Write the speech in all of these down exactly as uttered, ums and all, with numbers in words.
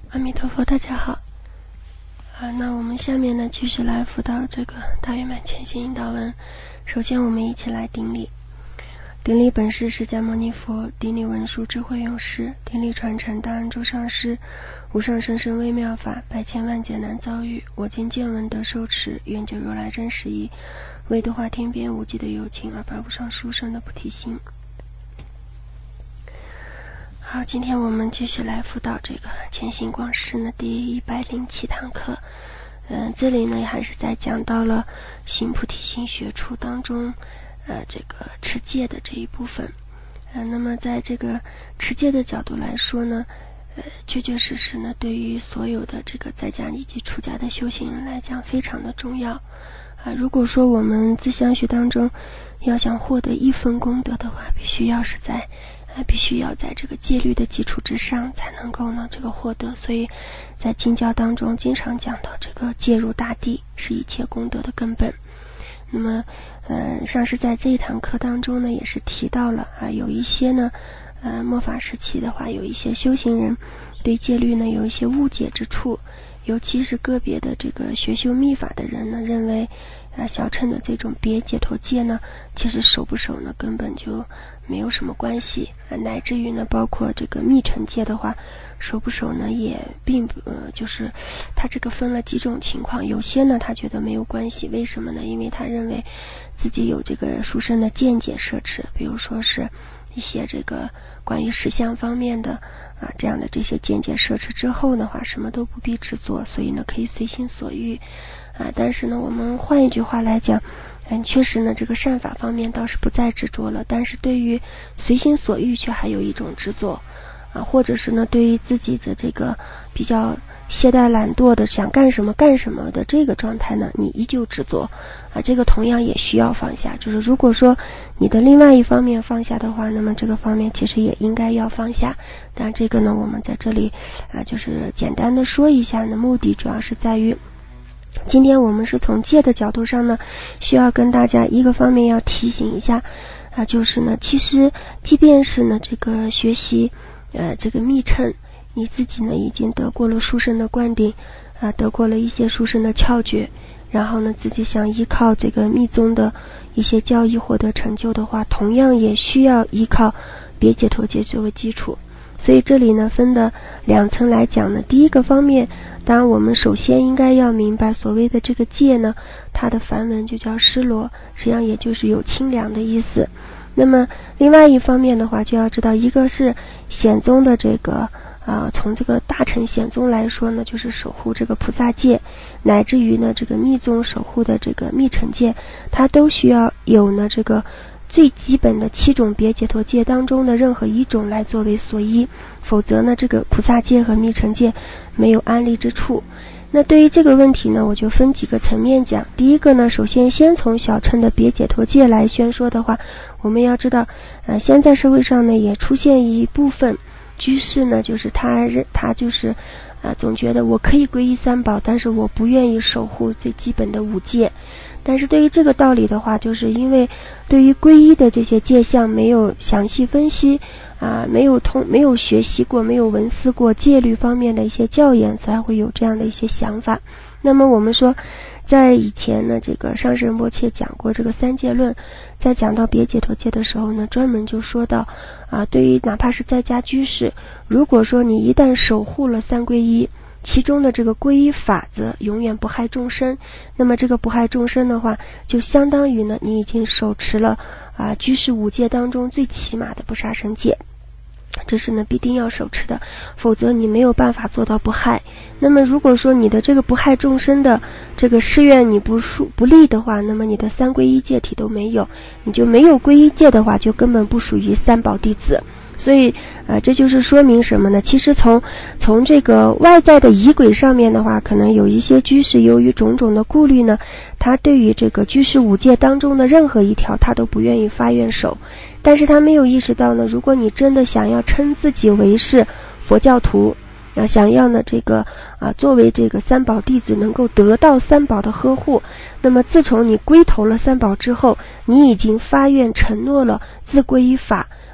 阿弥陀佛，大家好。啊，那我们下面呢继续来辅导这个大圆满前行引导文。首先我们一起来顶礼。顶礼本师释迦牟尼佛，顶礼文殊智慧勇士，顶礼传承大安周上师，无上甚深微妙法，百千万劫难遭遇，我今见闻得受持，愿解如来真实义，为度化天边无际的有情而发无上殊胜的菩提心。好，今天我们继续来辅导这个前行广释呢第一百零七堂课。嗯，这里呢还是在讲到了行菩提心学处当中呃这个持戒的这一部分。呃那么在这个持戒的角度来说呢，呃确确实实呢对于所有的这个在家以及出家的修行人来讲非常的重要。啊，如果说我们自相续当中要想获得一分功德的话，必须要是在啊，必须要在这个戒律的基础之上才能够呢这个获得。所以在经教当中经常讲到这个戒入大地是一切功德的根本。那么呃上师在这一堂课当中呢也是提到了啊，有一些呢呃末法时期的话，有一些修行人对戒律呢有一些误解之处，尤其是个别的这个学修密法的人呢认为啊小乘的这种别解脱戒呢其实守不守呢根本就没有什么关系啊，乃至于呢包括这个密乘戒的话守不守呢也并不呃就是他这个分了几种情况。有些呢他觉得没有关系，为什么呢？因为他认为自己有这个殊胜的见解摄持，比如说是一些这个关于实相方面的啊这样的这些见解摄持之后的话什么都不必执着，所以呢可以随心所欲啊。但是呢我们换一句话来讲，嗯，确实呢这个善法方面倒是不再执着了，但是对于随心所欲却还有一种执着啊，或者是呢对于自己的这个比较懈怠懒惰的想干什么干什么的这个状态呢你依旧执着啊，这个同样也需要放下。就是如果说你的另外一方面放下的话，那么这个方面其实也应该要放下。但这个呢我们在这里啊就是简单的说一下呢，目的主要是在于今天我们是从戒的角度上呢需要跟大家一个方面要提醒一下啊，就是呢其实即便是呢这个学习呃这个密乘，你自己呢已经得过了殊胜的灌顶啊，得过了一些殊胜的窍诀，然后呢自己想依靠这个密宗的一些教义获得成就的话，同样也需要依靠别解脱戒作为基础。所以这里呢分的两层来讲呢，第一个方面当然我们首先应该要明白所谓的这个戒呢，它的梵文就叫施罗，实际上也就是有清凉的意思。那么另外一方面的话就要知道，一个是显宗的这个啊，从这个大乘显宗来说呢就是守护这个菩萨戒，乃至于呢这个密宗守护的这个密乘戒，它都需要有呢这个最基本的七种别解脱戒当中的任何一种来作为所依，否则呢这个菩萨戒和密乘戒没有安立之处。那对于这个问题呢我就分几个层面讲。第一个呢，首先先从小乘的别解脱戒来宣说的话，我们要知道呃现在社会上呢也出现一部分居士呢，就是他他就是啊总觉得我可以皈依三宝，但是我不愿意守护最基本的五戒。但是对于这个道理的话，就是因为对于皈依的这些戒相没有详细分析啊，没有通没有学习过，没有闻思过戒律方面的一些教言，才会有这样的一些想法。那么我们说在以前呢这个上师仁波切讲过这个三戒论，在讲到别解脱戒的时候呢专门就说到啊，对于哪怕是在家居士，如果说你一旦守护了三皈依，其中的这个皈依法则永远不害众生，那么这个不害众生的话就相当于呢你已经手持了啊居士五戒当中最起码的不杀生戒，这是呢必定要手持的，否则你没有办法做到不害。那么如果说你的这个不害众生的这个誓愿你不属不立的话，那么你的三皈依戒体都没有，你就没有皈依戒的话就根本不属于三宝弟子。所以呃这就是说明什么呢？其实从从这个外在的仪轨上面的话，可能有一些居士由于种种的顾虑呢，他对于这个居士五戒当中的任何一条他都不愿意发愿守，但是他没有意识到呢，如果你真的想要称自己为是佛教徒啊，想要呢这个啊作为这个三宝弟子能够得到三宝的呵护，那么自从你归投了三宝之后，你已经发愿承诺了自皈依法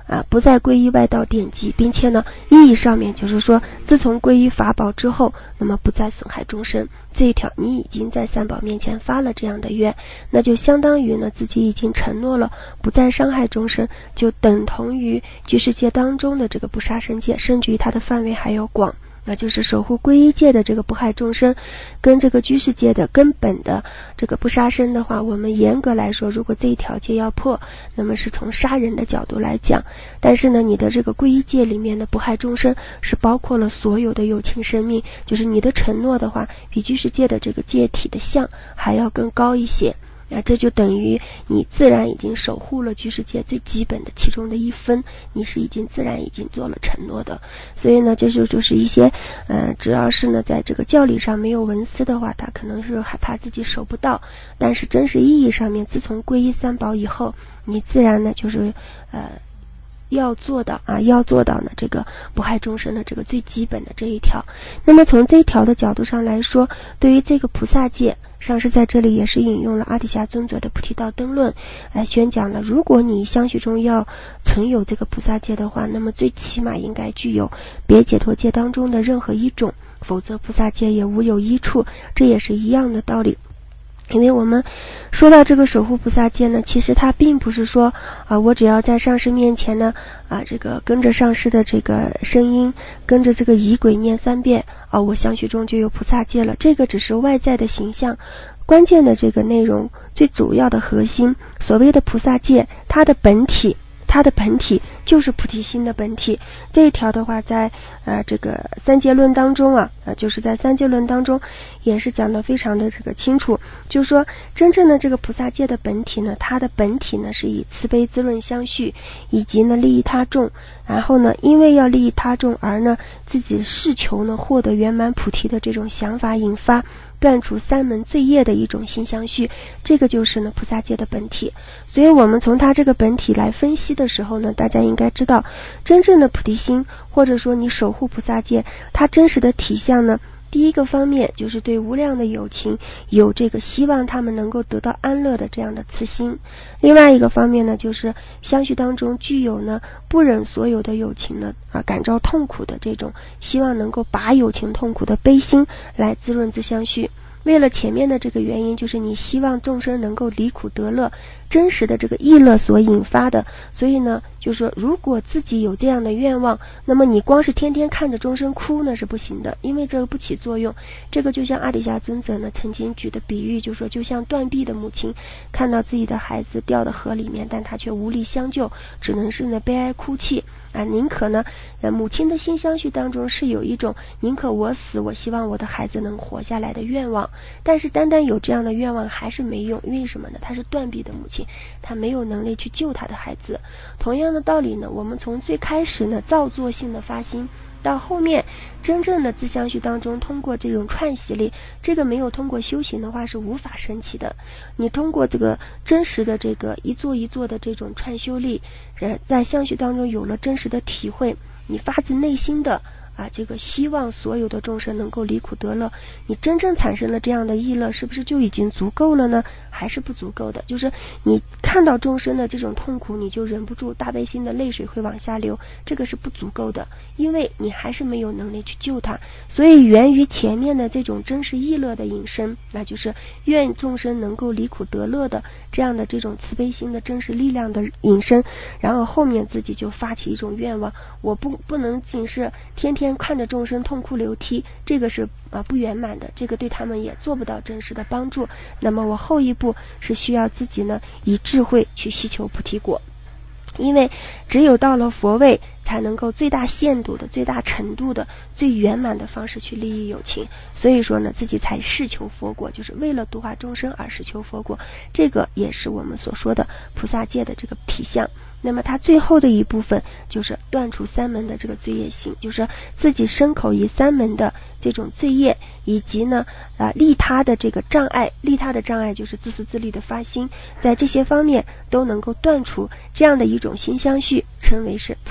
啊，不再皈依外道典籍，并且呢意义上面就是说自从皈依法宝之后，那么不再损害众生，这一条你已经在三宝面前发了这样的愿，那就相当于呢自己已经承诺了不再伤害众生，就等同于居士戒当中的这个不杀生戒，甚至于它的范围还要广，那就是守护皈依戒的这个不害众生，跟这个居士戒的根本的这个不杀生的话，我们严格来说，如果这一条戒要破，那么是从杀人的角度来讲，但是呢你的这个皈依戒里面的不害众生是包括了所有的有情生命，就是你的承诺的话比居士戒的这个戒体的相还要更高一些，那这就等于你自然已经守护了居士戒最基本的其中的一分，你是已经自然已经做了承诺的。所以呢这就就是一些呃，只要是呢在这个教理上没有文思的话，他可能是害怕自己守不到，但是真实意义上面，自从皈依三宝以后，你自然呢就是呃要做到啊，要做到呢这个不害众生的这个最基本的这一条。那么从这一条的角度上来说，对于这个菩萨戒，上师在这里也是引用了阿底峡尊者的菩提道灯论来宣讲了，如果你相续中要存有这个菩萨戒的话，那么最起码应该具有别解脱戒当中的任何一种，否则菩萨戒也无有一处，这也是一样的道理。因为我们说到这个守护菩萨戒呢，其实它并不是说啊，我只要在上师面前呢啊，这个跟着上师的这个声音，跟着这个仪轨念三遍啊，我相续中就有菩萨戒了，这个只是外在的形象，关键的这个内容，最主要的核心，所谓的菩萨戒，它的本体它的本体就是菩提心的本体。这一条的话在呃这个三戒论当中啊，呃就是在三戒论当中也是讲得非常的这个清楚，就是说真正的这个菩萨戒的本体呢，它的本体呢是以慈悲滋润相续，以及呢利益他众，然后呢因为要利益他众而呢自己誓求呢获得圆满菩提的这种想法引发，断除三门罪业的一种心相续，这个就是呢菩萨戒的本体。所以我们从它这个本体来分析的时候呢，大家应该知道，真正的菩提心，或者说你守护菩萨戒，它真实的体相呢，第一个方面就是对无量的有情有这个希望他们能够得到安乐的这样的慈心，另外一个方面呢，就是相续当中具有呢不忍所有的有情呢啊感召痛苦的这种希望能够拔有情痛苦的悲心来滋润自相续。为了前面的这个原因，就是你希望众生能够离苦得乐，真实的这个意乐所引发的，所以呢就是说如果自己有这样的愿望，那么你光是天天看着众生哭那是不行的，因为这个不起作用。这个就像阿底峡尊者呢曾经举的比喻，就是说就像断臂的母亲看到自己的孩子掉到河里面，但他却无力相救，只能是呢悲哀哭泣啊，宁可呢呃母亲的心相续当中是有一种宁可我死，我希望我的孩子能活下来的愿望，但是单单有这样的愿望还是没用，为什么呢？她是断臂的母亲，她没有能力去救她的孩子。同样的道理呢，我们从最开始呢造作性的发心，到后面真正的自相续当中，通过这种串习力，这个没有通过修行的话是无法升起的。你通过这个真实的这个一座一座的这种串修力，在相续当中有了真实的体会，你发自内心的啊，这个希望所有的众生能够离苦得乐，你真正产生了这样的意乐，是不是就已经足够了呢？还是不足够的？就是你看到众生的这种痛苦，你就忍不住大悲心的泪水会往下流，这个是不足够的，因为你还是没有能力去救他。所以源于前面的这种真实意乐的引申，那就是愿众生能够离苦得乐的这样的这种慈悲心的真实力量的引申，然后后面自己就发起一种愿望，我不不能仅是天天看着众生痛哭流涕，这个是啊不圆满的，这个对他们也做不到真实的帮助。那么我后一步是需要自己呢以智慧去希求菩提果，因为只有到了佛位，才能够最大限度的、最大程度的、最圆满的方式去利益有情。所以说呢，自己才誓求佛果，就是为了度化众生而誓求佛果。这个也是我们所说的菩萨戒的这个体相。那么它最后的一部分就是断除三门的这个罪业行，就是自己身口以三门的这种罪业，以及呢啊、呃、利他的这个障碍，利他的障碍就是自私自利的发心，在这些方面都能够断除，这样的一种心相续，称为是菩萨戒。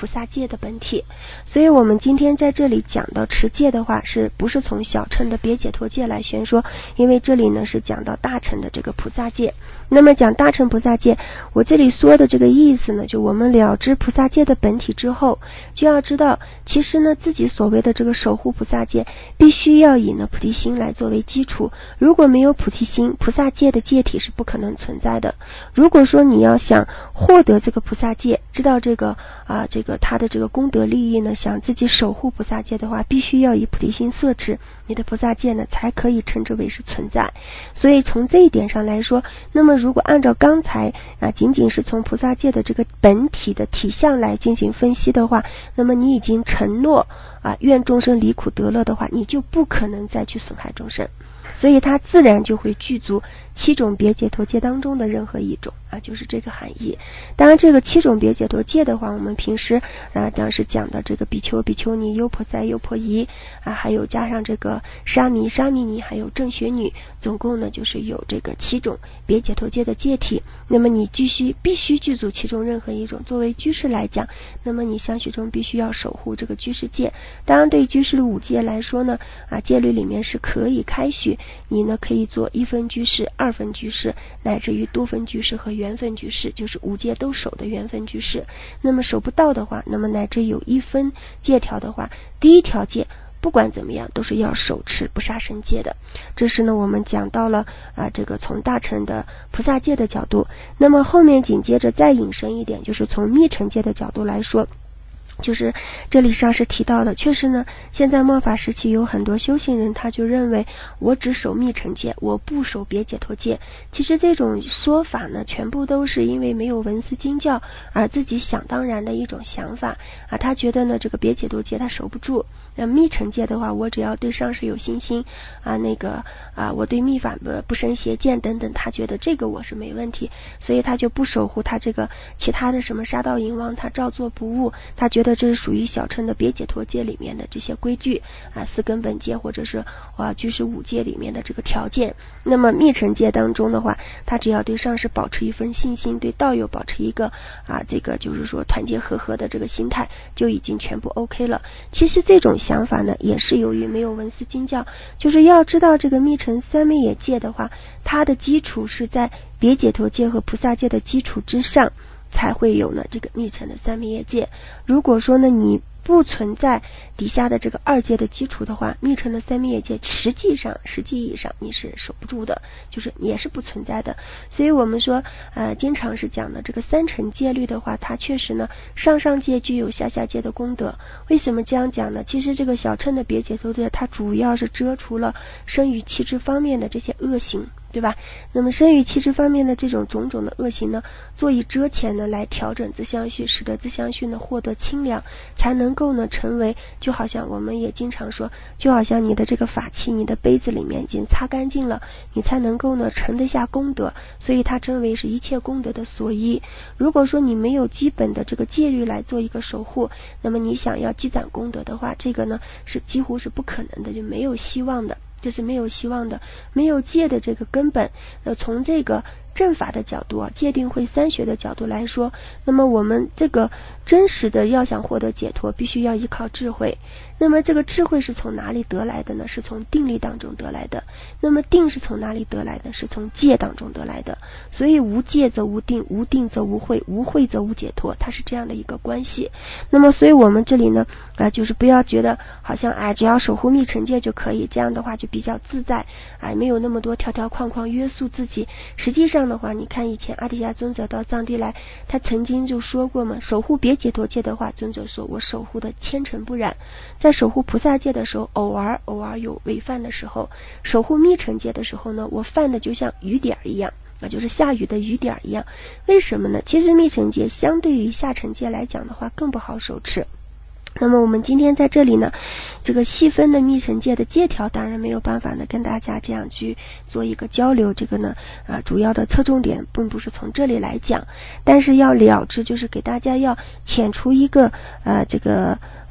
戒的本体。所以我们今天在这里讲到持戒的话，是不是从小乘的别解脱戒来宣说？因为这里呢是讲到大乘的这个菩萨戒。那么讲大乘菩萨戒，我这里说的这个意思呢，就我们了知菩萨戒的本体之后，就要知道其实呢自己所谓的这个守护菩萨戒，必须要以呢菩提心来作为基础。如果没有菩提心，菩萨戒的戒体是不可能存在的。如果说你要想获得这个菩萨戒，知道这个啊这个他的这个功德利益呢，想自己守护菩萨戒的话，必须要以菩提心摄持，你的菩萨戒呢才可以称之为是存在。所以从这一点上来说，那么如果按照刚才啊仅仅是从菩萨戒的这个本体的体相来进行分析的话，那么你已经承诺啊愿众生离苦得乐的话，你就不可能再去损害众生，所以它自然就会具足七种别解脱戒当中的任何一种啊，就是这个含义。当然这个七种别解脱戒的话，我们平时啊当时讲的这个比丘比丘尼优婆塞优婆夷啊，还有加上这个沙弥沙弥尼，还有正学女，总共呢就是有这个七种别解脱戒的戒体。那么你必须必须具足其中任何一种。作为居士来讲，那么你相续中必须要守护这个居士戒。当然对于居士的五戒来说呢，啊戒律里面是可以开许你呢可以做一分居士、二分居士，乃至于多分居士和缘分居士，就是五戒都守的缘分居士。那么守不到的话，那么乃至有一分戒条的话，第一条戒不管怎么样都是要手持不杀生戒的。这是呢我们讲到了啊这个从大乘的菩萨戒的角度。那么后面紧接着再引申一点，就是从密乘戒的角度来说，就是这里上是提到的，确实呢现在末法时期有很多修行人，他就认为我只守密乘戒，我不守别解脱戒。其实这种说法呢全部都是因为没有闻思经教而自己想当然的一种想法啊，他觉得呢这个别解脱戒他守不住，那密乘戒的话，我只要对上师有信心啊，那个啊我对密法不不生邪见等等，他觉得这个我是没问题，所以他就不守护他这个其他的什么杀盗淫妄，他照做不误，他觉得这是属于小乘的别解脱戒里面的这些规矩啊，四根本戒或者是啊居士五戒里面的这个条件。那么密乘戒当中的话，他只要对上师保持一份信心，对道友保持一个啊这个就是说团结和合的这个心态，就已经全部 OK 了。其实这种想法呢也是由于没有闻思经教，就是要知道这个密乘三昧耶戒的话，它的基础是在别解脱戒和菩萨戒的基础之上，才会有呢这个密乘的三昧耶戒。如果说呢你不存在底下的这个二戒的基础的话，密乘的三昧耶戒实际上实际意义上你是守不住的，就是也是不存在的。所以我们说呃经常是讲的这个三乘戒律的话，它确实呢上上戒具有下下戒的功德。为什么这样讲呢？其实这个小乘的别解脱戒它主要是遮除了身语气质方面的这些恶行，对吧？那么身语气质方面的这种种种的恶行呢，做以遮前呢来调整自相续，使得自相续呢获得清凉，才能够呢成为，就好像我们也经常说，就好像你的这个法器，你的杯子里面已经擦干净了，你才能够呢盛得下功德，所以它称为是一切功德的所依。如果说你没有基本的这个戒律来做一个守护，那么你想要积攒功德的话，这个呢是几乎是不可能的，就没有希望的。这是没有希望的，没有戒的这个根本。那从这个正法的角度啊，戒定慧三学的角度来说，那么我们这个真实的要想获得解脱，必须要依靠智慧。那么这个智慧是从哪里得来的呢？是从定力当中得来的。那么定是从哪里得来的？是从戒当中得来的。所以无戒则无定，无定则无慧，无慧则无解脱，它是这样的一个关系。那么所以我们这里呢啊、呃，就是不要觉得好像哎只要守护密乘戒就可以，这样的话就比较自在，哎没有那么多条条框框约束自己。实际上的话，你看以前阿底峡尊者到藏地来，他曾经就说过嘛，守护别解脱戒的话，尊者说我守护的虔诚不染。在守护菩萨戒的时候，偶尔偶尔有违犯的时候；守护密乘戒的时候呢，我犯的就像雨点一样啊，就是下雨的雨点一样。为什么呢？其实密乘戒相对于下乘戒来讲的话，更不好守持。那么我们今天在这里呢，这个细分的密乘戒的戒条当然没有办法呢跟大家这样去做一个交流，这个呢啊主要的侧重点并不是从这里来讲，但是要了知，就是给大家要浅出一个呃这个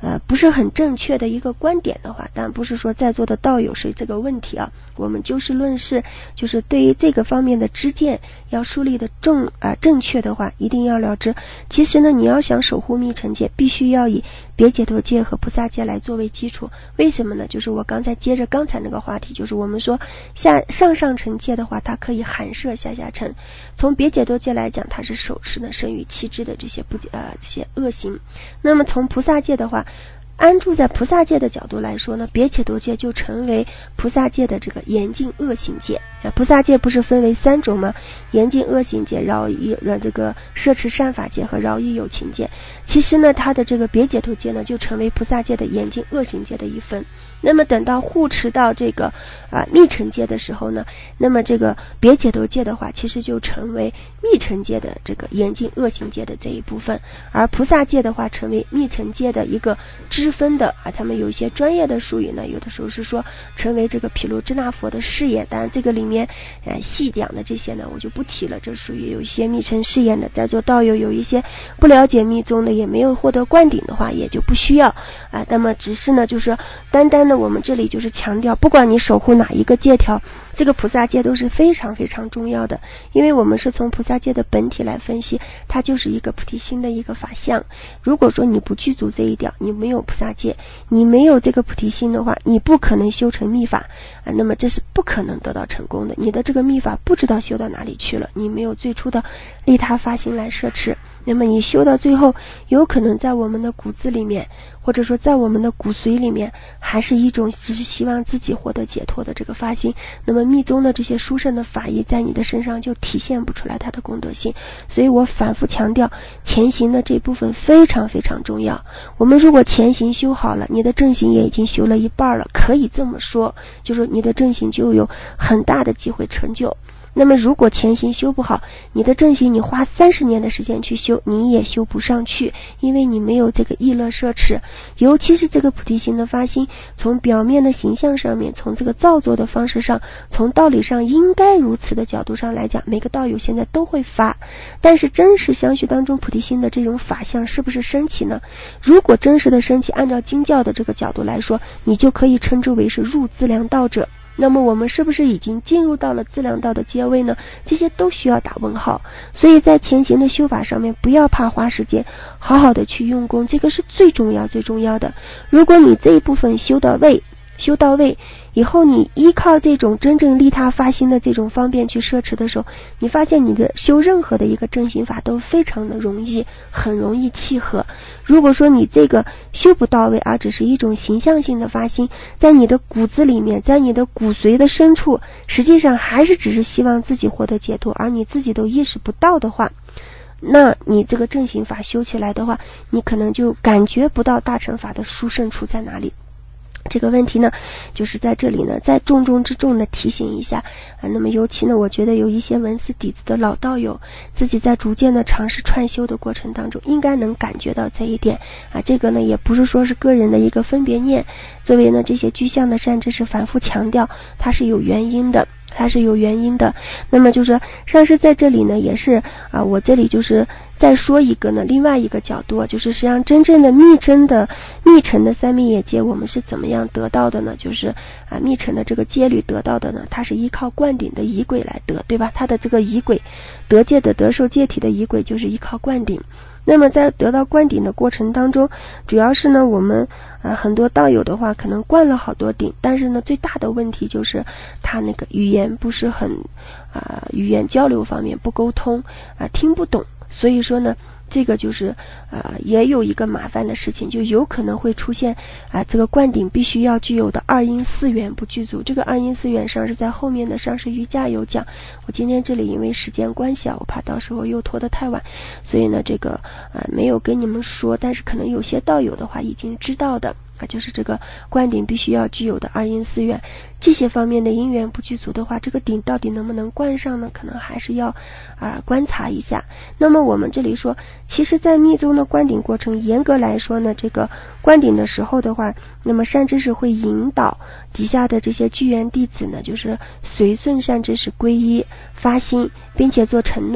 呃不是很正确的一个观点的话，但不是说在座的道友是这个问题啊，我们就事论事，就是对于这个方面的知见要树立的正啊、呃、正确的话，一定要了知。其实呢，你要想守护密乘戒，必须要以别解脱戒和菩萨戒来作为基础。为什么呢？就是我刚才接着刚才那个话题，就是我们说下上上乘戒的话，它可以含摄下下乘。从别解脱戒来讲，它是手持呢身语气质的这些不呃这些恶行。那么从菩萨戒的话，安住在菩萨戒的角度来说呢，别解脱戒就成为菩萨戒的这个严禁恶行戒。菩萨戒不是分为三种吗？严禁恶行戒、饶益呃这个摄持善法戒和饶益有情戒。其实呢，它的这个别解脱戒呢，就成为菩萨戒的严禁恶行戒的一分。那么等到护持到这个啊密乘戒的时候呢，那么这个别解脱戒的话，其实就成为密乘戒的这个严禁恶行戒的这一部分，而菩萨戒的话，成为密乘戒的一个支分的啊。他们有一些专业的术语呢，有的时候是说成为这个毗卢遮那佛的事业，当然这个里面呃细讲的这些呢，我就不提了，这属于有一些密乘事业的，在座道友有一些不了解密宗的，也没有获得灌顶的话，也就不需要啊。那么只是呢，就是单单的我们这里就是强调，不管你守护哪一个戒条，这个菩萨戒都是非常非常重要的，因为我们是从菩萨戒的本体来分析，它就是一个菩提心的一个法相。如果说你不具足这一点，你没有菩萨戒，你没有这个菩提心的话，你不可能修成密法啊，那么这是不可能得到成功的。你的这个密法不知道修到哪里去了，你没有最初的利他发心来摄持，那么你修到最后，有可能在我们的骨子里面，或者说在我们的骨髓里面，还是一种只是希望自己获得解脱的这个发心，那么密宗的这些殊胜的法义在你的身上就体现不出来它的功德性。所以我反复强调，前行的这部分非常非常重要。我们如果前行修好了，你的正行也已经修了一半了，可以这么说，就是你的正行就有很大的机会成就。那么如果前行修不好，你的正行你花三十年的时间去修，你也修不上去，因为你没有这个意乐摄持。尤其是这个菩提心的发心，从表面的形象上面，从这个造作的方式上，从道理上应该如此的角度上来讲，每个道友现在都会发。但是真实相续当中菩提心的这种法相是不是升起呢？如果真实的升起，按照经教的这个角度来说，你就可以称之为是入资粮道者。那么我们是不是已经进入到了资粮道的阶位呢？这些都需要打问号。所以在前行的修法上面，不要怕花时间，好好的去用功，这个是最重要最重要的。如果你这一部分修到位修到位以后，你依靠这种真正利他发心的这种方便去摄持的时候，你发现你的修任何的一个正行法都非常的容易，很容易契合。如果说你这个修不到位，而只是一种形象性的发心，在你的骨子里面，在你的骨髓的深处，实际上还是只是希望自己获得解脱，而你自己都意识不到的话，那你这个正行法修起来的话，你可能就感觉不到大乘法的殊胜处在哪里。这个问题呢，就是在这里呢，再重中之重的提醒一下啊。那么尤其呢，我觉得有一些文思底子的老道友，自己在逐渐的尝试串修的过程当中，应该能感觉到这一点啊。这个呢，也不是说是个人的一个分别念，作为呢这些居相的善知识反复强调，它是有原因的。它是有原因的。那么就是上师在这里呢，也是啊，我这里就是再说一个呢，另外一个角度，就是实际上真正的密真的密乘的三密业界，我们是怎么样得到的呢？就是啊，密乘的这个戒律得到的呢，它是依靠灌顶的仪轨来得，对吧？它的这个仪轨得戒的得受戒体的仪轨就是依靠灌顶。那么在得到灌顶的过程当中，主要是呢我们啊很多道友的话可能灌了好多顶，但是呢最大的问题就是他那个语言不是很啊语言交流方面不沟通啊听不懂，所以说呢这个就是呃也有一个麻烦的事情，就有可能会出现啊这个灌顶必须要具有的二因四缘不具足。这个二因四缘上是在后面的上师瑜伽有讲，我今天这里因为时间关系啊，我怕到时候又拖得太晚，所以呢这个呃没有跟你们说，但是可能有些道友的话已经知道的啊，就是这个灌顶必须要具有的二因四缘，这些方面的因缘不具足的话，这个顶到底能不能灌上呢？可能还是要啊观察一下。那么我们这里说，其实在密宗的灌顶过程，严格来说呢，这个灌顶的时候的话，那么善知识会引导底下的这些居员弟子呢，就是随顺善知识皈依发心，并且做承诺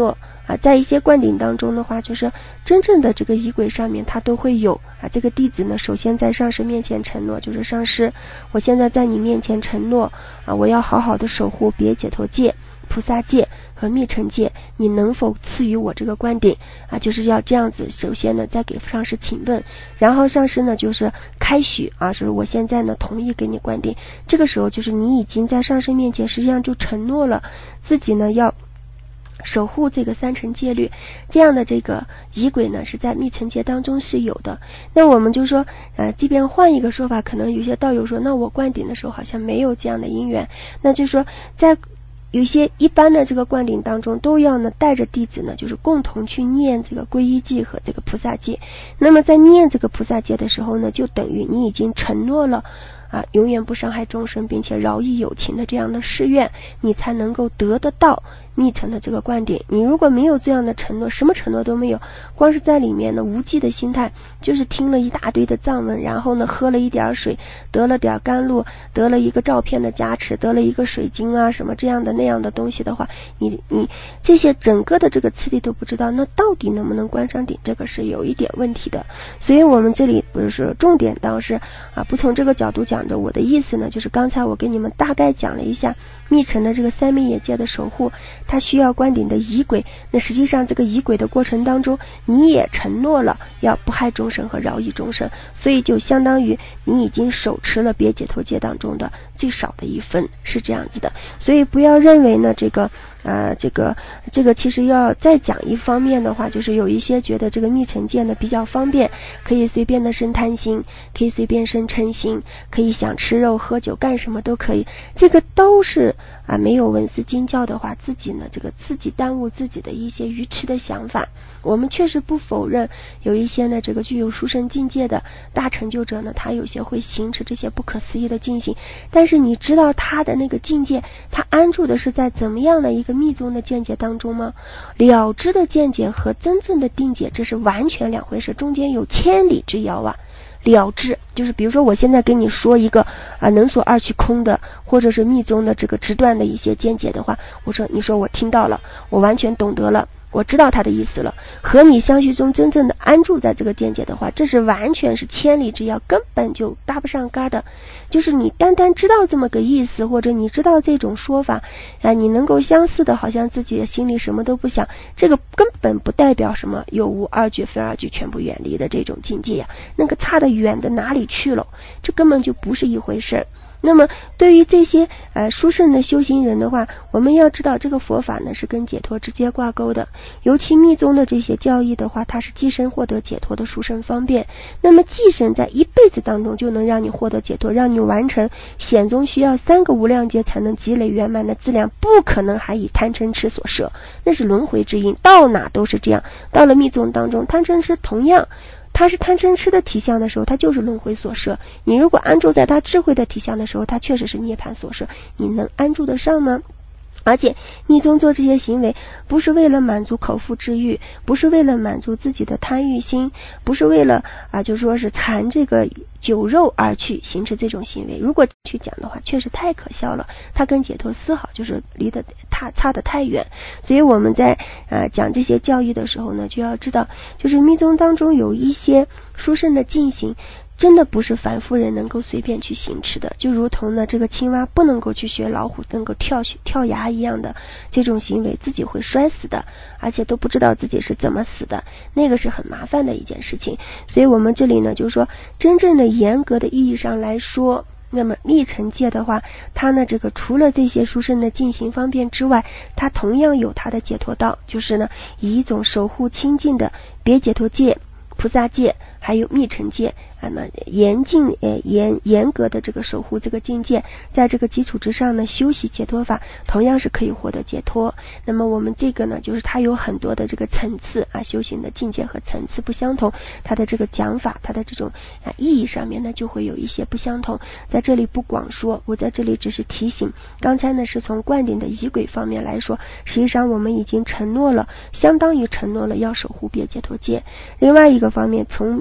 啊，在一些灌顶当中的话，就是真正的这个仪轨上面它都会有啊，这个弟子呢首先在上师面前承诺，就是上师，我现在在你面前承诺啊，我要好好的守护别解脱戒、菩萨戒和密乘戒，你能否赐予我这个灌顶啊？就是要这样子，首先呢再给上师请问，然后上师呢就是开许啊，说我现在呢同意给你灌顶。这个时候就是你已经在上师面前实际上就承诺了自己呢要守护这个三乘戒律，这样的这个仪轨呢是在密乘戒当中是有的。那我们就说呃，即便换一个说法，可能有些道友说那我灌顶的时候好像没有这样的因缘，那就是说在有些一般的这个灌顶当中都要呢带着弟子呢就是共同去念这个皈依戒和这个菩萨戒。那么在念这个菩萨戒的时候呢，就等于你已经承诺了啊，永远不伤害众生并且饶益有情的这样的誓愿，你才能够得得到密乘的这个灌顶。你如果没有这样的承诺，什么承诺都没有，光是在里面呢无忌的心态，就是听了一大堆的藏文，然后呢喝了一点水，得了点甘露，得了一个照片的加持，得了一个水晶啊什么这样的那样的东西的话，你你这些整个的这个次第都不知道，那到底能不能关上顶，这个是有一点问题的。所以我们这里不是说重点倒是啊，不从这个角度讲的。我的意思呢就是刚才我给你们大概讲了一下密乘的这个三昧耶戒的守护，它需要灌顶的仪轨，那实际上这个仪轨的过程当中你也承诺了要不害众生和饶益众生，所以就相当于你已经手持了别解脱戒当中的最少的一分，是这样子的。所以不要认为呢这个呃这个这个其实要再讲一方面的话，就是有一些觉得这个密乘戒呢比较方便，可以随便的生贪心，可以随便生嗔心，可以想吃肉喝酒干什么都可以，这个都是啊没有闻思经教的话，自己呢这个自己耽误自己的一些愚痴的想法。我们确实不否认有一些呢这个具有殊胜境界的大成就者呢，他有些会行持这些不可思议的境行，但是你知道他的那个境界，他安住的是在怎么样的一个密宗的见解当中吗？了知的见解和真正的定解这是完全两回事，中间有千里之遥啊。了知就是比如说我现在跟你说一个啊能所二去空的或者是密宗的这个直断的一些见解的话，我说你说我听到了，我完全懂得了，我知道他的意思了，和你相续中真正的安住在这个见解的话，这是完全是千里之遥，根本就搭不上嘎的。就是你单单知道这么个意思，或者你知道这种说法啊，你能够相似的好像自己的心里什么都不想，这个根本不代表什么有无二句非二句全部远离的这种境界呀、啊，那个差得远的哪里去了，这根本就不是一回事。那么对于这些呃殊胜的修行人的话，我们要知道这个佛法呢是跟解脱直接挂钩的，尤其密宗的这些教义的话，它是寄生获得解脱的殊胜方便。那么寄生在一辈子当中就能让你获得解脱，让你完成显宗需要三个无量劫才能积累圆满的资粮，不可能还以贪嗔痴所摄，那是轮回之因，到哪都是这样。到了密宗当中，贪嗔痴同样它是贪嗔痴的体相的时候，它就是轮回所摄。你如果安住在它智慧的体相的时候，它确实是涅槃所摄，你能安住得上吗？而且密宗做这些行为不是为了满足口腹之欲，不是为了满足自己的贪欲心，不是为了啊就说是馋这个酒肉而去行持这种行为，如果去讲的话确实太可笑了，它跟解脱丝毫就是离得差差得太远。所以我们在呃讲这些教义的时候呢，就要知道就是密宗当中有一些殊胜的进行真的不是凡夫人能够随便去行持的，就如同呢这个青蛙不能够去学老虎能够跳跳崖一样的这种行为，自己会摔死的，而且都不知道自己是怎么死的，那个是很麻烦的一件事情。所以我们这里呢就是说真正的严格的意义上来说，那么密乘戒的话，它呢这个除了这些殊胜的进行方便之外，它同样有它的解脱道，就是呢以一种守护清净的别解脱戒、菩萨戒还有密乘戒，那么严禁呃严严格的这个守护这个境界，在这个基础之上呢修习解脱法，同样是可以获得解脱。那么我们这个呢就是它有很多的这个层次啊，修行的境界和层次不相同，它的这个讲法它的这种啊意义上面呢就会有一些不相同。在这里不广说，我在这里只是提醒，刚才呢是从灌顶的仪轨方面来说，实际上我们已经承诺了，相当于承诺了要守护别解脱戒。另外一个方面，从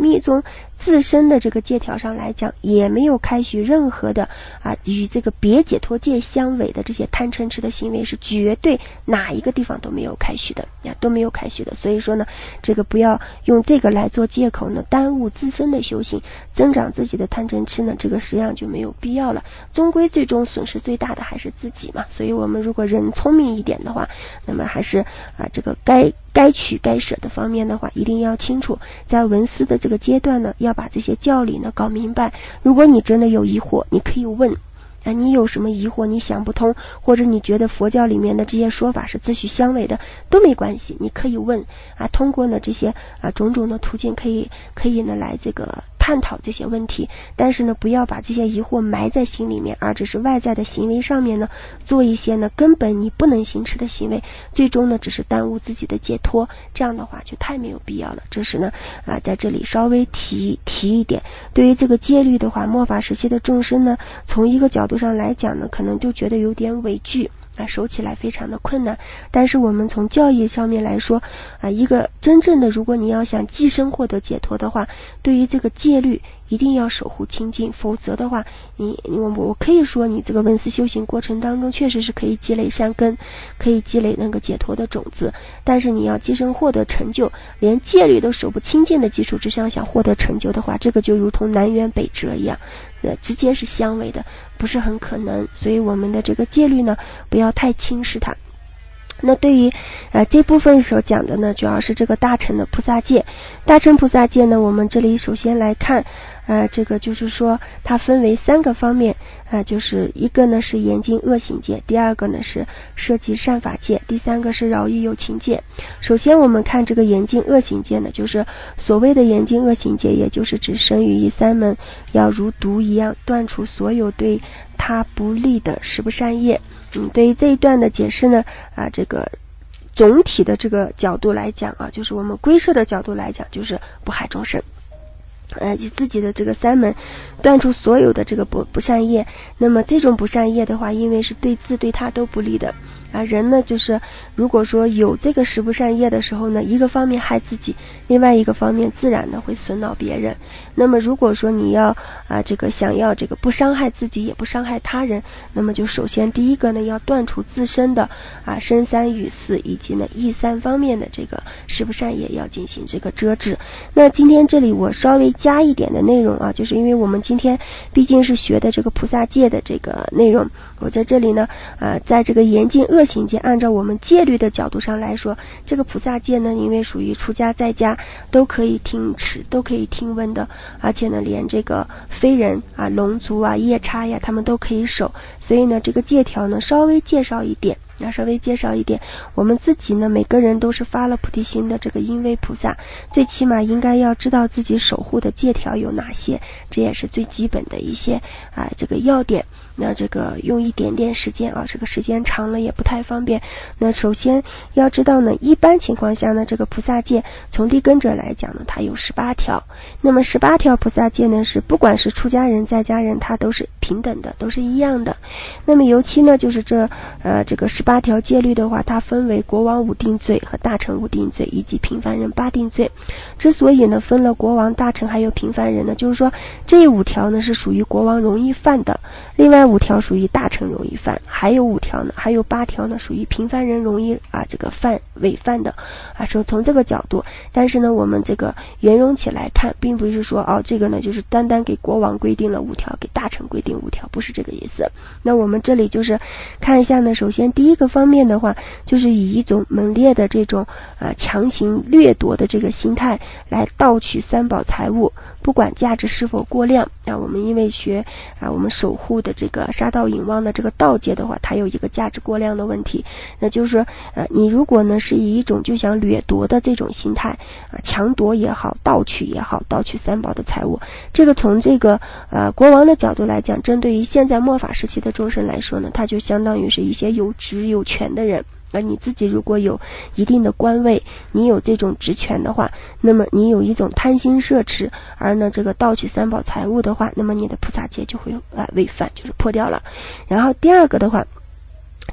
密宗自身的这个戒条上来讲，也没有开许任何的啊与这个别解脱戒相违的这些贪嗔痴的行为，是绝对哪一个地方都没有开许的呀，都没有开许的。所以说呢，这个不要用这个来做借口呢，耽误自身的修行，增长自己的贪嗔痴呢，这个实际上就没有必要了。终归最终损失最大的还是自己嘛。所以我们如果人聪明一点的话，那么还是啊这个该该取该舍的方面的话，一定要清楚。在闻思的这个阶段呢，要把这些教理呢搞明白。如果你真的有疑惑，你可以问啊，你有什么疑惑你想不通，或者你觉得佛教里面的这些说法是自许相违的，都没关系，你可以问啊。通过呢这些啊种种的途径，可以可以呢来这个探讨这些问题，但是呢不要把这些疑惑埋在心里面，而只是外在的行为上面呢做一些呢根本你不能行持的行为，最终呢只是耽误自己的解脱，这样的话就太没有必要了。这是呢啊在这里稍微提提一点。对于这个戒律的话，末法时期的众生呢，从一个角度上来讲呢，可能就觉得有点畏惧啊，守起来非常的困难。但是我们从教义上面来说啊，一个真正的，如果你要想寄生获得解脱的话，对于这个戒律一定要守护清净，否则的话，你我我可以说你这个闻思修行过程当中确实是可以积累善根，可以积累那个解脱的种子，但是你要寄生获得成就，连戒律都守不清净的基础之上想获得成就的话，这个就如同南辕北辙一样，呃，直接是相违的，不是很可能。所以我们的这个戒律呢，不要太轻视它。那对于呃这部分所讲的呢，主要是这个大乘的菩萨戒。大乘菩萨戒呢，我们这里首先来看呃这个就是说它分为三个方面，呃就是一个呢是严禁恶行戒，第二个呢是摄集善法戒，第三个是饶益有情戒。首先我们看这个严禁恶行戒呢，就是所谓的严禁恶行戒，也就是指生于一三门要如毒一样断除所有对他不利的十不善业。嗯，对于这一段的解释呢，啊，这个总体的这个角度来讲啊，就是我们归摄的角度来讲，就是不害众生。呃，以自己的这个三门断除所有的这个不不善业。那么这种不善业的话，因为是对自对他都不利的啊，人呢就是如果说有这个十不善业的时候呢，一个方面害自己，另外一个方面自然呢会损恼别人。那么如果说你要啊这个想要这个不伤害自己也不伤害他人，那么就首先第一个呢要断除自身的啊身三语四以及呢意三方面的这个十不善业，要进行这个遮止。那今天这里我稍微加一点的内容啊，就是因为我们今天毕竟是学的这个菩萨戒的这个内容，我在这里呢呃在这个严禁恶行戒，按照我们戒律的角度上来说，这个菩萨戒呢因为属于出家在家都可以听持都可以听闻的，而且呢连这个非人啊龙族啊夜叉呀他们都可以守，所以呢这个戒条呢稍微介绍一点那稍微介绍一点，我们自己呢每个人都是发了菩提心的这个因位菩萨，最起码应该要知道自己守护的戒条有哪些，这也是最基本的一些啊这个要点。那这个用一点点时间啊，这个时间长了也不太方便。那首先要知道呢，一般情况下呢，这个菩萨戒从立根者来讲呢，它有十八条。那么十八条菩萨戒呢，是不管是出家人在家人，它都是平等的，都是一样的。那么尤其呢，就是这呃这个十八条戒律的话，它分为国王五定罪和大臣五定罪以及平凡人八定罪。之所以呢分了国王、大臣还有平凡人呢，就是说这五条呢是属于国王容易犯的，另外五条属于大臣容易犯，还有五条呢，还有八条呢属于平凡人容易啊这个犯违犯的啊。说从这个角度，但是呢我们这个圆融起来看，并不是说哦这个呢就是单单给国王规定了五条，给大臣规定五条，不是这个意思。那我们这里就是看一下呢，首先第一个方面的话，就是以一种猛烈的这种啊强行掠夺的这个心态来盗取三宝财物，不管价值是否过量啊。我们因为学啊我们守护的这个杀盗淫妄的这个道戒的话，它有一个价值过量的问题，那就是说呃你如果呢是以一种就想掠夺的这种心态啊，强夺也好，盗取也好，盗取三宝的财物，这个从这个呃国王的角度来讲，针对于现在末法时期的众生来说呢，它就相当于是一些有职有权的人。而你自己如果有一定的官位，你有这种职权的话，那么你有一种贪心摄持，而呢这个盗取三宝财物的话，那么你的菩萨戒就会呃违犯，就是破掉了。然后第二个的话，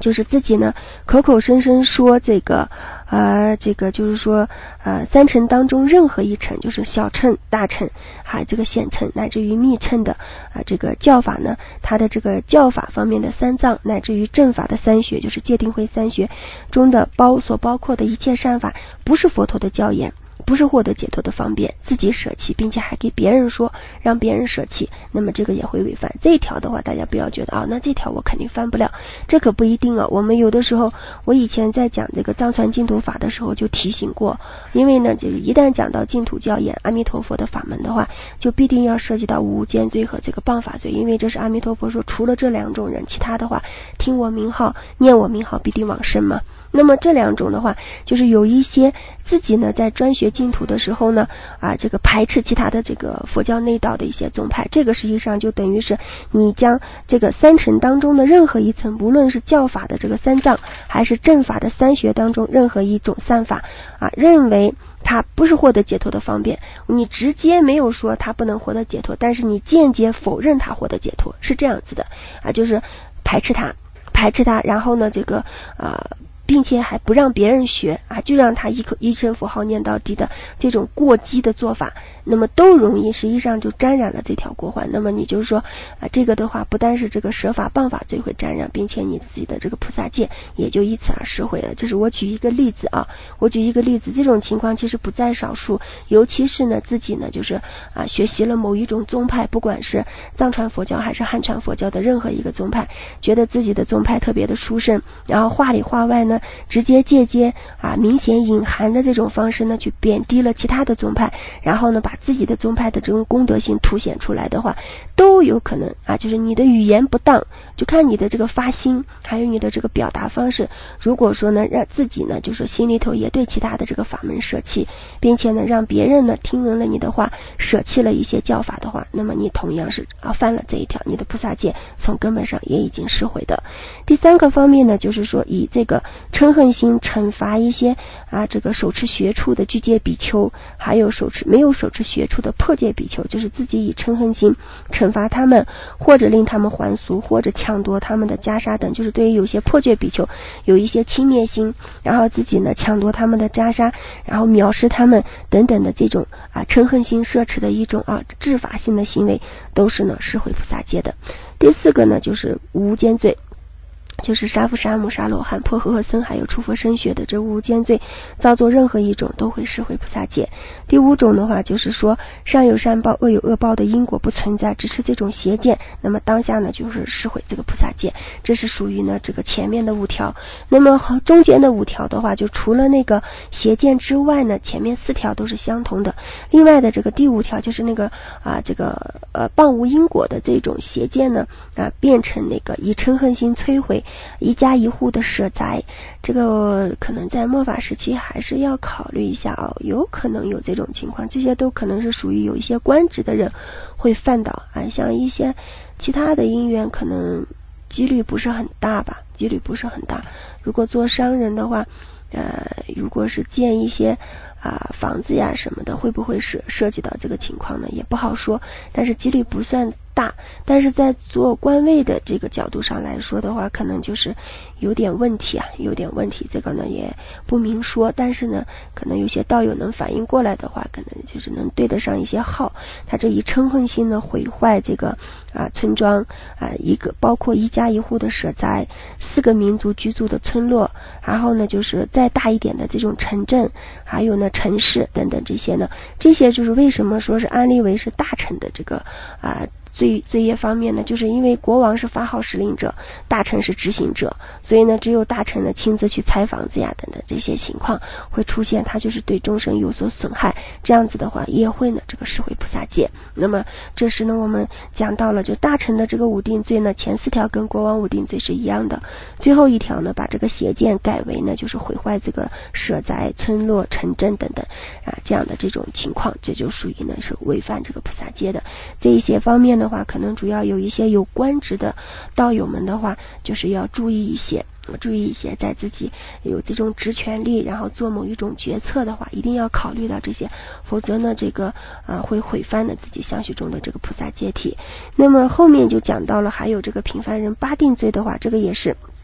就是自己呢口口声声说这个呃这个就是说呃三乘当中任何一乘，就是小乘、大乘还有这个显乘乃至于密乘的啊、呃、这个教法呢，它的这个教法方面的三藏乃至于正法的三学，就是戒定慧三学中的包所包括的一切善法，不是佛陀的教言，不是获得解脱的方便，自己舍弃，并且还给别人说，让别人舍弃，那么这个也会违反。这一条的话，大家不要觉得啊，那这条我肯定犯不了，这可不一定啊。我们有的时候，我以前在讲这个藏传净土法的时候就提醒过，因为呢，就是一旦讲到净土教言、阿弥陀佛的法门的话，就必定要涉及到无间罪和这个谤法罪，因为这是阿弥陀佛说，除了这两种人，其他的话，听我名号、念我名号必定往生嘛。那么这两种的话，就是有一些自己呢在专学净土的时候呢，啊，这个排斥其他的这个佛教内道的一些宗派，这个实际上就等于是你将这个三乘当中的任何一层，无论是教法的这个三藏，还是正法的三学当中任何一种散法啊，认为它不是获得解脱的方便，你直接没有说它不能获得解脱，但是你间接否认它获得解脱，是这样子的啊，就是排斥它，排斥它，然后呢这个啊。呃并且还不让别人学啊，就让他一口一声佛号念到底的这种过激的做法，那么都容易实际上就沾染了这条过患。那么你就是说啊，这个的话不单是这个舍法谤法罪会沾染，并且你自己的这个菩萨戒也就因此而失毁了。这是我举一个例子啊，我举一个例子，这种情况其实不在少数，尤其是呢自己呢就是啊学习了某一种宗派，不管是藏传佛教还是汉传佛教的任何一个宗派，觉得自己的宗派特别的殊胜，然后话里话外呢直接借鉴啊明显隐含的这种方式呢去贬低了其他的宗派，然后呢把自己的宗派的这种功德性凸显出来的话，都有可能啊，就是你的语言不当，就看你的这个发心还有你的这个表达方式，如果说呢让自己呢就是说心里头也对其他的这个法门舍弃，并且呢让别人呢听闻了你的话舍弃了一些教法的话，那么你同样是啊犯了这一条，你的菩萨戒从根本上也已经失毁的。第三个方面呢，就是说以这个嗔恨心惩罚一些啊这个手持学处的具戒比丘，还有手持没有手持学处的破戒比丘，就是自己以嗔恨心惩罚他们，或者令他们还俗，或者抢夺他们的袈裟等，就是对于有些破戒比丘有一些轻蔑心，然后自己呢抢夺他们的袈裟，然后藐视他们等等的这种啊嗔恨心摄持的一种啊治法性的行为，都是呢失毁菩萨戒的。第四个呢就是无间罪，就是杀父杀母杀罗汉破和合僧还有出佛身血的这无间罪，造作任何一种都会失毁菩萨戒。第五种的话就是说善有善报恶有恶报的因果不存在，只是这种邪见，那么当下呢就是失毁这个菩萨戒，这是属于呢这个前面的五条。那么中间的五条的话，就除了那个邪见之外呢，前面四条都是相同的。另外的这个第五条就是那个啊这个呃谤无因果的这种邪见呢啊变成那个以嗔恨心摧毁一家一户的舍宅，这个可能在末法时期还是要考虑一下哦，有可能有这种情况，这些都可能是属于有一些官职的人会犯到啊，像一些其他的因缘可能几率不是很大吧，几率不是很大。如果做商人的话，呃，如果是建一些啊房子呀什么的，会不会涉涉及到这个情况呢？也不好说，但是几率不算大。但是在做官位的这个角度上来说的话，可能就是有点问题啊，有点问题。这个呢也不明说，但是呢，可能有些道友能反应过来的话，可能就是能对得上一些号。他这以嗔恨心呢毁坏这个啊村庄啊一个包括一家一户的舍宅，四个民族居住的村落，然后呢就是再大一点的这种城镇，还有呢城市等等这些呢，这些就是为什么说是安立为是大臣的这个啊罪罪业方面呢，就是因为国王是发号施令者，大臣是执行者，所以呢只有大臣呢亲自去拆房子呀等等这些情况会出现，他就是对众生有所损害，这样子的话也会呢这个失毁菩萨戒。那么这时呢我们讲到了就大臣的这个五定罪呢，前四条跟国王五定罪是一样的，最后一条呢把这个邪见改为呢就是毁坏这个舍宅村落城镇等等啊这样的这种情况，这就属于呢是违反这个菩萨戒的。这一些方面的话，可能主要有一些有官职的道友们的话，就是要注意一些注意一些，在自己有这种职权力然后做某一种决策的话，一定要考虑到这些，否则呢这个呃会毁犯了自己相续中的这个菩萨戒体。那么后面就讲到了还有这个平凡人八定罪的话，这个也是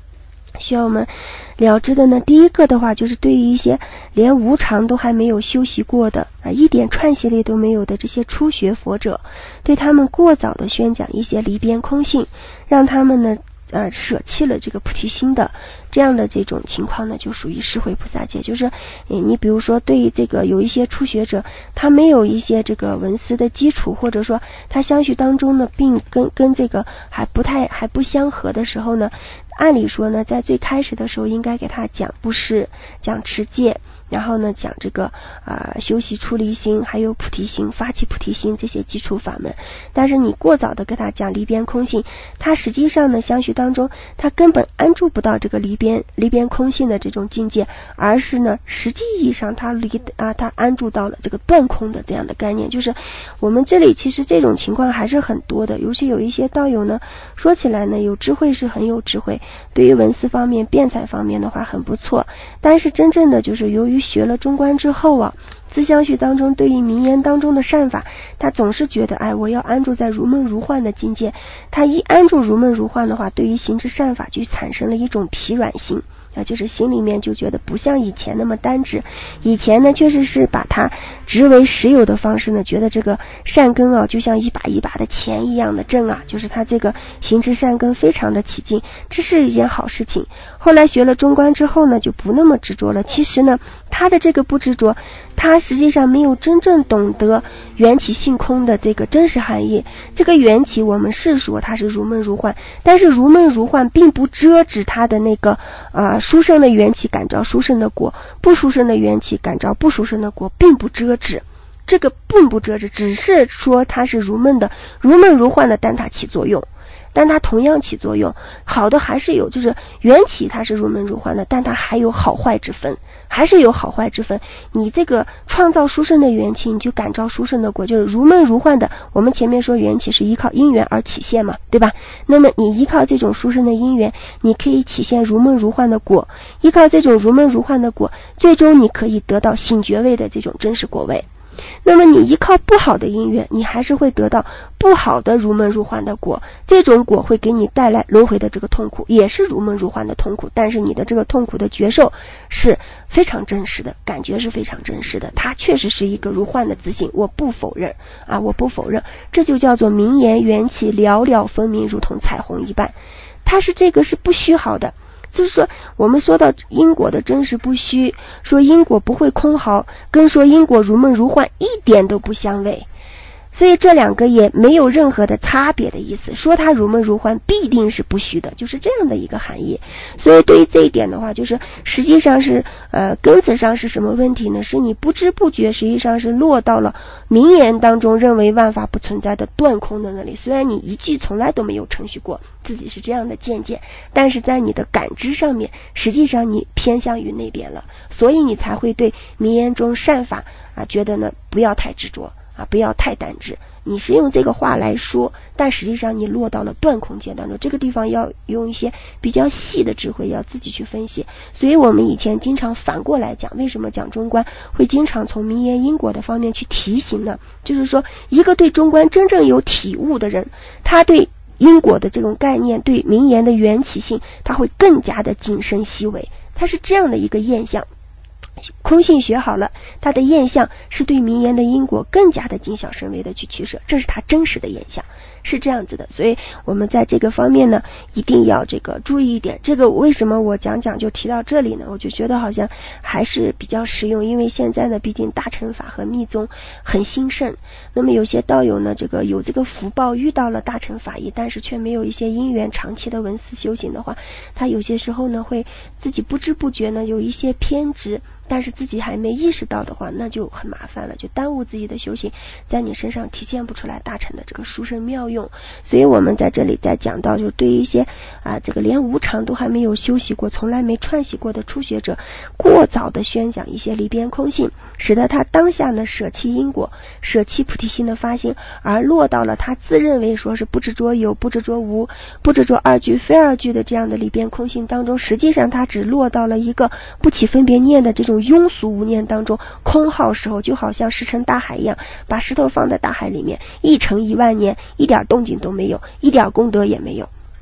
需要我们了知的呢，第一个的话就是对于一些连无常都还没有修习过的啊，一点串习力都没有的这些初学佛者，对他们过早的宣讲一些离边空性，让他们呢呃，舍弃了这个菩提心的这样的这种情况呢，就属于释慧菩萨戒。就是，你比如说对于这个有一些初学者，他没有一些这个闻思的基础，或者说他相续当中呢，并跟跟这个还不太还不相合的时候呢，按理说呢，在最开始的时候应该给他讲布施，讲持戒。然后呢，讲这个啊、呃、修习出离心，还有菩提心，发起菩提心这些基础法门。但是你过早的跟他讲离边空性，他实际上呢，相续当中他根本安住不到这个离边离边空性的这种境界，而是呢，实际意义上他离啊他安住到了这个断空的这样的概念。就是我们这里其实这种情况还是很多的，尤其有一些道友呢，说起来呢，有智慧是很有智慧，对于文思方面、辩才方面的话很不错，但是真正的就是由于学了中观之后啊，自相续当中对于名言当中的善法，他总是觉得哎，我要安住在如梦如幻的境界。他一安住如梦如幻的话，对于行持善法就产生了一种疲软心啊，就是心里面就觉得不像以前那么单直。以前呢，确实是把它执为实有的方式呢，觉得这个善根啊，就像一把一把的钱一样的挣啊，就是他这个行持善根非常的起劲，这是一件好事情。后来学了中观之后呢，就不那么执着了。其实呢，他的这个不执着，他实际上没有真正懂得缘起性空的这个真实含义。这个缘起我们是说它是如梦如幻，但是如梦如幻并不遮止它的那个啊、呃、殊胜的缘起感召殊胜的果，不殊胜的缘起感召不殊胜的果，并不遮止。这个并不遮止，只是说它是如梦的，如梦如幻的，但它起作用。但它同样起作用，好的还是有，就是缘起它是如梦如幻的，但它还有好坏之分，还是有好坏之分。你这个创造殊胜的缘起，你就感召殊胜的果，就是如梦如幻的。我们前面说缘起是依靠因缘而起现嘛，对吧？那么你依靠这种殊胜的因缘，你可以起现如梦如幻的果，依靠这种如梦如幻的果，最终你可以得到醒觉位的这种真实果位。那么你依靠不好的因缘，你还是会得到不好的如梦如幻的果，这种果会给你带来轮回的这个痛苦，也是如梦如幻的痛苦，但是你的这个痛苦的觉受是非常真实的，感觉是非常真实的，它确实是一个如幻的自性，我不否认啊，我不否认，这就叫做名言缘起了了分明，如同彩虹一般，它是这个是不虚耗的。就是说我们说到因果的真实不虚，说因果不会空耗，跟说因果如梦如幻一点都不相违，所以这两个也没有任何的差别的意思，说它如梦如幻必定是不虚的，就是这样的一个含义。所以对于这一点的话，就是实际上是呃根子上是什么问题呢？是你不知不觉实际上是落到了名言当中认为万法不存在的断空的那里，虽然你一句从来都没有承许过自己是这样的见解，但是在你的感知上面实际上你偏向于那边了，所以你才会对名言中善法啊觉得呢不要太执着啊，不要太单执，你是用这个话来说，但实际上你落到了断空界当中，这个地方要用一些比较细的智慧，要自己去分析。所以我们以前经常反过来讲，为什么讲中观会经常从名言因果的方面去提醒呢？就是说一个对中观真正有体悟的人，他对因果的这种概念，对名言的缘起性，他会更加的谨慎细微，它是这样的一个现象。空性学好了，它的现象是对名言的因果更加的谨小慎微的去取舍，这是它真实的现象，是这样子的。所以我们在这个方面呢，一定要这个注意一点。这个为什么我讲讲就提到这里呢？我就觉得好像还是比较实用，因为现在呢，毕竟大乘法和密宗很兴盛，那么有些道友呢，这个有这个福报遇到了大乘法义，但是却没有一些因缘长期的闻思修行的话，他有些时候呢，会自己不知不觉呢有一些偏执，但是自己还没意识到的话，那就很麻烦了，就耽误自己的修行，在你身上体现不出来大乘的这个殊胜妙用。所以我们在这里再讲到，就是对于一些啊这个连无常都还没有修习过，从来没串习过的初学者，过早的宣讲一些离边空性，使得他当下呢舍弃因果，舍弃菩提心的发心，而落到了他自认为说是不执着有、不执着无、不执着二句非二句的这样的离边空性当中，实际上他只落到了一个不起分别念的这种庸俗无念当中，空耗时候就好像石沉大海一样，把石头放在大海里面，一沉一万年，一点动静都没有，一点功德也没有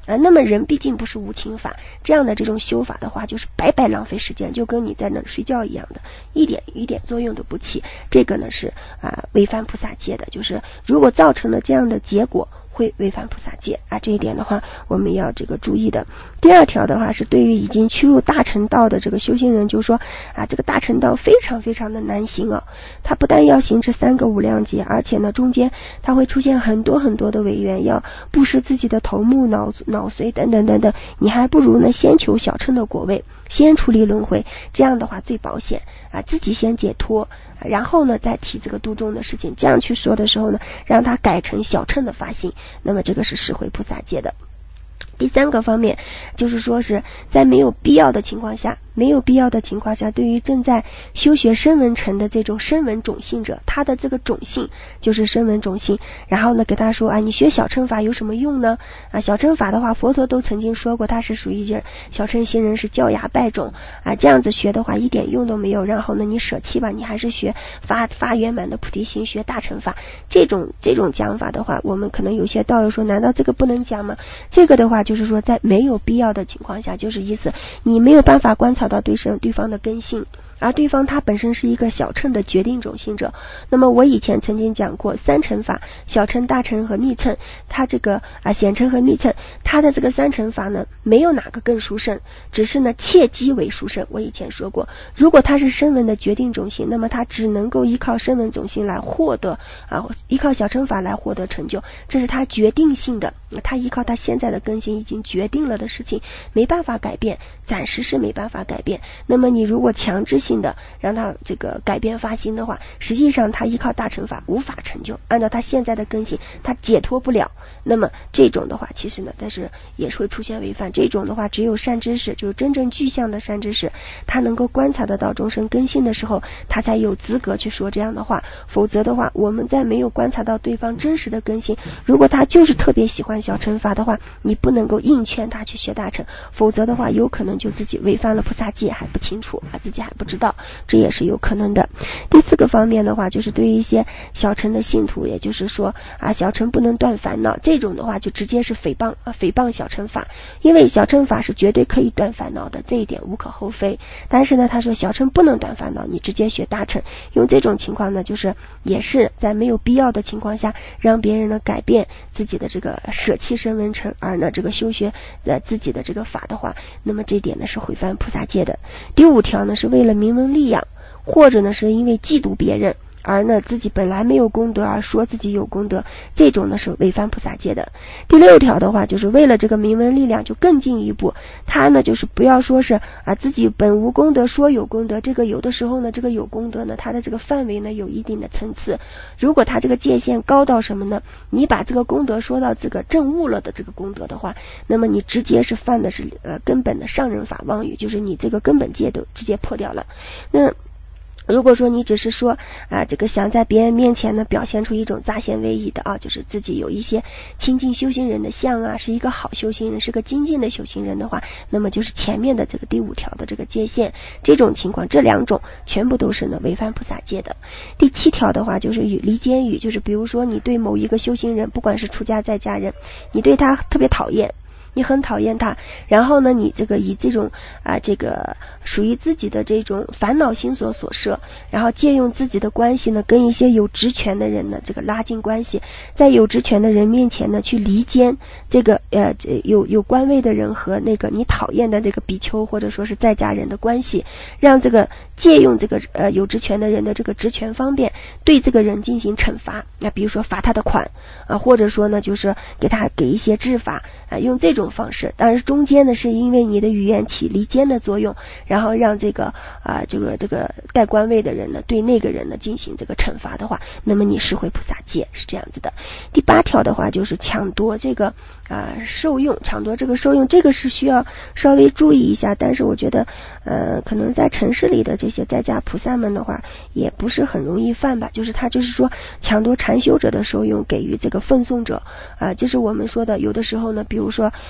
啊，那么人毕竟不是无情法，这样的这种修法的话，就是白白浪费时间，就跟你在那睡觉一样的，一点一点作用都不起。这个呢是啊违反菩萨戒的，就是如果造成了这样的结果，会违反菩萨戒啊，这一点的话我们要这个注意的。第二条的话是对于已经趋入大乘道的这个修行人，就是说啊，这个大乘道非常非常的难行啊，他不但要行这三个无量劫，而且呢中间他会出现很多很多的违缘，要布施自己的头目脑脑髓等等等等，你还不如呢先求小乘的果位，先处理轮回，这样的话最保险啊，自己先解脱，然后呢再提这个度众的事情，这样去说的时候呢，让他改成小乘的发心，那么这个是释回菩萨戒的。第三个方面就是说是在没有必要的情况下，没有必要的情况下，对于正在修学声闻乘的这种声闻种性者，他的这个种性就是声闻种性，然后呢给他说啊，你学小乘法有什么用呢？啊，小乘法的话，佛陀都曾经说过，他是属于小乘行人是教牙败种啊，这样子学的话一点用都没有，然后呢你舍弃吧，你还是学发发圆满的菩提心，学大乘法。这种这种讲法的话，我们可能有些道友说，难道这个不能讲吗？这个的话就是说在没有必要的情况下，就是意思你没有办法观察到对身对方的根性，而对方他本身是一个小乘的决定种性者。那么我以前曾经讲过三乘法，小乘、大乘和密乘，他这个啊显乘和密乘，他的这个三乘法呢没有哪个更殊胜，只是呢切机为殊胜。我以前说过，如果他是声闻的决定种性，那么他只能够依靠声闻种性来获得啊，依靠小乘法来获得成就，这是他决定性的，他依靠他现在的根性已经决定了的事情，没办法改变，暂时是没办法改变。那么你如果强制性的让他这个改变发心的话，实际上他依靠大乘法无法成就，按照他现在的根性他解脱不了。那么这种的话其实呢，但是也是会出现违犯。这种的话只有善知识，就是真正具象的善知识，他能够观察得到众生根性的时候，他才有资格去说这样的话。否则的话，我们在没有观察到对方真实的根性，如果他就是特别喜欢小乘法的话，你不能够硬劝他去学大乘，否则的话有可能就自己违反了菩萨戒还不清楚啊，自己还不知道，这也是有可能的。第四个方面的话，就是对于一些小乘的信徒，也就是说啊，小乘不能断烦恼，这种的话就直接是诽谤啊，诽谤小乘法，因为小乘法是绝对可以断烦恼的，这一点无可厚非。但是呢，他说小乘不能断烦恼，你直接学大乘，用这种情况呢，就是也是在没有必要的情况下，让别人呢改变自己的这个舍弃声闻乘，而呢这个修学呃自己的这个法的话，那么这点呢是违反菩萨戒的。第五条呢是为了名闻利养，或者呢是因为嫉妒别人，而呢自己本来没有功德而说自己有功德，这种呢是违反菩萨戒的。第六条的话，就是为了这个名闻利养就更进一步，他呢就是不要说是啊自己本无功德说有功德，这个有的时候呢这个有功德呢他的这个范围呢有一定的层次，如果他这个界限高到什么呢，你把这个功德说到这个证悟了的这个功德的话，那么你直接是犯的是呃根本的上人法妄语，就是你这个根本戒都直接破掉了。那如果说你只是说啊，这个想在别人面前呢表现出一种杂显威仪的啊，就是自己有一些亲近修行人的相啊，是一个好修行人，是个精进的修行人的话，那么就是前面的这个第五条的这个界限，这种情况这两种全部都是呢违反菩萨戒的。第七条的话就是与离间语，就是比如说你对某一个修行人，不管是出家在家人，你对他特别讨厌，你很讨厌他，然后呢你这个以这种啊这个属于自己的这种烦恼心所所摄，然后借用自己的关系呢跟一些有职权的人呢这个拉近关系，在有职权的人面前呢去离间这个呃有有官位的人和那个你讨厌的这个比丘或者说是在家人的关系，让这个借用这个呃有职权的人的这个职权方便对这个人进行惩罚，那比如说罚他的款啊，或者说呢就是给他给一些治罚啊，用这种方式。当然中间呢是因为你的语言起离间的作用，然后让这个啊这个这个带官位的人呢对那个人呢进行这个惩罚的话，那么你是会菩萨戒，是这样子的。第八条的话就是抢夺这个啊受用，抢夺这个受用，这个是需要稍微注意一下，但是我觉得呃可能在城市里的这些在家菩萨们的话也不是很容易犯吧，就是他就是说抢夺禅修者的受用给予这个奉送者啊，就是我们说的有的时候呢，比如说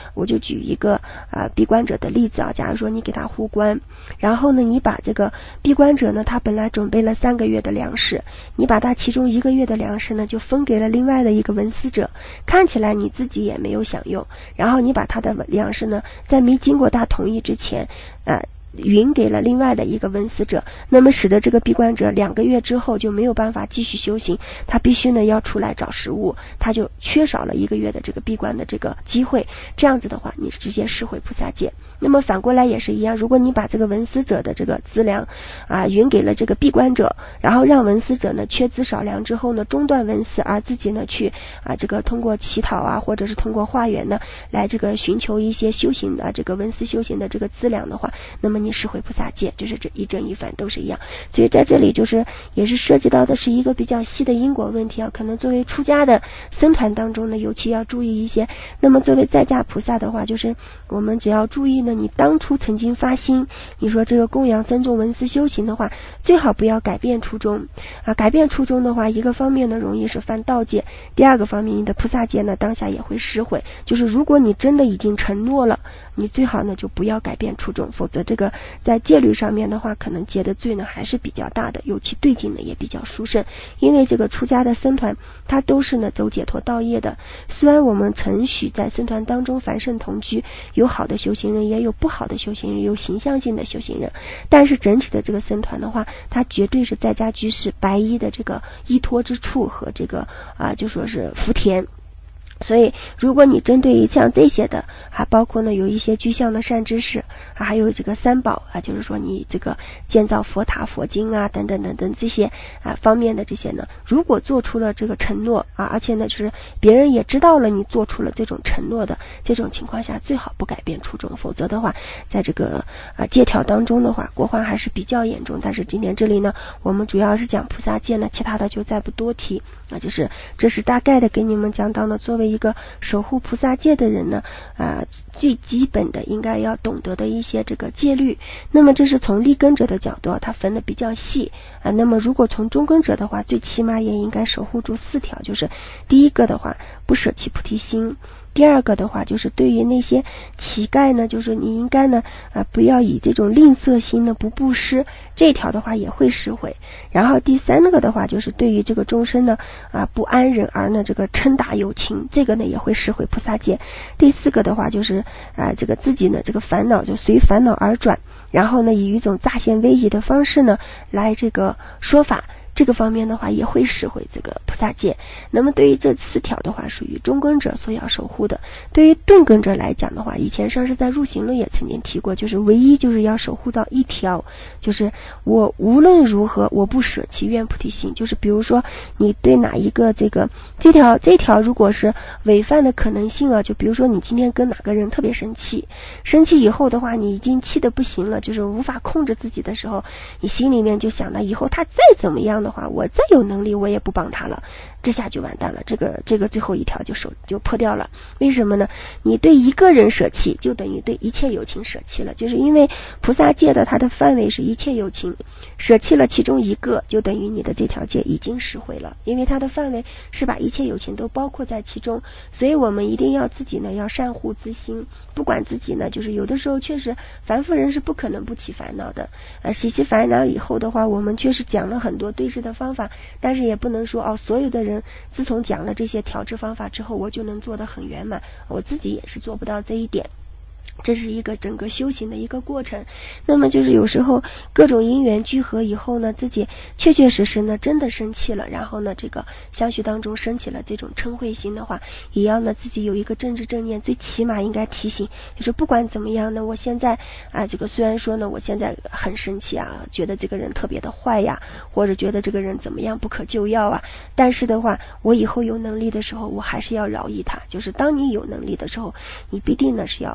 我就举一个啊、呃、闭关者的例子啊，假如说你给他护关，然后呢你把这个闭关者呢他本来准备了三个月的粮食，你把他其中一个月的粮食呢就分给了另外的一个文思者，看起来你自己也没有享用，然后你把他的粮食呢在没经过他同意之前呃允给了另外的一个文思者，那么使得这个闭关者两个月之后就没有办法继续修行，他必须呢要出来找食物，他就缺少了一个月的这个闭关的这个机会，这样子的话你直接释回菩萨戒。那么反过来也是一样，如果你把这个文思者的这个资粮啊允给了这个闭关者，然后让文思者呢缺资少粮之后呢中断文思，而自己呢去啊这个通过乞讨啊或者是通过化缘呢来这个寻求一些修行的这个文思修行的这个资粮的话，那么你释回菩萨戒，就是这一正一反都是一样。所以在这里就是也是涉及到的是一个比较细的因果问题啊，可能作为出家的僧团当中呢尤其要注意一些。那么作为在家菩萨的话，就是我们只要注意呢，你当初曾经发心你说这个供养僧众文思修行的话，最好不要改变初衷啊。改变初衷的话，一个方面呢容易是犯道戒，第二个方面你的菩萨戒呢当下也会失毁。就是如果你真的已经承诺了，你最好呢就不要改变初衷，否则这个在戒律上面的话可能结的罪呢还是比较大的，尤其对境呢也比较殊胜。因为这个出家的僧团它都是呢走解脱道业的，虽然我们承许在僧团当中凡圣同居，有好的修行人也有不好的修行人，有形象性的修行人，但是整体的这个僧团的话，它绝对是在家居士白衣的这个依托之处和这个啊就说是福田。所以如果你针对于像这些的还包括呢有一些居相的善知识啊，还有这个三宝啊，就是说你这个建造佛塔佛经啊等等等等这些啊方面的这些呢，如果做出了这个承诺啊，而且呢就是别人也知道了你做出了这种承诺的这种情况下，最好不改变初衷，否则的话在这个啊戒条当中的话过患还是比较严重。但是今天这里呢我们主要是讲菩萨戒呢，其他的就再不多提啊，就是这是大概的给你们讲到呢作为一个守护菩萨戒的人呢啊、呃，最基本的应该要懂得的一些这个戒律。那么这是从立根者的角度，它分的比较细啊。那么如果从中根者的话，最起码也应该守护住四条，就是第一个的话不舍弃菩提心，第二个的话就是对于那些乞丐呢，就是你应该呢啊不要以这种吝啬心呢不布施，这条的话也会释回。然后第三个的话就是对于这个众生呢啊不安忍而呢这个嗔打有情，这个呢也会释回菩萨戒。第四个的话就是啊这个自己呢这个烦恼就随烦恼而转，然后呢以一种乍现威仪的方式呢来这个说法，这个方面的话也会释回这个菩萨戒。那么对于这四条的话属于中根者所要守护的。对于顿根者来讲的话，以前上师在入行论也曾经提过，就是唯一就是要守护到一条，就是我无论如何我不舍弃愿菩提心。就是比如说你对哪一个这个这条这条如果是违犯的可能性啊，就比如说你今天跟哪个人特别生气，生气以后的话你已经气得不行了，就是无法控制自己的时候，你心里面就想到以后他再怎么样的话，我再有能力我也不帮他了，这下就完蛋了，这个这个最后一条就手就破掉了。为什么呢？你对一个人舍弃就等于对一切有情舍弃了，就是因为菩萨戒的它的范围是一切有情，舍弃了其中一个就等于你的这条戒已经释回了，因为它的范围是把一切有情都包括在其中。所以我们一定要自己呢要善护自心，不管自己呢就是有的时候确实凡夫人是不可能不起烦恼的，呃，习气烦恼以后的话，我们确实讲了很多对治的方法，但是也不能说哦所有的人自从讲了这些调治方法之后我就能做得很圆满，我自己也是做不到这一点。这是一个整个修行的一个过程。那么就是有时候各种因缘聚合以后呢，自己确确实实呢真的生气了，然后呢这个相续当中升起了这种嗔恚心的话，也要呢自己有一个正知正念，最起码应该提醒，就是不管怎么样呢，我现在啊这个虽然说呢我现在很生气啊，觉得这个人特别的坏呀，或者觉得这个人怎么样不可救药啊，但是的话我以后有能力的时候我还是要饶益他。就是当你有能力的时候，你必定呢是要实现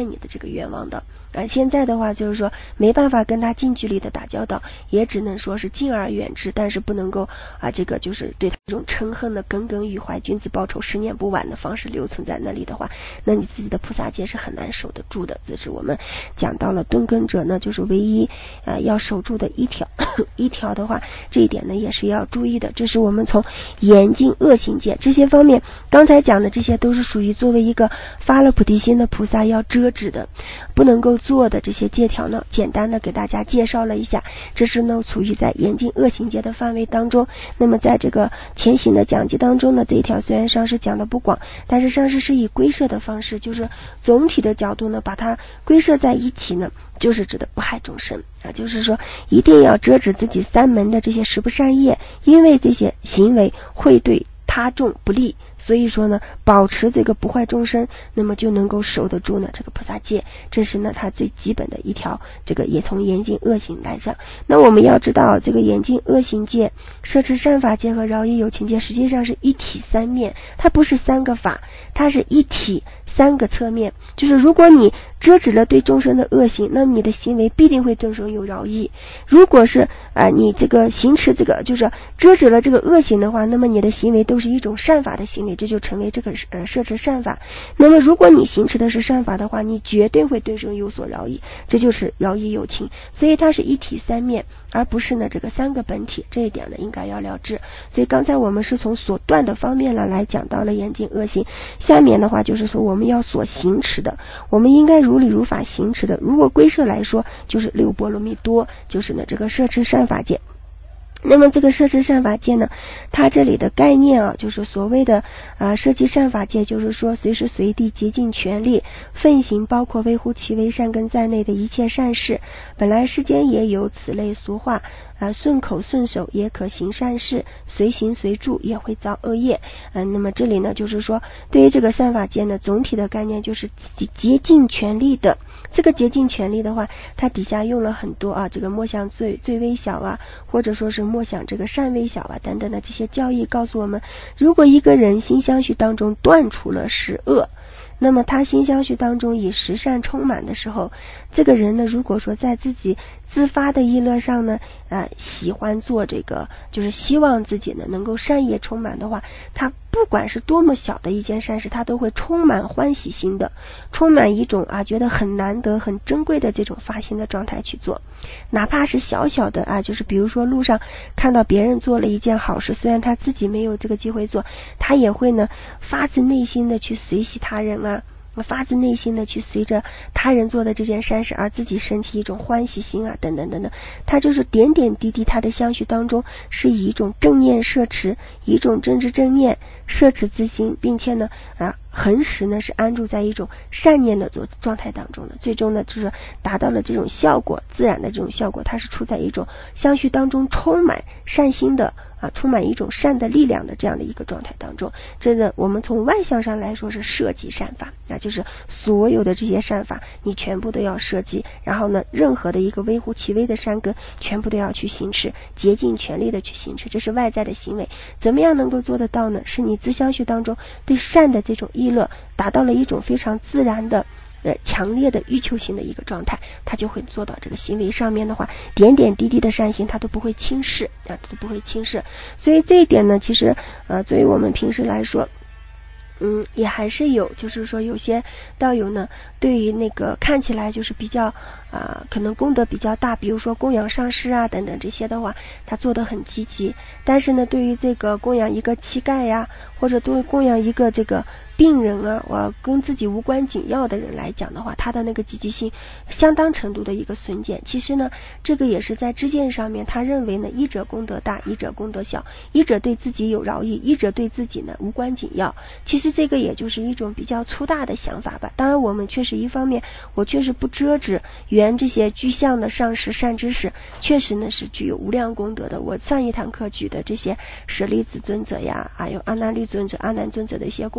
现你的这个愿望的啊。现在的话就是说没办法跟他近距离的打交道，也只能说是敬而远之，但是不能够啊这个就是对他这种嗔恨的耿耿于怀，君子报仇十年不晚的方式留存在那里的话，那你自己的菩萨戒是很难守得住的。这是我们讲到了敦根者呢，就是唯一啊要守住的一条一条的话，这一点呢也是要注意的。这是我们从严禁恶行戒这些方面，刚才讲的这些都是属于作为一个发了菩提心的菩萨要遮止的，不能够做的这些戒条呢，简单的给大家介绍了一下。这是呢处于在严禁恶行戒的范围当中。那么在这个前行的讲记当中呢，这一条虽然上师讲的不广，但是上师是以归摄的方式，就是总体的角度呢把它归摄在一起呢，就是指的不害众生啊，就是说一定要遮止自己三门的这些十不善业，因为这些行为会对他众不利，所以说呢保持这个不坏众生，那么就能够守得住呢这个菩萨戒。这是呢它最基本的一条，这个也从严禁恶行来讲。那我们要知道这个严禁恶行戒、摄持善法戒和饶益有情戒实际上是一体三面，它不是三个法，它是一体三个侧面。就是如果你遮止了对众生的恶行，那么你的行为必定会顿生有饶益。如果是啊、呃、你这个行持这个就是遮止了这个恶行的话，那么你的行为都是一种善法的行为，这就成为这个呃摄持善法。那么如果你行持的是善法的话，你绝对会顿生有所饶益，这就是饶益有情。所以它是一体三面，而不是呢这个三个本体，这一点呢应该要了知。所以刚才我们是从所断的方面呢来讲到了严禁恶行，下面的话就是说我们要所行持的，我们应该如理如法行持的。如果归摄来说，就是六波罗蜜多，就是呢这个摄持善法戒。那么这个摄持善法戒呢，它这里的概念啊，就是所谓的啊摄持善法戒，就是说随时随地竭尽全力奋行，包括微乎其微善根在内的一切善事。本来世间也有此类俗话啊，顺口顺手也可行善事，随行随住也会造恶业。嗯、啊，那么这里呢，就是说对于这个善法戒呢，总体的概念就是竭尽全力的。这个竭尽全力的话，它底下用了很多啊，这个莫想最最微小啊，或者说是莫想这个善微小啊等等的这些教义，告诉我们，如果一个人心相续当中断除了十恶，那么他心相续当中以十善充满的时候，这个人呢，如果说在自己自发的意乐上呢，呃，喜欢做这个，就是希望自己呢能够善业充满的话，他不管是多么小的一件善事，他都会充满欢喜心的，充满一种啊觉得很难得、很珍贵的这种发心的状态去做。哪怕是小小的啊，就是比如说路上看到别人做了一件好事，虽然他自己没有这个机会做，他也会呢发自内心的去随喜他人啊，发自内心的去随着他人做的这件善事而自己升起一种欢喜心啊，等等等等。他就是点点滴滴他的相续当中是以一种正念摄持，以一种正知正念摄持自心，并且呢啊恒时呢是安住在一种善念的状状态当中的，最终呢就是达到了这种效果，自然的这种效果，它是处在一种相续当中充满善心的啊，充满一种善的力量的这样的一个状态当中。这呢我们从外向上来说是摄集善法啊，就是所有的这些善法你全部都要摄集，然后呢任何的一个微乎其微的善根全部都要去行持，竭尽全力的去行持，这是外在的行为。怎么样能够做得到呢？是你自相续当中对善的这种意乐达到了一种非常自然的呃强烈的欲求性的一个状态，他就会做到这个行为上面的话，点点滴滴的善行他都不会轻视啊，都不会轻视。所以这一点呢，其实呃作为我们平时来说，嗯，也还是有，就是说有些道友呢，对于那个看起来就是比较啊、呃，可能功德比较大，比如说供养上师啊等等这些的话，他做得很积极。但是呢，对于这个供养一个乞丐呀，或者对供养一个这个病人啊，我跟自己无关紧要的人来讲的话，他的那个积极性相当程度的一个损减。其实呢，这个也是在知见上面，他认为呢，一者功德大，一者功德小，一者对自己有饶益，一者对自己呢无关紧要。其实这个也就是一种比较粗大的想法吧。当然我们确实一方面，我确实不遮止原这些具象的上师善知识，确实呢是具有无量功德的。我上一堂课举的这些舍利子尊者呀，还有阿难律尊者、阿难尊者的一些公案，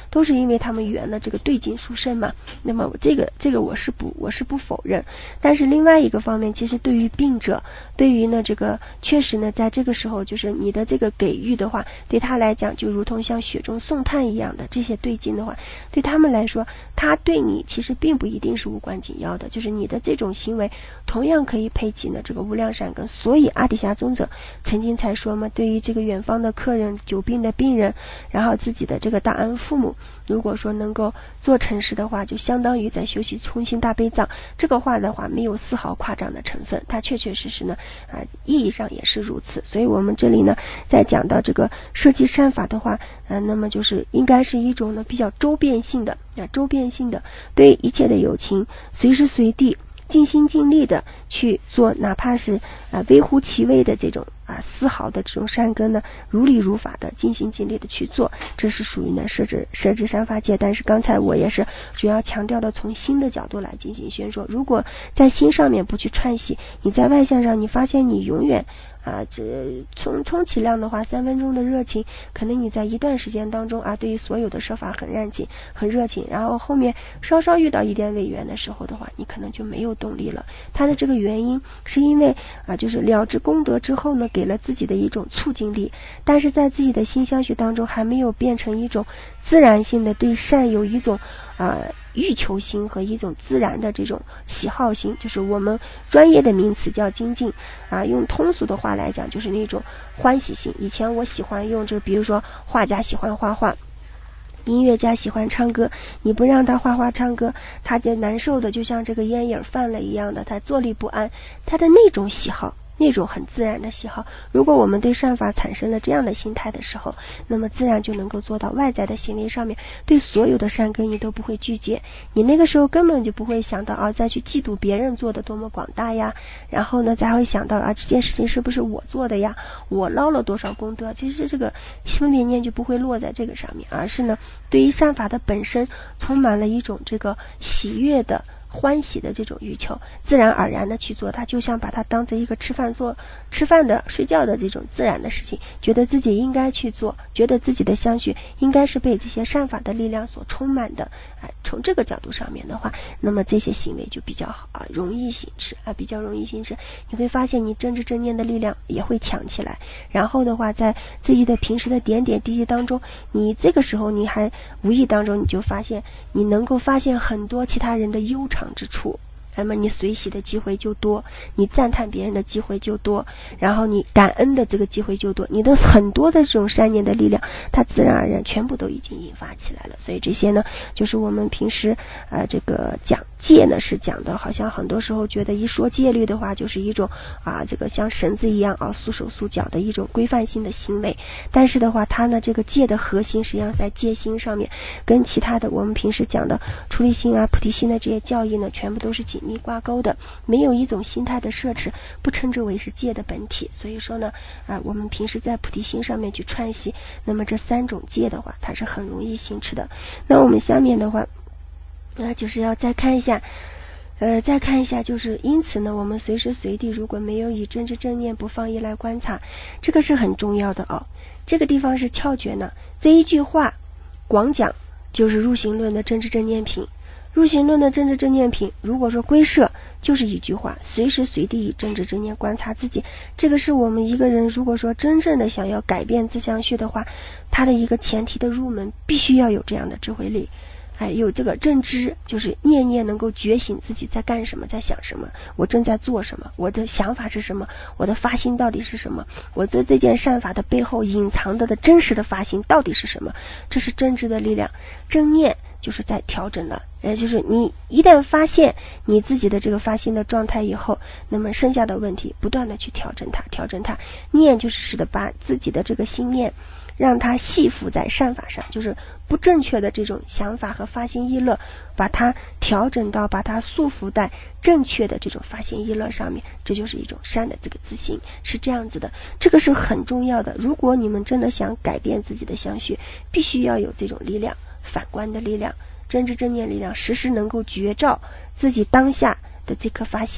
都是因为他们圆了这个对境殊胜嘛。那么这个这个我是不我是不否认，但是另外一个方面，其实对于病者，对于呢这个确实呢在这个时候，就是你的这个给予的话，对他来讲就如同像雪中送炭一样的这些对境的话，对他们来说，他对你其实并不一定是无关紧要的，就是你的这种行为同样可以配给呢这个无量善根。所以阿底峡尊者曾经才说嘛，对于这个远方的客人、久病的病人，然后自己的这个大恩父母，如果说能够做成事的话，就相当于在修习空性大悲藏。这个话的话没有丝毫夸张的成分，它确确实实呢啊意义上也是如此。所以我们这里呢在讲到这个设计善法的话，呃，那么就是应该是一种呢比较周遍性的啊周遍性的，对一切的有情随时随地尽心尽力的去做，哪怕是啊微乎其微的这种啊丝毫的这种善根呢，如理如法的尽心尽力的去做，这是属于呢设置设置善法界。但是刚才我也是主要强调的从心的角度来进行宣说，如果在心上面不去串习，你在外向上你发现你永远啊，这充充其量的话，三分钟的热情，可能你在一段时间当中啊，对于所有的设法很热情，很热情，然后后面稍稍遇到一点违缘的时候的话，你可能就没有动力了。它的这个原因是因为啊，就是了知功德之后呢，给了自己的一种促进力，但是在自己的心相续当中还没有变成一种自然性的对善有一种啊欲求心和一种自然的这种喜好心，就是我们专业的名词叫精进啊，用通俗的话来讲就是那种欢喜心。以前我喜欢用就比如说画家喜欢画画，音乐家喜欢唱歌，你不让他画画唱歌，他就难受的就像这个烟瘾犯了一样的，他坐立不安，他的那种喜好，那种很自然的喜好，如果我们对善法产生了这样的心态的时候，那么自然就能够做到外在的行为上面对所有的善根你都不会拒绝，你那个时候根本就不会想到啊再去嫉妒别人做的多么广大呀，然后呢才会想到啊这件事情是不是我做的呀，我捞了多少功德，其实这个分别念就不会落在这个上面，而是呢对于善法的本身充满了一种这个喜悦的欢喜的这种欲求，自然而然的去做，他就像把它当成一个吃饭做吃饭的睡觉的这种自然的事情，觉得自己应该去做，觉得自己的相续应该是被这些善法的力量所充满的、哎、从这个角度上面的话，那么这些行为就比较好啊，容易行持啊，比较容易行持，你会发现你正知正念的力量也会强起来，然后的话在自己的平时的点点滴滴当中，你这个时候你还无意当中你就发现你能够发现很多其他人的优长之处，那么你随喜的机会就多，你赞叹别人的机会就多，然后你感恩的这个机会就多，你的很多的这种善念的力量它自然而然全部都已经引发起来了。所以这些呢就是我们平时呃这个讲戒呢是讲的好像很多时候觉得一说戒律的话就是一种啊这个像绳子一样啊束手束脚的一种规范性的行为，但是的话它呢这个戒的核心实际上在戒心上面，跟其他的我们平时讲的出离心啊菩提心的这些教义呢全部都是紧密挂钩的，没有一种心态的摄持不称之为是戒的本体。所以说呢啊我们平时在菩提心上面去串习，那么这三种戒的话它是很容易行持的。那我们下面的话那就是要再看一下呃，再看一下就是因此呢我们随时随地如果没有以真知正念不放逸来观察，这个是很重要的哦。这个地方是窍诀呢，这一句话广讲就是入行论的真知正念品，入行论的真知正念品如果说归摄就是一句话，随时随地以真知正念观察自己，这个是我们一个人如果说真正的想要改变自相续的话，他的一个前提的入门必须要有这样的智慧力，哎，有这个正知，就是念念能够觉醒自己在干什么，在想什么，我正在做什么，我的想法是什么，我的发心到底是什么，我在这件善法的背后隐藏的的真实的发心到底是什么，这是真知的力量。正念就是在调整了，呃，就是你一旦发现你自己的这个发心的状态以后，那么剩下的问题不断的去调整它，调整它。念就是使得把自己的这个心念让它系缚在善法上，就是不正确的这种想法和发心意乐，把它调整到把它束缚在正确的这种发心意乐上面，这就是一种善的这个自心，是这样子的。这个是很重要的，如果你们真的想改变自己的相续，必须要有这种力量，反观的力量，真知正念力量，时时能够觉照自己当下的这颗发心，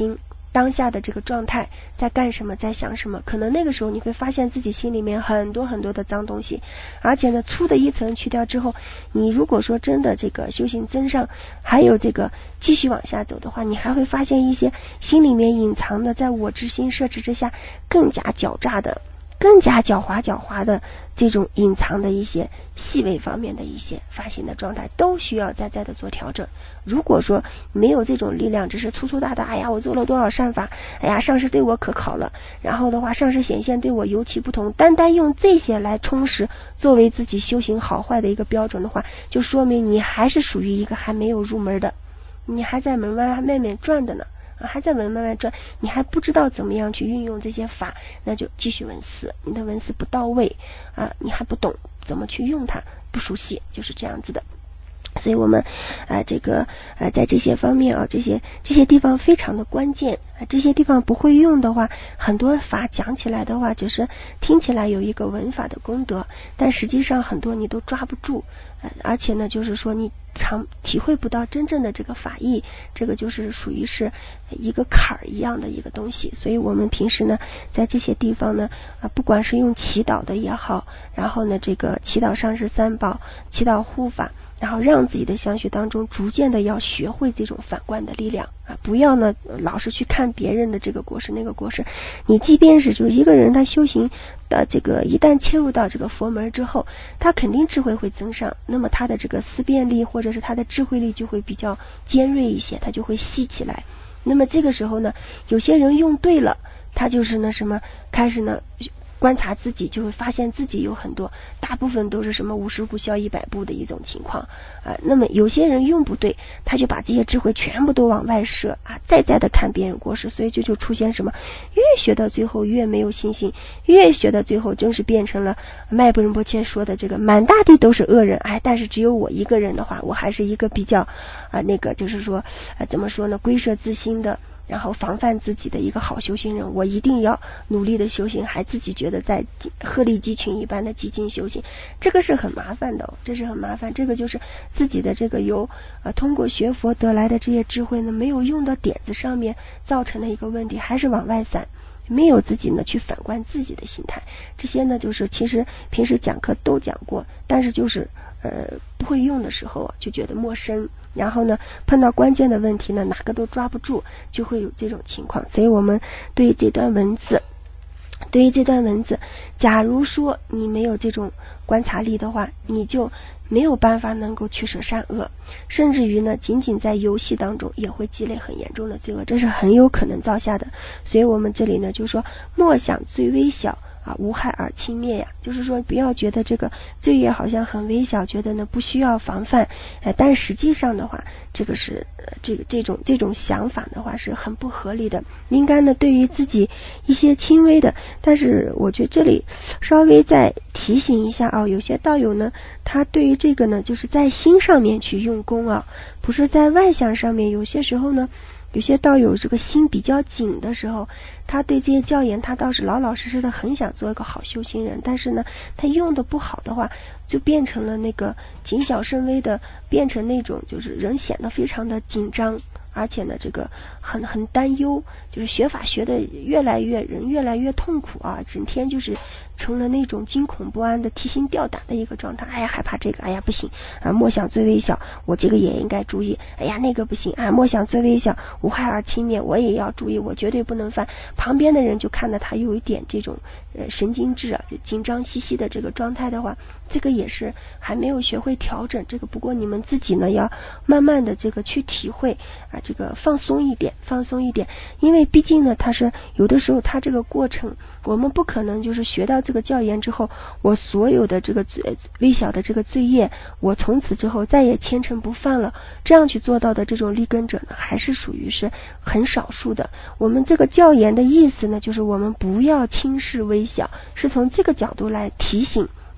当下的这个状态在干什么，在想什么，可能那个时候你会发现自己心里面很多很多的脏东西，而且呢粗的一层去掉之后，你如果说真的这个修行增上，还有这个继续往下走的话，你还会发现一些心里面隐藏的在我之心摄持之下更加狡诈的更加狡猾狡猾的这种隐藏的一些细微方面的一些发心的状态，都需要再再的做调整。如果说没有这种力量，只是粗粗大大，哎呀我做了多少善法，哎呀上师对我可考了，然后的话上师显现对我尤其不同，单单用这些来充实作为自己修行好坏的一个标准的话，就说明你还是属于一个还没有入门的，你还在门外慢慢转的呢，还在文慢慢转，你还不知道怎么样去运用这些法，那就继续闻思，你的闻思不到位啊，你还不懂怎么去用它，不熟悉，就是这样子的。所以我们啊、呃、这个呃在这些方面啊，这些这些地方非常的关键啊，这些地方不会用的话，很多法讲起来的话只是听起来有一个文法的功德，但实际上很多你都抓不住，呃、而且呢就是说你常体会不到真正的这个法义，这个就是属于是一个坎儿一样的一个东西。所以我们平时呢在这些地方呢啊，不管是用祈祷的也好，然后呢这个祈祷上师三宝，祈祷护法，然后让自己的相续当中逐渐的要学会这种反观的力量啊，不要呢老是去看别人的这个果实那个果实。你即便是就是一个人他修行的这个一旦切入到这个佛门之后，他肯定智慧会增上，那么他的这个思辨力或者是他的智慧力就会比较尖锐一些，他就会细起来。那么这个时候呢，有些人用对了，他就是呢什么开始呢观察自己，就会发现自己有很多大部分都是什么五十步笑一百步的一种情况啊。那么有些人用不对，他就把这些智慧全部都往外射啊，再再的看别人过失，所以这就出现什么，越学到最后越没有信心，越学到最后正是变成了迈布仁波切说的这个满大地都是恶人，哎，但是只有我一个人的话，我还是一个比较啊那个就是说啊怎么说呢，归摄自心的，然后防范自己的一个好修行人，我一定要努力的修行，还自己觉得在鹤立鸡群一般的激进修行，这个是很麻烦的、哦、这是很麻烦，这个就是自己的这个由呃通过学佛得来的这些智慧呢，没有用到点子上面造成的一个问题，还是往外散，没有自己呢去反观自己的心态。这些呢就是其实平时讲课都讲过，但是就是呃不会用的时候啊就觉得陌生，然后呢碰到关键的问题呢哪个都抓不住，就会有这种情况。所以我们对于这段文字对于这段文字假如说你没有这种观察力的话，你就没有办法能够取舍善恶，甚至于呢仅仅在游戏当中也会积累很严重的罪恶，这是很有可能造下的。所以我们这里呢就说莫想罪微小啊，无害而轻蔑呀，就是说不要觉得这个罪业好像很微小，觉得呢不需要防范，呃、但实际上的话，这个是、呃、这个这种这种想法的话是很不合理的。应该呢对于自己一些轻微的，但是我觉得这里稍微再提醒一下啊，有些道友呢，他对于这个呢就是在心上面去用功啊，不是在外向上面。有些时候呢。有些道友这个心比较紧的时候，他对这些教言他倒是老老实实的很想做一个好修行人，但是呢他用的不好的话，就变成了那个谨小慎微的，变成那种就是人显得非常的紧张，而且呢这个很很担忧，就是学法学的越来越人越来越痛苦啊，整天就是成了那种惊恐不安的提心吊胆的一个状态。哎呀害怕这个，哎呀不行啊，莫想罪微小，我这个也应该注意，哎呀那个不行啊，莫想罪微小，无害而轻蔑，我也要注意，我绝对不能犯。旁边的人就看到他有一点这种呃神经质啊，就紧张兮兮的这个状态的话，这个也是还没有学会调整。这个不过你们自己呢要慢慢的这个去体会啊，这个放松一点放松一点，因为毕竟呢他是有的时候他这个过程我们不可能就是学到这个教言之后，我所有的这个罪微小的这个罪业我从此之后再也虔诚不犯了，这样去做到的这种立根者呢还是属于是很少数的。我们这个教言的意思呢就是我们不要轻视微小，是从这个角度来提醒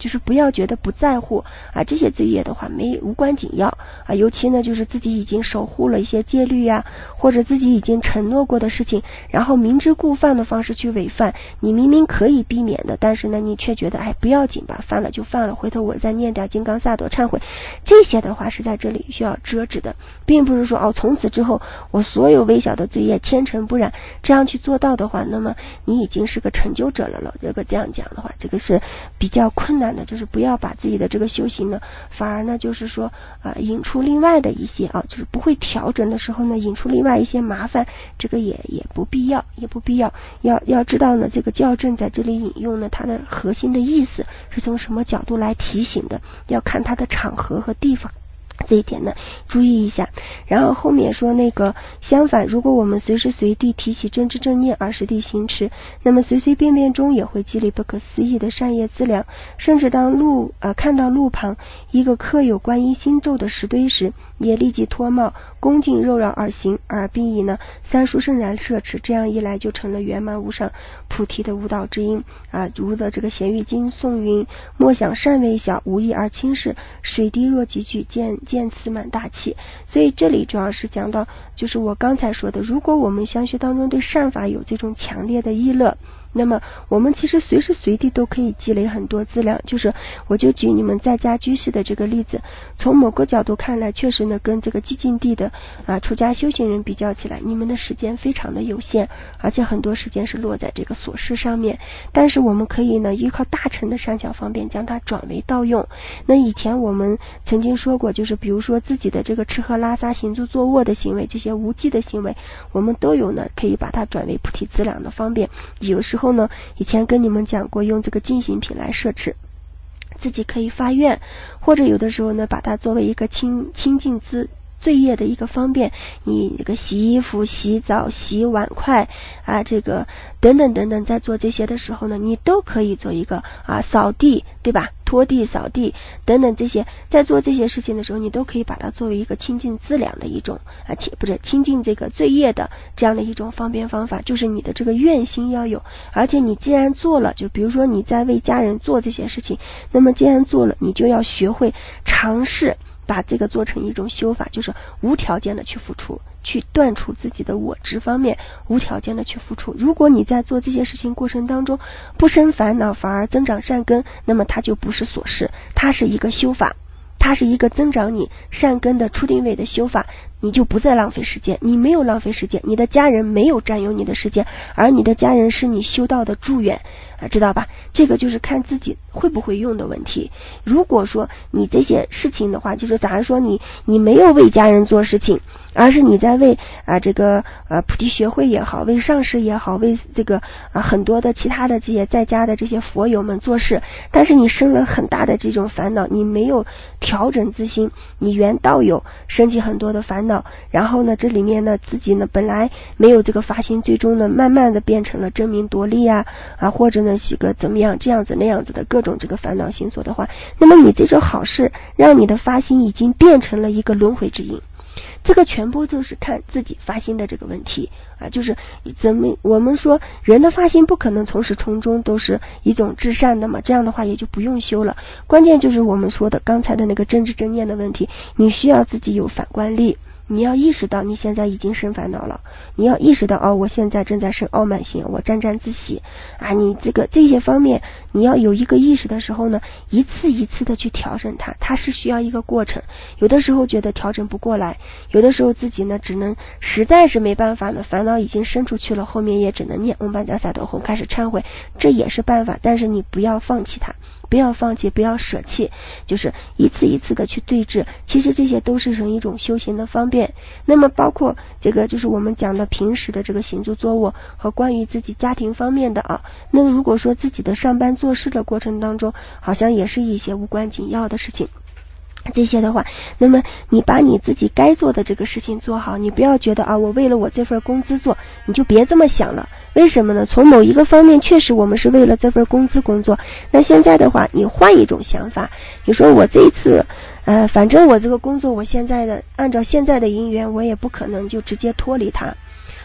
就是不要觉得不在乎啊，这些罪业的话没无关紧要啊，尤其呢就是自己已经守护了一些戒律呀，或者自己已经承诺过的事情，然后明知故犯的方式去违犯，你明明可以避免的，但是呢你却觉得哎不要紧吧，犯了就犯了，回头我再念掉金刚萨埵忏悔，这些的话是在这里需要遮止的，并不是说哦从此之后我所有微小的罪业千尘不染，这样去做到的话，那么你已经是个成就者了了。这个这样讲的话，这个是比较困难的，就是不要把自己的这个修行呢，反而呢就是说啊、呃、引出另外的一些啊，就是不会调整的时候呢，引出另外一些麻烦，这个也也不必要，也不必要。要要知道呢，这个校正在这里引用呢，它的核心的意思是从什么角度来提醒的，要看它的场合和地方。这一点呢注意一下。然后后面说那个相反，如果我们随时随地提起真知正念而实地行持，那么随随便便中也会积累不可思议的善业资粮，甚至当路呃看到路旁一个刻有观音心咒的石堆时，也立即脱帽恭敬肉绕而行，而并以呢三殊胜然摄持，这样一来就成了圆满无上菩提的悟道之因啊。如的这个贤喻经颂云，莫想善为小，无益而轻视，水滴若集聚，见见此满大器。所以这里主要是讲到就是我刚才说的，如果我们相学当中对善法有这种强烈的意乐，那么我们其实随时随地都可以积累很多资粮。就是我就举你们在家居士的这个例子，从某个角度看来，确实呢跟这个寂静地的啊出家修行人比较起来，你们的时间非常的有限，而且很多时间是落在这个琐事上面。但是我们可以呢依靠大乘的善巧方便将它转为道用。那以前我们曾经说过，就是比如说自己的这个吃喝拉撒行住坐卧的行为，这些无记的行为，我们都有呢可以把它转为菩提资粮的方便。有时候呢以前跟你们讲过，用这个净行品来摄持，自己可以发愿，或者有的时候呢把它作为一个清清净资罪业的一个方便，你这个洗衣服、洗澡、洗碗筷啊，这个等等等等，在做这些的时候呢，你都可以做一个啊扫地，对吧？拖地、扫地等等这些，在做这些事情的时候，你都可以把它作为一个清净资粮的一种啊，清不是清净这个罪业的这样的一种方便方法，就是你的这个愿心要有，而且你既然做了，就比如说你在为家人做这些事情，那么既然做了，你就要学会尝试把这个做成一种修法，就是无条件的去付出，去断除自己的我执方面，无条件的去付出。如果你在做这些事情过程当中不生烦恼，反而增长善根，那么它就不是琐事，它是一个修法，它是一个增长你善根的初定位的修法，你就不再浪费时间，你没有浪费时间，你的家人没有占有你的时间，而你的家人是你修道的助缘啊，知道吧？这个就是看自己会不会用的问题。如果说你这些事情的话，就是假如说你你没有为家人做事情，而是你在为啊这个呃菩提学会也好，为上师也好，为这个啊很多的其他的这些在家的这些佛友们做事，但是你生了很大的这种烦恼，你没有调整自心，你原道友升起很多的烦恼，然后呢这里面呢自己呢本来没有这个发心，最终呢慢慢的变成了争名夺利啊啊或者呢是个怎么样这样子那样子的各种这个烦恼心所的话，那么你这种好事让你的发心已经变成了一个轮回之因。这个全部就是看自己发心的这个问题啊，就是怎么我们说人的发心不可能从始从终都是一种至善的嘛，这样的话也就不用修了。关键就是我们说的刚才的那个真知正念的问题，你需要自己有反观力，你要意识到你现在已经生烦恼了，你要意识到哦，我现在正在生傲慢心，我沾沾自喜啊，你这个这些方面你要有一个意识的时候呢，一次一次的去调整它，它是需要一个过程。有的时候觉得调整不过来，有的时候自己呢只能实在是没办法了，烦恼已经生出去了，后面也只能念嗡班加萨埵吽开始忏悔，这也是办法，但是你不要放弃它，不要放弃，不要舍弃，就是一次一次的去对峙，其实这些都是成一种修行的方便。那么包括这个就是我们讲的平时的这个行住坐卧和关于自己家庭方面的啊，那如果说自己的上班做事的过程当中好像也是一些无关紧要的事情，这些的话，那么你把你自己该做的这个事情做好，你不要觉得啊，我为了我这份工资做，你就别这么想了。为什么呢？从某一个方面确实我们是为了这份工资工作，那现在的话你换一种想法，你说我这一次呃，反正我这个工作我现在的按照现在的因缘我也不可能就直接脱离它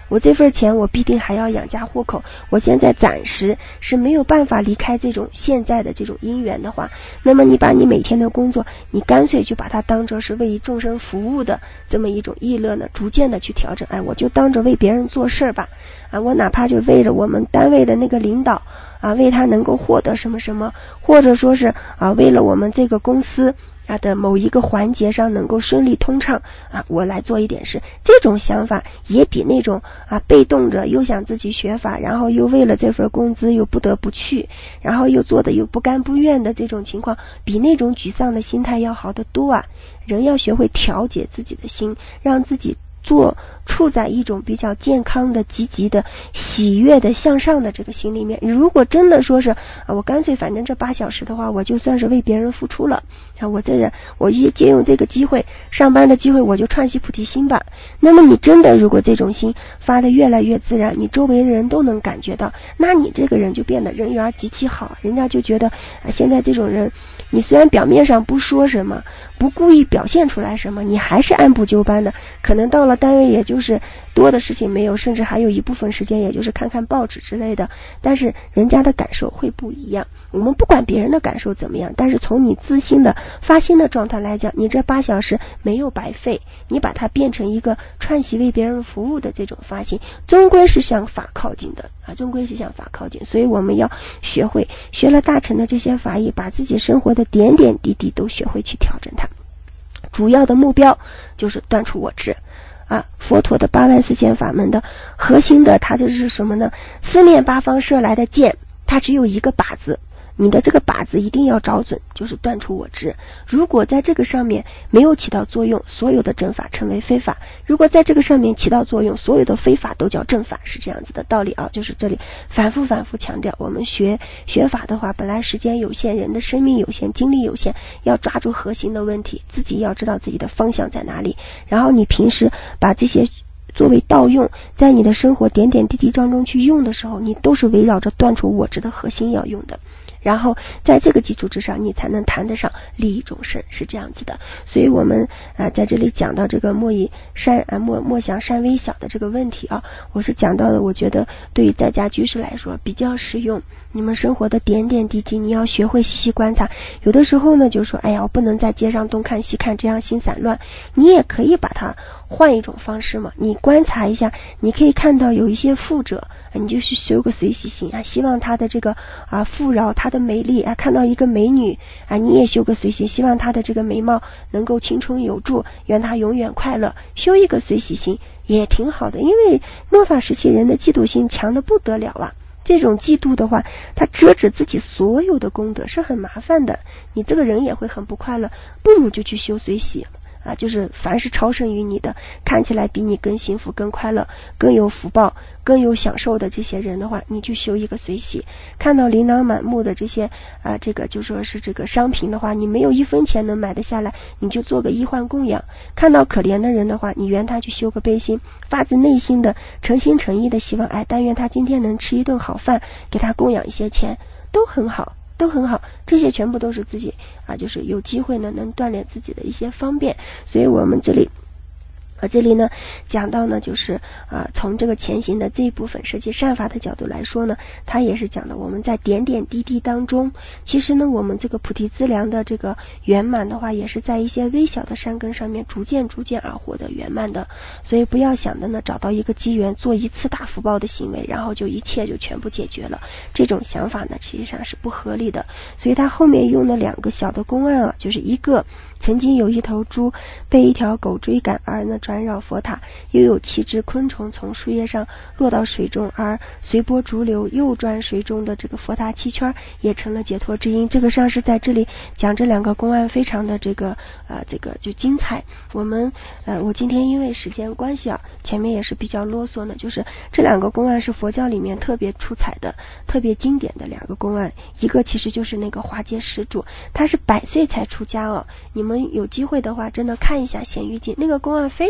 我这份钱我必定还要养家糊口，我现在暂时是没有办法离开这种现在的这种因缘的话，那么你把你每天的工作，你干脆就把它当成是为众生服务的这么一种意乐呢，逐渐的去调整。哎，我就当着为别人做事吧，啊，我哪怕就为了我们单位的那个领导啊，为他能够获得什么什么，或者说是啊，为了我们这个公司啊的某一个环节上能够顺利通畅啊，我来做一点事，这种想法也比那种啊被动着又想自己学法，然后又为了这份工资又不得不去，然后又做的又不甘不愿的这种情况，比那种沮丧的心态要好得多啊。人要学会调节自己的心，让自己做处在一种比较健康的、积极的、喜悦的、向上的这个心里面。如果真的说是啊，我干脆反正这八小时的话，我就算是为别人付出了啊，我这人我一借用这个机会，上班的机会，我就串习菩提心吧。那么你真的如果这种心发得越来越自然，你周围的人都能感觉到，那你这个人就变得人缘极其好，人家就觉得啊，现在这种人，你虽然表面上不说什么，不故意表现出来什么，你还是按部就班的，可能到了单位也就是多的事情没有，甚至还有一部分时间也就是看看报纸之类的，但是人家的感受会不一样。我们不管别人的感受怎么样，但是从你自心的发心的状态来讲，你这八小时没有白费，你把它变成一个串习为别人服务的这种发心，终归是向法靠近的啊，终归是向法靠近。所以我们要学会学了大乘的这些法义，把自己生活的点点滴滴都学会去调整它。主要的目标就是断除我执啊，佛陀的八万四千法门的核心的，它就是什么呢？四面八方射来的箭，它只有一个靶子，你的这个靶子一定要找准，就是断除我执。如果在这个上面没有起到作用，所有的正法称为非法；如果在这个上面起到作用，所有的非法都叫正法，是这样子的道理啊。就是这里反复反复强调，我们学学法的话，本来时间有限，人的生命有限，精力有限，要抓住核心的问题，自己要知道自己的方向在哪里，然后你平时把这些作为道用，在你的生活点点滴滴当中去用的时候，你都是围绕着断除我执的核心要用的，然后在这个基础之上，你才能谈得上利益众生，是这样子的。所以我们啊在这里讲到这个莫以善啊莫莫想善微小的这个问题啊，我是讲到的，我觉得对于在家居士来说比较实用。你们生活的点点滴滴，你要学会细细观察。有的时候呢，就说哎呀，我不能在街上东看西看，这样心散乱。你也可以把它换一种方式嘛，你观察一下，你可以看到有一些富者，你就去修个随喜心啊，希望他的这个啊富饶，他的美丽啊，看到一个美女啊，你也修个随喜，希望他的这个眉毛能够青春有助，愿他永远快乐，修一个随喜心也挺好的。因为末法时期人的嫉妒心强得不得了啊，这种嫉妒的话，它遮止自己所有的功德，是很麻烦的，你这个人也会很不快乐，不如就去修随喜啊，就是凡是超胜于你的，看起来比你更幸福、更快乐、更有福报、更有享受的这些人的话，你就修一个随喜。看到琳琅满目的这些啊，这个就说是这个商品的话，你没有一分钱能买得下来，你就做个医患供养。看到可怜的人的话，你愿他去修个悲心，发自内心的诚心诚意的希望，哎，但愿他今天能吃一顿好饭，给他供养一些钱，都很好。都很好，这些全部都是自己啊，就是有机会呢能锻炼自己的一些方便。所以我们这里啊，这里呢讲到呢，就是啊，从这个前行的这一部分涉及善法的角度来说呢，它也是讲的我们在点点滴滴当中，其实呢，我们这个菩提资粮的这个圆满的话，也是在一些微小的善根上面逐渐逐渐而获得圆满的。所以不要想的呢，找到一个机缘做一次大福报的行为，然后就一切就全部解决了。这种想法呢，实际上是不合理的。所以他后面用的两个小的公案啊，就是一个曾经有一头猪被一条狗追赶而呢转绕佛塔，又有七只昆虫从树叶上落到水中，而随波逐流又转水中的这个佛塔七圈，也成了解脱之因。这个上是在这里讲这两个公案非常的这个呃这个就精彩。我们呃我今天因为时间关系啊，前面也是比较啰嗦呢，就是这两个公案是佛教里面特别出彩的、特别经典的两个公案。一个其实就是那个华阶施主，他是百岁才出家哦。你们有机会的话，真的看一下《咸鱼经》，那个公案非常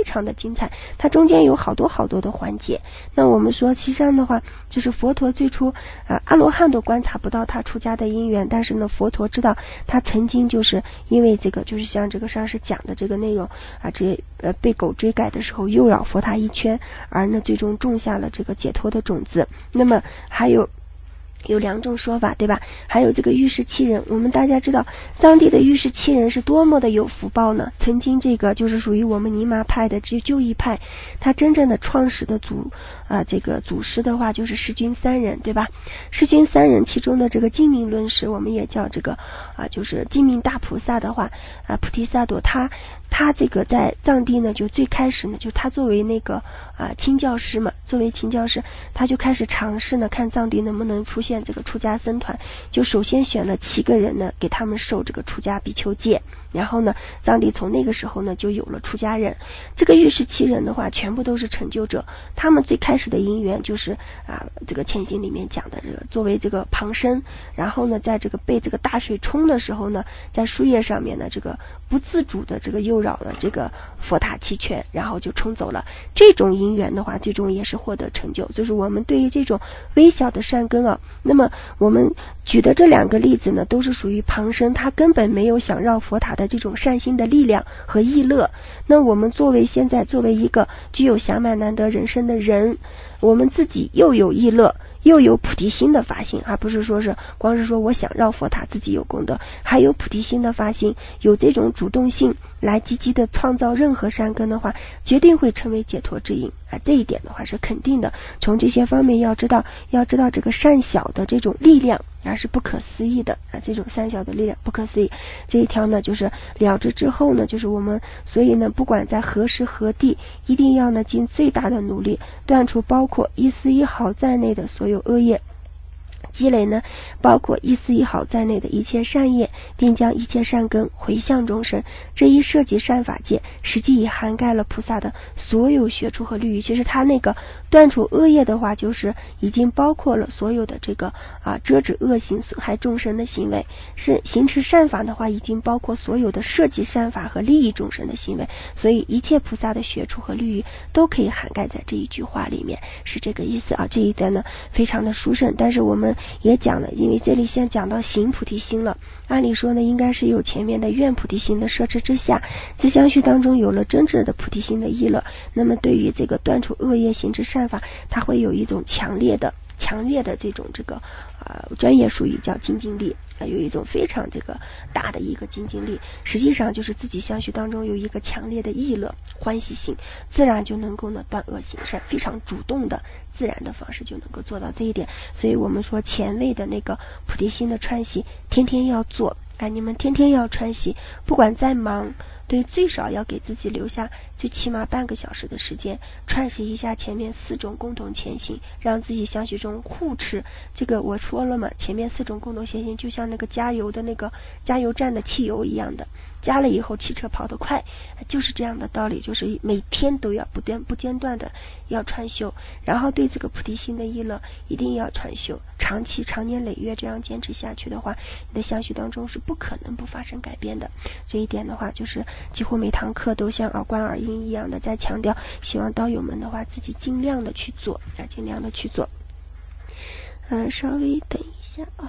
常的精彩，它中间有好多好多的环节。那我们说实际上的话，就是佛陀最初啊、呃、阿罗汉都观察不到他出家的因缘，但是呢佛陀知道他曾经就是因为这个就是像这个上师讲的这个内容啊，这呃被狗追赶的时候诱扰佛塔一圈，而呢最终种下了这个解脱的种子。那么还有有两种说法，对吧？还有这个御世七人，我们大家知道藏地的御世七人是多么的有福报呢？曾经这个就是属于我们尼玛派的这旧义派，他真正的创始的祖啊、呃，这个祖师的话就是世君三人，对吧？世君三人其中的这个净命论师，我们也叫这个啊、呃，就是净命大菩萨的话啊、呃，菩提萨埵他。他这个在藏地呢，就最开始呢，就他作为那个啊、呃、清教师嘛，作为清教师，他就开始尝试呢，看藏地能不能出现这个出家僧团。就首先选了七个人呢，给他们受这个出家比丘戒，然后呢，藏地从那个时候呢，就有了出家人。这个御世七人的话，全部都是成就者。他们最开始的因缘就是啊，这个前行里面讲的这个，作为这个旁生，然后呢，在这个被这个大水冲的时候呢，在树叶上面呢，这个不自主的这个诱扰了这个佛塔七圈，然后就冲走了。这种因缘的话，最终也是获得成就。就是我们对于这种微小的善根啊，那么我们举的这两个例子呢，都是属于旁生，他根本没有想绕佛塔的这种善心的力量和意乐。那我们作为现在作为一个具有暇满难得人生的人，我们自己又有意乐，又有菩提心的发心，而不是说是光是说我想绕佛塔自己有功德，还有菩提心的发心，有这种主动性来积极的创造任何善根的话，决定会成为解脱之因啊！这一点的话是肯定的。从这些方面要知道，要知道这个善小的这种力量啊是不可思议的啊！这种善小的力量不可思议。这一条呢，就是了知之后呢，就是我们所以呢，不管在何时何地，一定要呢尽最大的努力断除包括一丝一毫在内的所有恶业。积累呢，包括一丝一毫在内的一切善业，并将一切善根回向众生。这一涉及善法界，实际已涵盖了菩萨的所有学处和律仪。其实他那个断除恶业的话，就是已经包括了所有的这个啊遮止恶行、损害众生的行为；是行持善法的话，已经包括所有的涉及善法和利益众生的行为。所以一切菩萨的学处和律仪都可以涵盖在这一句话里面，是这个意思啊。这一点呢，非常的殊胜。但是我们也讲了，因为这里先讲到行菩提心了，按理说呢，应该是有前面的愿菩提心的摄持之下，自相续当中有了真正的菩提心的意乐，那么对于这个断除恶业、行持善法，它会有一种强烈的强烈的这种这个啊、呃、专业术语叫精进力啊、呃，有一种非常这个大的一个精进力，实际上就是自己相续当中有一个强烈的意乐欢喜心，自然就能够呢断恶行善，非常主动的自然的方式就能够做到这一点。所以我们说前卫的那个菩提心的串习天天要做，哎，你们天天要串习，不管再忙，对，最少要给自己留下最起码半个小时的时间，串习一下前面四种共同前行，让自己相续中护持。这个我说了嘛，前面四种共同前行就像那个加油的那个加油站的汽油一样的，加了以后汽车跑得快，就是这样的道理，就是每天都要不断不间断的要串修，然后对这个菩提心的意乐一定要串修，长期长年累月这样坚持下去的话，你的相续当中是不可能不发生改变的。这一点的话，就是几乎每堂课都像耳观耳音一样的在强调，希望道友们的话自己尽量的去做啊，尽量的去做。嗯、呃，稍微等一下啊。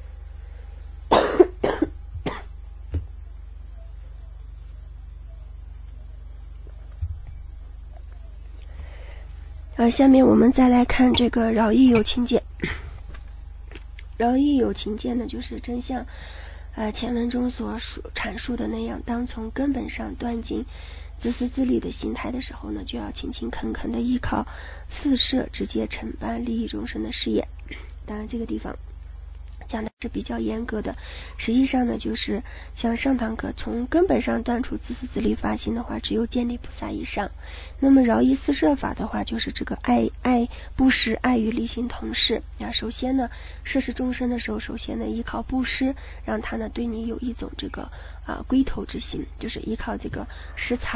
啊，下面我们再来看这个饶益有情见。饶益有情见呢，就是真像呃前文中所述阐述的那样，当从根本上断尽自私自利的心态的时候呢，就要勤勤恳恳的依靠四摄直接承办利益众生的事业。当然这个地方讲的是比较严格的，实际上呢，就是像上堂课从根本上断除自私自利发心的话，只有见力菩萨以上。那么饶益四摄法的话，就是这个爱爱布施、爱与利心同事啊。首先呢，摄持众生的时候，首先呢依靠布施，让他呢对你有一种这个啊归投之心，就是依靠这个施财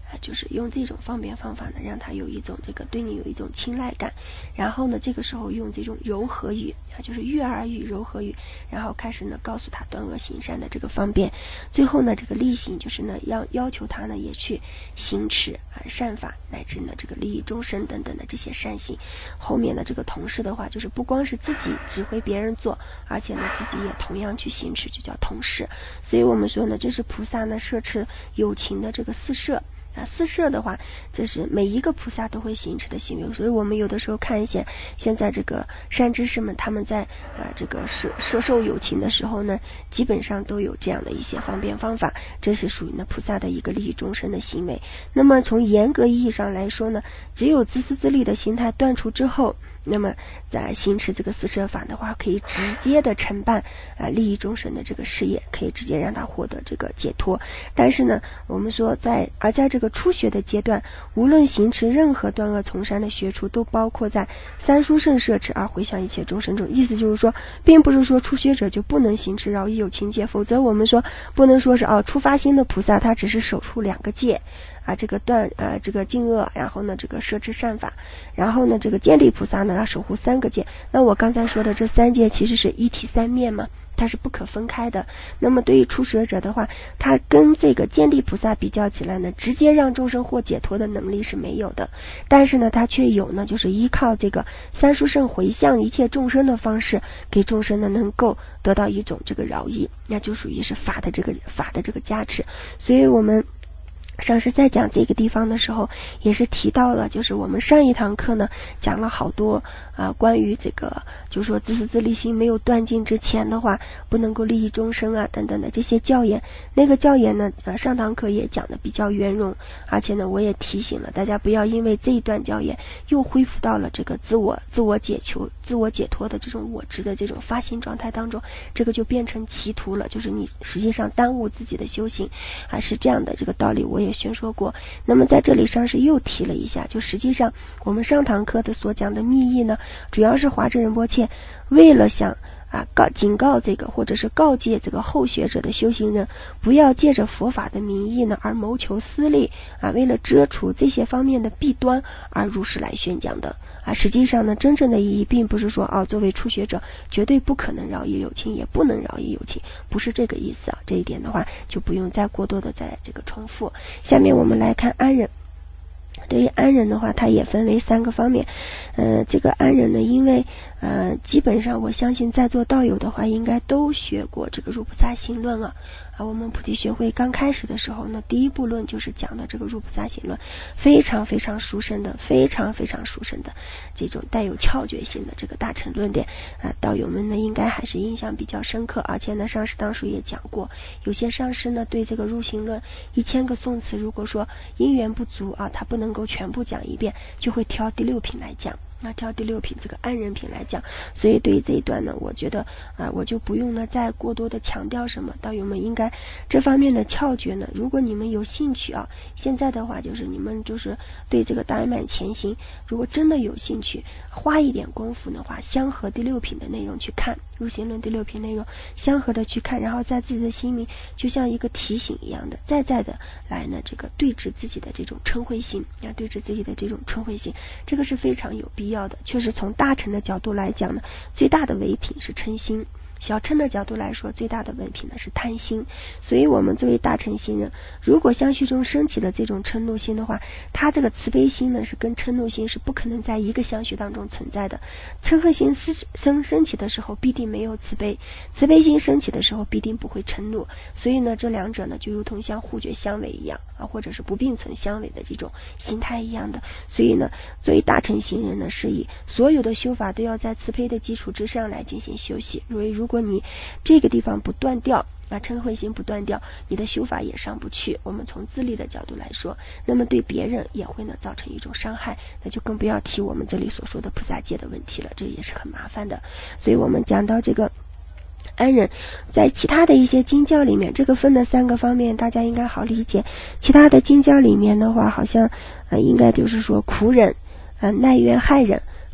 啊，就是用这种方便方法呢，让他有一种这个对你有一种青睐感，然后呢，这个时候用这种柔和语啊，就是悦耳语、柔和语，然后开始呢告诉他断恶行善的这个方便，最后呢，这个力行就是呢要要求他呢也去行持啊善法，乃至呢这个利益众生等等的这些善行。后面的这个同事的话，就是不光是自己指挥别人做，而且呢自己也同样去行持，就叫同事。所以我们说呢，这是菩萨呢摄持有情的这个四摄。啊，四摄的话，这是每一个菩萨都会行持的行为，所以我们有的时候看一些现在这个善知识们，他们在啊这个摄摄受有情的时候呢，基本上都有这样的一些方便方法，这是属于呢菩萨的一个利益众生的行为。那么从严格意义上来说呢，只有自私自利的心态断除之后，那么在行持这个四摄法的话，可以直接的承办啊利益众生的这个事业，可以直接让他获得这个解脱。但是呢，我们说在而在这个初学的阶段，无论行持任何断恶从善的学处，都包括在三殊胜摄持而回向一切众生中。意思就是说，并不是说初学者就不能行持饶益有情戒，否则我们说不能说是哦初发心的菩萨他只是守住两个戒啊，这个断呃这个禁恶，然后呢这个摄持善法，然后呢这个见力菩萨呢要守护三个戒。那我刚才说的这三戒其实是一体三面嘛，它是不可分开的。那么对于初学者的话，他跟这个见力菩萨比较起来呢，直接让众生获解脱的能力是没有的，但是呢他却有呢就是依靠这个三殊胜回向一切众生的方式，给众生呢能够得到一种这个饶益，那就属于是法的这个法的这个加持。所以我们上师在讲这个地方的时候，也是提到了，就是我们上一堂课呢讲了好多啊、呃，关于这个就是说自私自利心没有断尽之前的话，不能够利益众生啊等等的这些教言。那个教言呢，呃，上堂课也讲的比较圆融，而且呢，我也提醒了大家不要因为这一段教言又恢复到了这个自我自我解求、自我解脱的这种我执的这种发心状态当中，这个就变成歧途了，就是你实际上耽误自己的修行啊，是这样的这个道理。我也宣说过。那么在这里上是又提了一下，就实际上我们上堂课的所讲的密意呢，主要是华严仁波切为了想啊告警告这个或者是告诫这个后学者的修行人，不要借着佛法的名义呢而谋求私利啊，为了遮除这些方面的弊端而如实来宣讲的啊。实际上呢，真正的意义并不是说哦，作为初学者绝对不可能饶益有情，也不能饶益有情，不是这个意思啊。这一点的话就不用再过多的在这个重复。下面我们来看安忍。对于安忍的话，它也分为三个方面。呃，这个安忍呢，因为呃，基本上我相信在座道友的话，应该都学过这个入菩萨行论啊。啊，我们菩提学会刚开始的时候呢，第一部论就是讲的这个入菩萨行论，非常非常殊胜的，非常非常殊胜的这种带有窍诀性的这个大乘论点啊，道友们呢应该还是印象比较深刻。而且呢，上师当初也讲过，有些上师呢对这个入行论一千个颂词，如果说因缘不足啊，他不能够全部讲一遍，就会挑第六品来讲。那挑第六品这个安忍品来讲，所以对于这一段呢，我觉得啊、呃，我就不用呢再过多的强调什么，道友们应该这方面的窍诀呢，如果你们有兴趣啊，现在的话就是你们就是对这个大圆满前行，如果真的有兴趣，花一点功夫的话，相合第六品的内容去看，入行论第六品内容相合的去看，然后在自己的心里就像一个提醒一样的，再再的来呢这个对治自己的这种嗔恚心啊，对治自己的这种嗔恚心，这个是非常有必要要的。确实从大乘的角度来讲呢，最大的伪品是嗔心，小乘的角度来说，最大的伪品呢是贪心。所以我们作为大乘心人，如果相续中升起了这种嗔怒心的话，他这个慈悲心呢是跟嗔怒心是不可能在一个相续当中存在的。嗔恨心升升起的时候必定没有慈悲，慈悲心升起的时候必定不会嗔怒，所以呢这两者呢就如同像互觉相违一样啊，或者是不并存相违的这种心态一样的。所以呢作为大乘心人呢，是以所有的修法都要在慈悲的基础之上来进行修习。因为如果你这个地方不断掉啊，嗔恚心不断掉，你的修法也上不去。我们从自利的角度来说，那么对别人也会呢造成一种伤害，那就更不要提我们这里所说的菩萨戒的问题了，这也是很麻烦的。所以我们讲到这个安忍，在其他的一些经教里面，这个分的三个方面大家应该好理解。其他的经教里面的话，好像呃应该就是说苦忍、呃耐怨害忍，还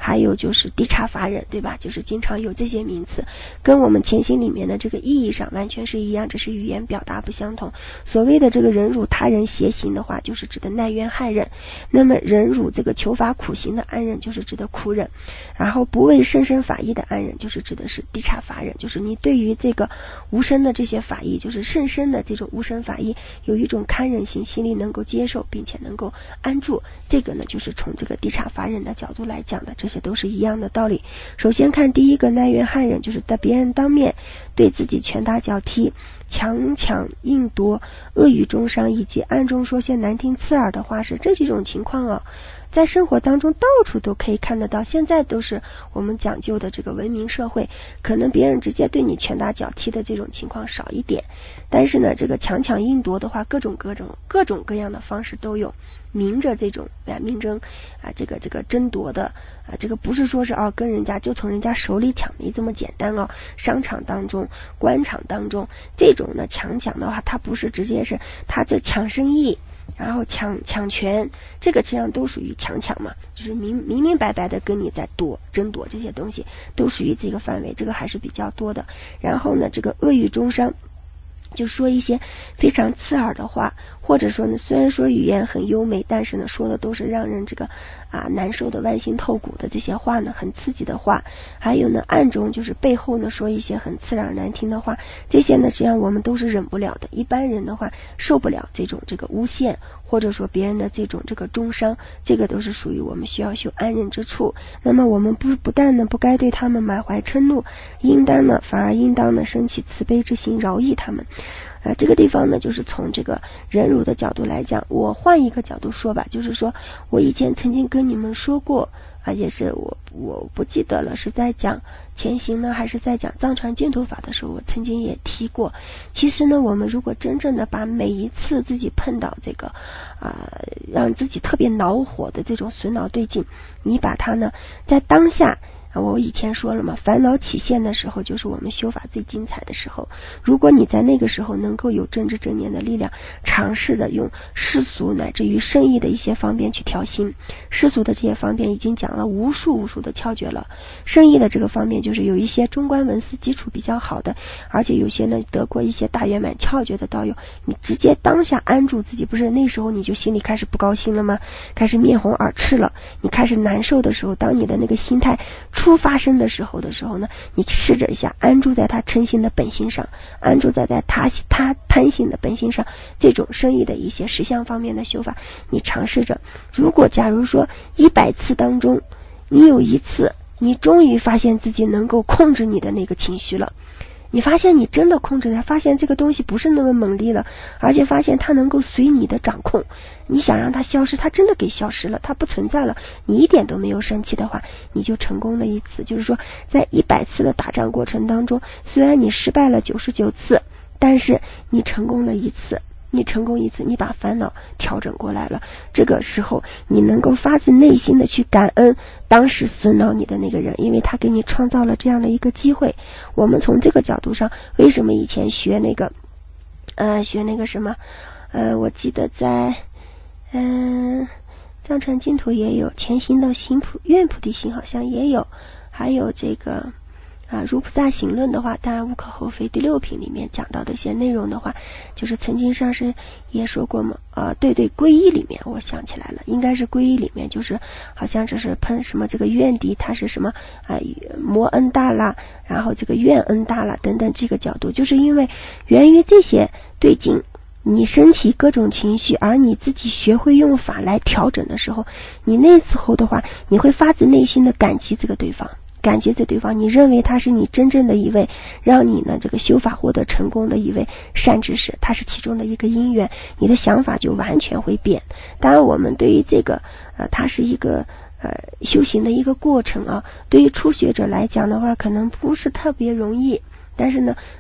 还有就是低差法忍，对吧？就是经常有这些名词，跟我们前行里面的这个意义上完全是一样，只是语言表达不相同。所谓的这个忍辱他人邪行的话，就是指的耐怨害忍。那么忍辱这个求法苦行的安忍，就是指的苦忍。然后不为甚深法义的安忍，就是指的是低差法忍，就是你对于这个无生的这些法义，就是甚深的这种无生法义，有一种堪忍性，心里能够接受并且能够安住。这个呢，就是从这个低差法忍的角度来讲的，这些都是一样的道理。首先看第一个耐怨害忍，就是在别人当面对自己拳打脚踢、强抢硬夺、恶语中伤，以及暗中说些难听刺耳的话，是这几种情况啊，在生活当中到处都可以看得到。现在都是我们讲究的这个文明社会，可能别人直接对你拳打脚踢的这种情况少一点，但是呢，这个强抢硬夺的话，各种各种各种各样的方式都有，明着这种啊明争啊这个这个争夺的啊，这个不是说是哦、啊、跟人家就从人家手里抢，没这么简单哦。商场当中、官场当中，这种呢强抢的话，它不是直接是他这抢生意，然后抢抢权，这个实际上都属于强抢嘛，就是明明明白白的跟你在夺争夺，这些东西都属于这个范围，这个还是比较多的。然后呢，这个恶语中伤，就说一些非常刺耳的话，或者说呢，虽然说语言很优美，但是呢，说的都是让人这个啊难受的、剜心透骨的这些话呢，很刺激的话。还有呢，暗中就是背后呢说一些很刺耳难听的话，这些呢，实际上我们都是忍不了的。一般人的话，受不了这种这个诬陷，或者说别人的这种这个中伤，这个都是属于我们需要修安忍之处。那么我们不不但呢不该对他们满怀嗔怒，应当呢反而应当呢升起慈悲之心，饶益他们。呃，这个地方呢，就是从这个忍辱的角度来讲，我换一个角度说吧，就是说我以前曾经跟你们说过啊，也是我我不记得了，是在讲前行呢，还是在讲藏传净土法的时候，我曾经也提过。其实呢，我们如果真正的把每一次自己碰到这个啊、呃，让自己特别恼火的这种损恼对境，你把它呢，在当下。我以前说了嘛，烦恼起现的时候就是我们修法最精彩的时候。如果你在那个时候能够有正知正念的力量，尝试的用世俗乃至于圣意的一些方便去调心，世俗的这些方便已经讲了无数无数的窍诀了。圣意的这个方面就是有一些中观文思基础比较好的，而且有些呢得过一些大圆满窍诀的道友，你直接当下安住自己，不是那时候你就心里开始不高兴了吗？开始面红耳赤了，你开始难受的时候，当你的那个心态初发生的时候的时候呢，你试着一下安住在他嗔心的本心上，安住在在他他贪心的本心上，这种生意的一些实相方面的修法，你尝试着。如果假如说一百次当中，你有一次你终于发现自己能够控制你的那个情绪了，你发现你真的控制它，发现这个东西不是那么猛烈了，而且发现它能够随你的掌控，你想让它消失，它真的给消失了，它不存在了，你一点都没有生气的话，你就成功了一次。就是说在一百次的打仗过程当中，虽然你失败了九十九次，但是你成功了一次，你成功一次，你把烦恼调整过来了。这个时候你能够发自内心的去感恩当时损恼你的那个人，因为他给你创造了这样的一个机会。我们从这个角度上，为什么以前学那个呃学那个什么呃我记得在嗯、呃、藏传净土也有，前行到行菩愿菩提心好像也有，还有这个啊，如菩萨行论的话，当然无可厚非。第六品里面讲到的一些内容的话，就是曾经上师也说过嘛，啊，对对，皈依里面我想起来了，应该是皈依里面，就是好像这是喷什么这个愿敌，它是什么啊，摩恩大拉，然后这个愿恩大拉等等，这个角度，就是因为源于这些对境。你升起各种情绪，而你自己学会用法来调整的时候，你那时候的话，你会发自内心的感激这个对方。感激这对方，你认为他是你真正的一位让你呢这个修法获得成功的一位善知识，他是其中的一个因缘，你的想法就完全会变。当然我们对于这个呃它是一个呃修行的一个过程啊，对于初学者来讲的话可能不是特别容易，但是呢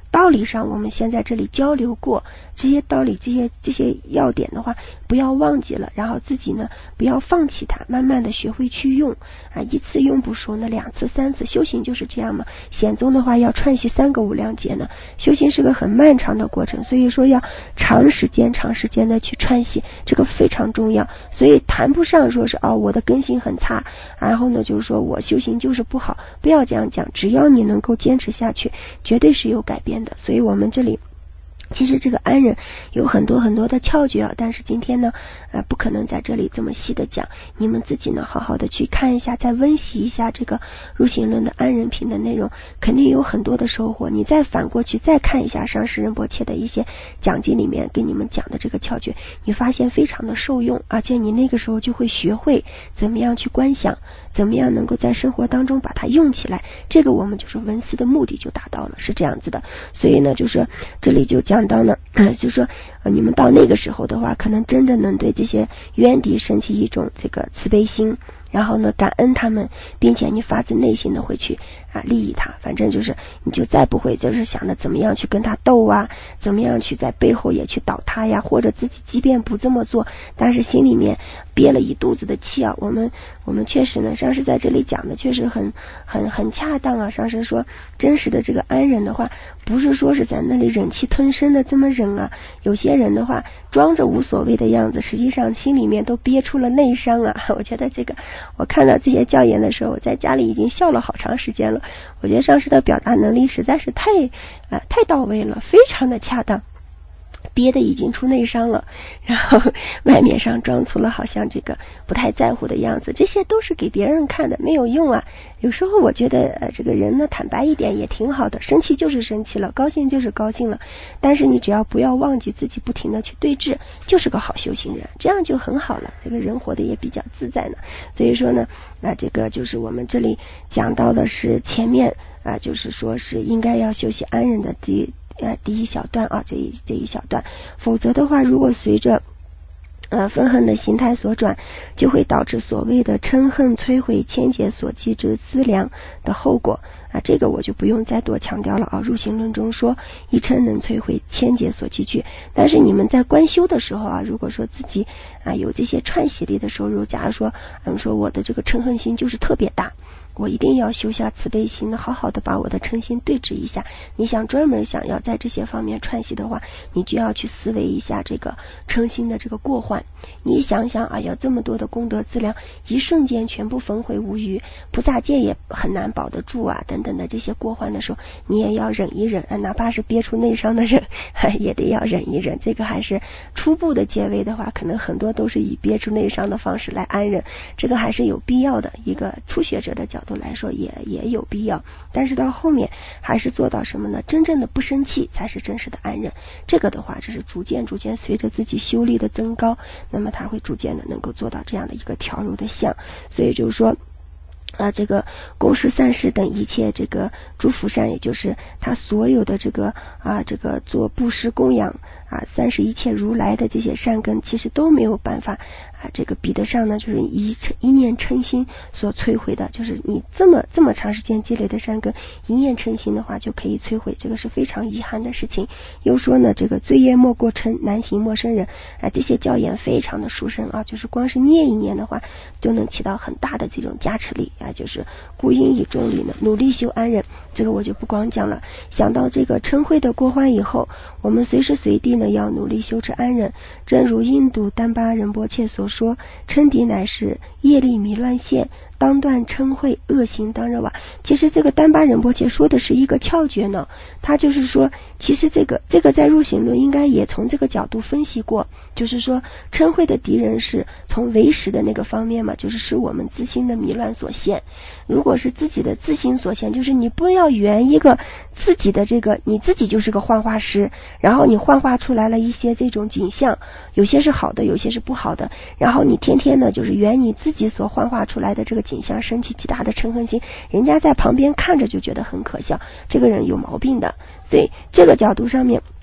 道理上我们先在这里交流过，这些道理这些这些要点的话不要忘记了，然后自己呢不要放弃它，慢慢的学会去用啊，一次用不熟呢，两次三次，修行就是这样嘛。显宗的话要串习三个无量劫呢，修行是个很漫长的过程，所以说要长时间长时间的去串习，这个非常重要。所以谈不上说是哦我的根性很差，然后呢就是说我修行就是不好，不要这样讲，只要你能够坚持下去，绝对是有改变的。所以我们这里其实这个安忍有很多很多的窍诀啊，但是今天呢呃，不可能在这里这么细的讲，你们自己呢好好的去看一下，再温习一下这个入行论的安忍品的内容，肯定有很多的收获。你再反过去再看一下上师仁波切的一些讲记里面给你们讲的这个窍诀，你发现非常的受用，而且你那个时候就会学会怎么样去观想，怎么样能够在生活当中把它用起来，这个我们就是闻思的目的就达到了，是这样子的。所以呢就是这里就讲到呢、呃、就说、呃、你们到那个时候的话，可能真的能对这些冤敌升起一种这个慈悲心，然后呢感恩他们，并且你发自内心的会去啊利益他，反正就是你就再不会就是想着怎么样去跟他斗啊，怎么样去在背后也去倒他呀，或者自己即便不这么做，但是心里面憋了一肚子的气啊。我们我们确实呢，上师在这里讲的确实很很很恰当啊。上师说真实的这个安忍的话，不是说是在那里忍气吞声的这么忍啊，有些人的话装着无所谓的样子，实际上心里面都憋出了内伤啊。我觉得这个我看到这些教言的时候，我在家里已经笑了好长时间了。我觉得上师的表达能力实在是太呃太到位了，非常的恰当，憋的已经出内伤了，然后外面上装出了好像这个不太在乎的样子，这些都是给别人看的，没有用啊。有时候我觉得呃这个人呢坦白一点也挺好的，生气就是生气了，高兴就是高兴了，但是你只要不要忘记自己不停的去对峙，就是个好修行人，这样就很好了，这个人活得也比较自在呢。所以说呢那、呃、这个就是我们这里讲到的是前面啊、呃，就是说是应该要修习安忍的第呃第一小段啊，这一这一小段，否则的话如果随着呃，愤恨的形态所转，就会导致所谓的嗔恨摧毁千劫所积之资粮的后果啊，这个我就不用再多强调了啊。入行论中说一嗔能摧毁千劫所积聚，但是你们在观修的时候啊，如果说自己啊有这些串习力的时候，如假如说嗯说我的这个嗔恨心就是特别大，我一定要修下慈悲心，好好的把我的嗔心对峙一下。你想专门想要在这些方面串习的话，你就要去思维一下这个嗔心的这个过患。你想想啊，有这么多的功德资粮，一瞬间全部焚毁无余，菩萨戒也很难保得住啊，等等的这些过患的时候，你也要忍一忍啊，哪怕是憋出内伤的人，也得要忍一忍。这个还是初步的戒位的话，可能很多都是以憋出内伤的方式来安忍，这个还是有必要的。一个初学者的角度来说也也有必要，但是到后面还是做到什么呢？真正的不生气才是真实的安忍。这个的话这是逐渐逐渐随着自己修力的增高，那么他会逐渐的能够做到这样的一个调柔的相。所以就是说啊，这个供施散施等一切这个诸福善，也就是他所有的这个啊这个做布施供养啊，三十一切如来的这些善根，其实都没有办法啊这个比得上呢，就是一一念嗔心所摧毁的，就是你这么这么长时间积累的善根，一念嗔心的话就可以摧毁，这个是非常遗憾的事情。又说呢，这个罪业莫过嗔，难行陌生人啊，这些教言非常的殊胜啊，就是光是念一念的话，就能起到很大的这种加持力啊，就是故应以众力呢，努力修安忍。这个我就不光讲了。想到这个嗔恚的过患以后，我们随时随地呢要努力修持安忍。正如印度丹巴仁波切所说，嗔敌乃是业力迷乱现，当断嗔恚，恶行当热瓦。其实这个丹巴仁波切说的是一个窍诀呢，他就是说其实这个这个在入行论应该也从这个角度分析过，就是说嗔恚的敌人是从唯识的那个方面嘛，就是使我们自心的迷乱所现。如果是自己的自心所现，就是你不要圆一个自己的这个，你自己就是个幻化师，然后你幻化出来了一些这种景象，有些是好的，有些是不好的，然后你天天呢就是圆你自己所幻化出来的这个景象，升起极大的嗔恨心，人家在旁边看着就觉得很可笑，这个人有毛病的。所以这个角度上面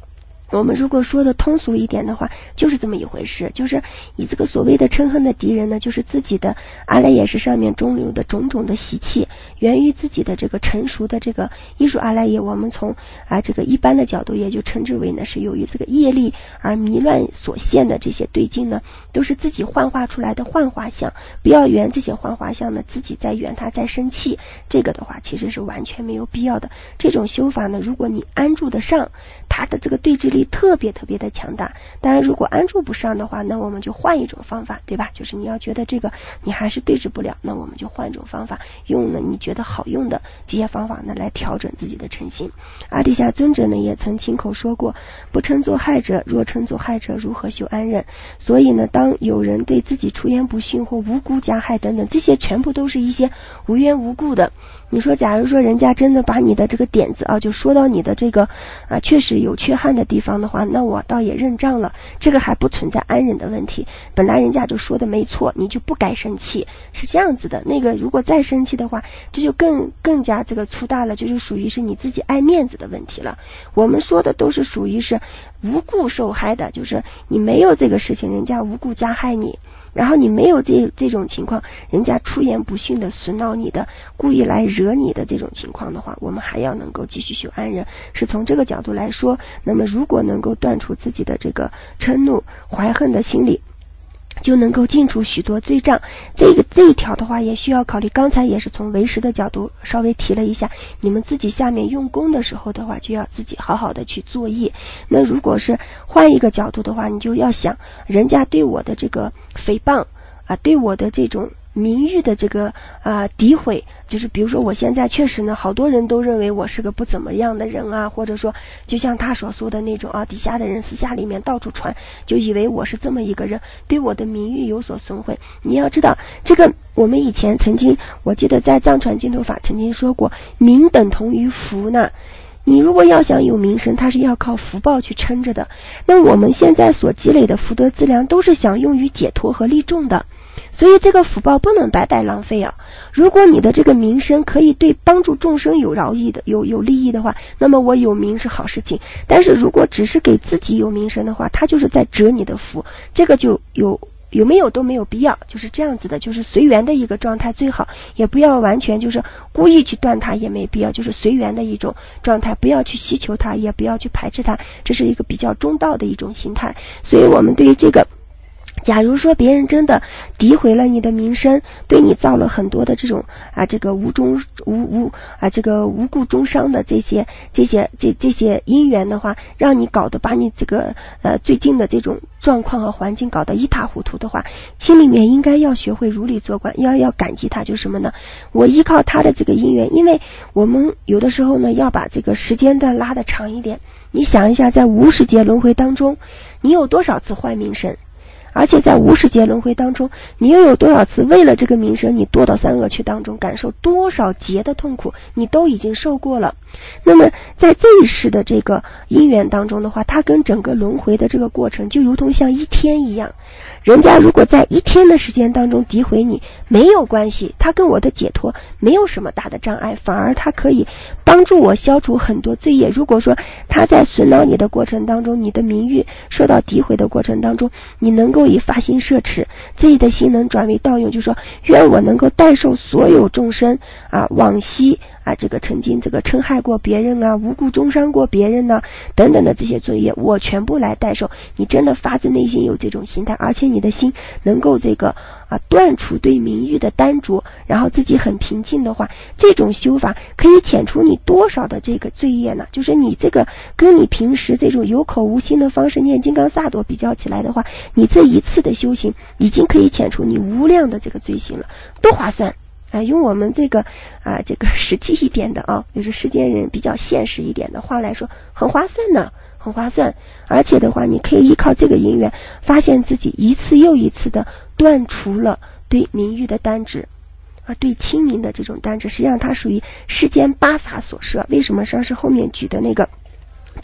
我们如果说的通俗一点的话，就是这么一回事，就是以这个所谓的嗔恨的敌人呢，就是自己的阿赖耶识上面中有的种种的习气，源于自己的这个成熟的这个艺术阿赖耶，我们从啊这个一般的角度也就称之为呢是由于这个业力而迷乱所现的这些对境呢，都是自己幻化出来的幻化相，不要缘这些幻化相呢，自己在缘它在生气，这个的话其实是完全没有必要的。这种修法呢，如果你安住得上，它的这个对治力特别特别的强大。当然如果安住不上的话，那我们就换一种方法，对吧？就是你要觉得这个你还是对治不了，那我们就换一种方法，用呢你觉得好用的这些方法呢来调整自己的诚心。阿底峡尊者呢也曾亲口说过，不称作害者，若称作害者，如何修安忍？所以呢，当有人对自己出言不逊或无辜加害等等，这些全部都是一些无缘无故的。你说假如说人家真的把你的这个点子啊，就说到你的这个啊确实有缺憾的地方的话，那我倒也认账了，这个还不存在安忍的问题，本来人家就说的没错，你就不该生气，是这样子的。那个如果再生气的话，这就更更加这个粗大了，就是属于是你自己爱面子的问题了。我们说的都是属于是无故受害的，就是你没有这个事情，人家无故加害你，然后你没有这这种情况，人家出言不逊的损恼你的，故意来惹你的这种情况的话，我们还要能够继续修安忍。是从这个角度来说，那么如果能够断除自己的这个嗔怒怀恨的心理，就能够尽除许多罪障。这个这一条的话也需要考虑，刚才也是从唯识的角度稍微提了一下，你们自己下面用功的时候的话，就要自己好好的去作业。那如果是换一个角度的话，你就要想人家对我的这个诽谤啊，对我的这种名誉的这个啊诋毁，就是比如说我现在确实呢，好多人都认为我是个不怎么样的人啊，或者说就像他所说的那种啊，底下的人私下里面到处传，就以为我是这么一个人，对我的名誉有所损毁。你要知道，这个我们以前曾经，我记得在藏传净土法曾经说过，名等同于福呢。你如果要想有名声，它是要靠福报去撑着的。那我们现在所积累的福德资粮，都是想用于解脱和利众的。所以这个福报不能白白浪费啊！如果你的这个名声可以对帮助众生有饶益的、有有利益的话，那么我有名是好事情。但是如果只是给自己有名声的话，它就是在折你的福，这个就有有没有都没有必要，就是这样子的，就是随缘的一个状态最好，也不要完全就是故意去断它，也没必要，就是随缘的一种状态，不要去希求它，也不要去排斥它，这是一个比较中道的一种心态。所以我们对于这个，假如说别人真的诋毁了你的名声，对你造了很多的这种啊这个无中无无啊这个无故中伤的这些这些这这些因缘的话，让你搞得把你这个呃最近的这种状况和环境搞得一塌糊涂的话，心里面应该要学会如理作观，要要感激他，就是什么呢？我依靠他的这个因缘，因为我们有的时候呢要把这个时间段拉得长一点。你想一下，在无始劫轮回当中，你有多少次坏名声？而且在无始劫轮回当中，你又有多少次为了这个名声，你堕到三恶趣当中，感受多少劫的痛苦，你都已经受过了。那么在这一世的这个因缘当中的话，它跟整个轮回的这个过程就如同像一天一样。人家如果在一天的时间当中诋毁你，没有关系，他跟我的解脱没有什么大的障碍，反而他可以帮助我消除很多罪业。如果说他在损恼你的过程当中，你的名誉受到诋毁的过程当中，你能够以发心摄持，自己的心能转为道用，就说愿我能够代受所有众生啊往昔啊这个曾经这个嗔害过别人啊，无故中伤过别人啊等等的这些罪业，我全部来代受。你真的发自内心有这种心态，而且你的心能够这个啊断除对名誉的单着，然后自己很平静的话，这种修法可以遣除你多少的这个罪业呢？就是你这个跟你平时这种有口无心的方式念金刚萨埵比较起来的话，你这一次的修行已经可以遣除你无量的这个罪行了，多划算啊！用我们这个啊这个实际一点的啊，就是世间人比较现实一点的话来说，很划算呢，很划算。而且的话，你可以依靠这个因缘，发现自己一次又一次的断除了对名誉的单执啊，对清明的这种单执，实际上它属于世间八法所摄。为什么上是后面举的那个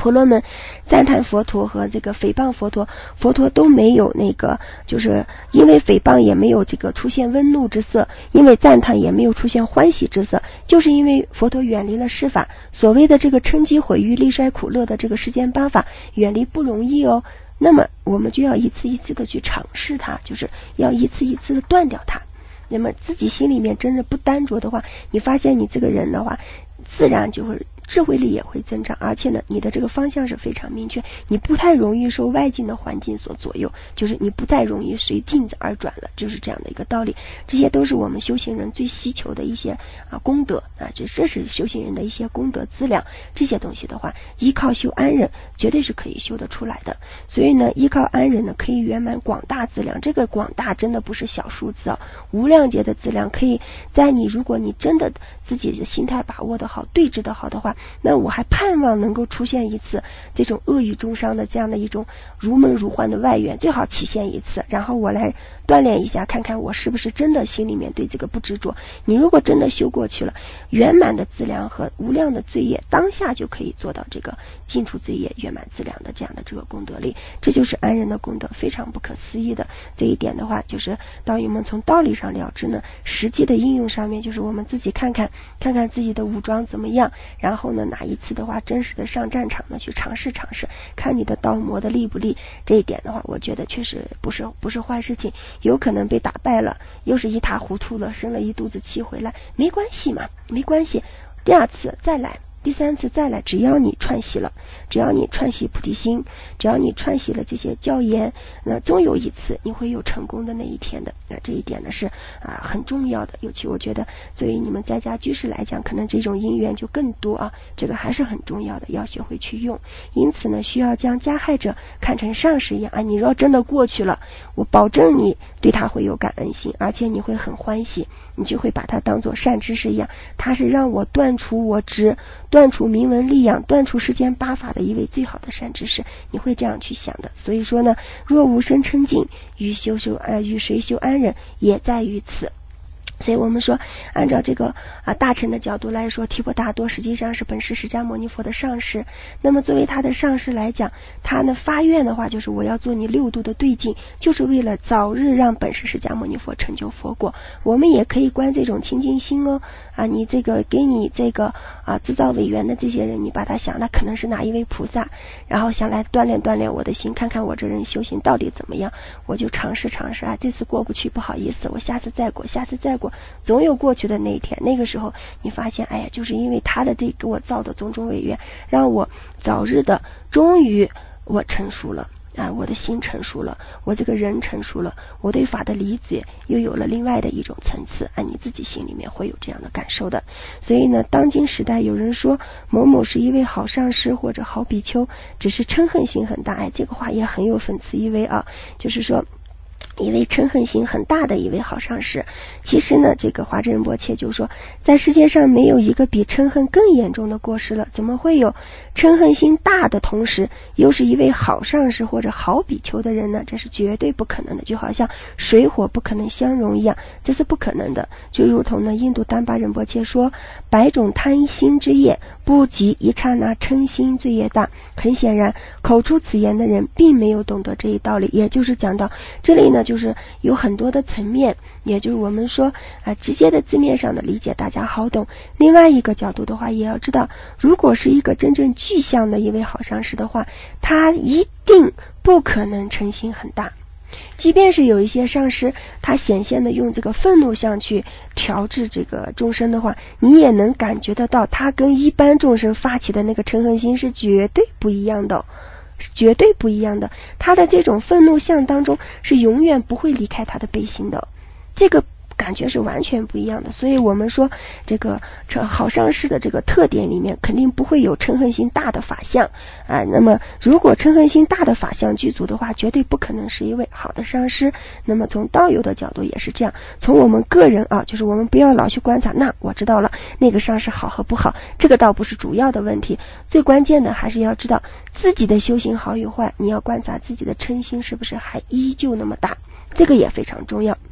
婆罗门赞叹佛陀和这个诽谤佛陀，佛陀都没有那个，就是因为诽谤也没有这个出现温怒之色，因为赞叹也没有出现欢喜之色，就是因为佛陀远离了世法，所谓的这个嗔机毁誉利衰苦乐的这个世间八法远离不容易哦。那么我们就要一次一次的去尝试它，就是要一次一次的断掉它。那么自己心里面真的不单着的话，你发现你这个人的话，自然就会智慧力也会增长，而且呢，你的这个方向是非常明确，你不太容易受外境的环境所左右，就是你不太容易随境子而转了，就是这样的一个道理。这些都是我们修行人最希求的一些啊功德啊，这这是修行人的一些功德资粮。这些东西的话，依靠修安忍绝对是可以修得出来的。所以呢，依靠安忍呢，可以圆满广大资粮。这个广大真的不是小数字啊，无量劫的资粮，可以在你如果你真的自己的心态把握的好，对治的好的话，那我还盼望能够出现一次这种恶语中伤的这样的一种如梦如幻的外缘，最好起现一次，然后我来锻炼一下，看看我是不是真的心里面对这个不执着。你如果真的修过去了，圆满的资粮和无量的罪业，当下就可以做到这个尽除罪业圆满资粮的这样的这个功德力，这就是安忍的功德，非常不可思议的。这一点的话，就是当我们从道理上了知呢，实际的应用上面就是我们自己看看看看自己的武装怎么样，然后呢哪一次的话真实的上战场呢去尝试尝试，看你的刀磨的利不利。这一点的话，我觉得确实不是不是坏事情，有可能被打败了，又是一塌糊涂了，生了一肚子气回来，没关系嘛，没关系，第二次再来，第三次再来，只要你串习了，只要你串习菩提心，只要你串习了这些教言，那终有一次你会有成功的那一天的。那这一点呢是啊很重要的，尤其我觉得对于你们在家居士来讲，可能这种因缘就更多啊，这个还是很重要的，要学会去用。因此呢，需要将加害者看成上师一样啊，你若真的过去了，我保证你对他会有感恩心，而且你会很欢喜，你就会把他当作善知识一样，他是让我断除我执，断除名闻利养，断除世间八法的一位最好的善知识，你会这样去想的。所以说呢，若无生嗔境，与修修呃与谁修安忍，也在于此。所以我们说，按照这个啊大乘的角度来说，提婆达多实际上是本师释迦牟尼佛的上师。那么作为他的上师来讲，他呢发愿的话，就是我要做你六度的对境，就是为了早日让本师释迦牟尼佛成就佛果。我们也可以观这种清净心哦，啊，你这个给你这个啊制造违缘的这些人，你把他想，那可能是哪一位菩萨，然后想来锻炼锻炼我的心，看看我这人修行到底怎么样，我就尝试尝试啊，这次过不去不好意思，我下次再过，下次再过。总有过去的那一天，那个时候你发现，哎呀，就是因为他的这给我造的种种违愿，让我早日的终于我成熟了啊，我的心成熟了，我这个人成熟了，我对法的理解又有了另外的一种层次啊，你自己心里面会有这样的感受的。所以呢，当今时代有人说某某是一位好上师或者好比丘，只是嗔恨心很大，哎，这个话也很有讽刺意味啊，就是说一位嗔恨心很大的一位好上师。其实呢，这个华珍仁波切就说，在世界上没有一个比嗔恨更严重的过失了，怎么会有嗔恨心大的同时又是一位好上师或者好比丘的人呢？这是绝对不可能的，就好像水火不可能相容一样，这是不可能的。就如同呢印度丹巴仁波切说，百种贪心之业不及一刹那嗔心罪业大。很显然，口出此言的人并没有懂得这一道理，也就是讲到这里呢，就是有很多的层面，也就是我们说啊，直接的字面上的理解大家好懂。另外一个角度的话，也要知道，如果是一个真正具象的一位好上师的话，他一定不可能嗔心很大。即便是有一些上师他显现的用这个愤怒相去调制这个众生的话，你也能感觉得到他跟一般众生发起的那个嗔恨心是绝对不一样的，绝对不一样的。他的这种愤怒相当中是永远不会离开他的悲心的，这个感觉是完全不一样的。所以我们说这个好上师的这个特点里面肯定不会有嗔恨心大的法相啊。那么如果嗔恨心大的法相具足的话，绝对不可能是一位好的上师。那么从道友的角度也是这样，从我们个人啊，就是我们不要老去观察，那我知道了那个上师好和不好，这个倒不是主要的问题，最关键的还是要知道自己的修行好与坏，你要观察自己的嗔心是不是还依旧那么大，这个也非常重要。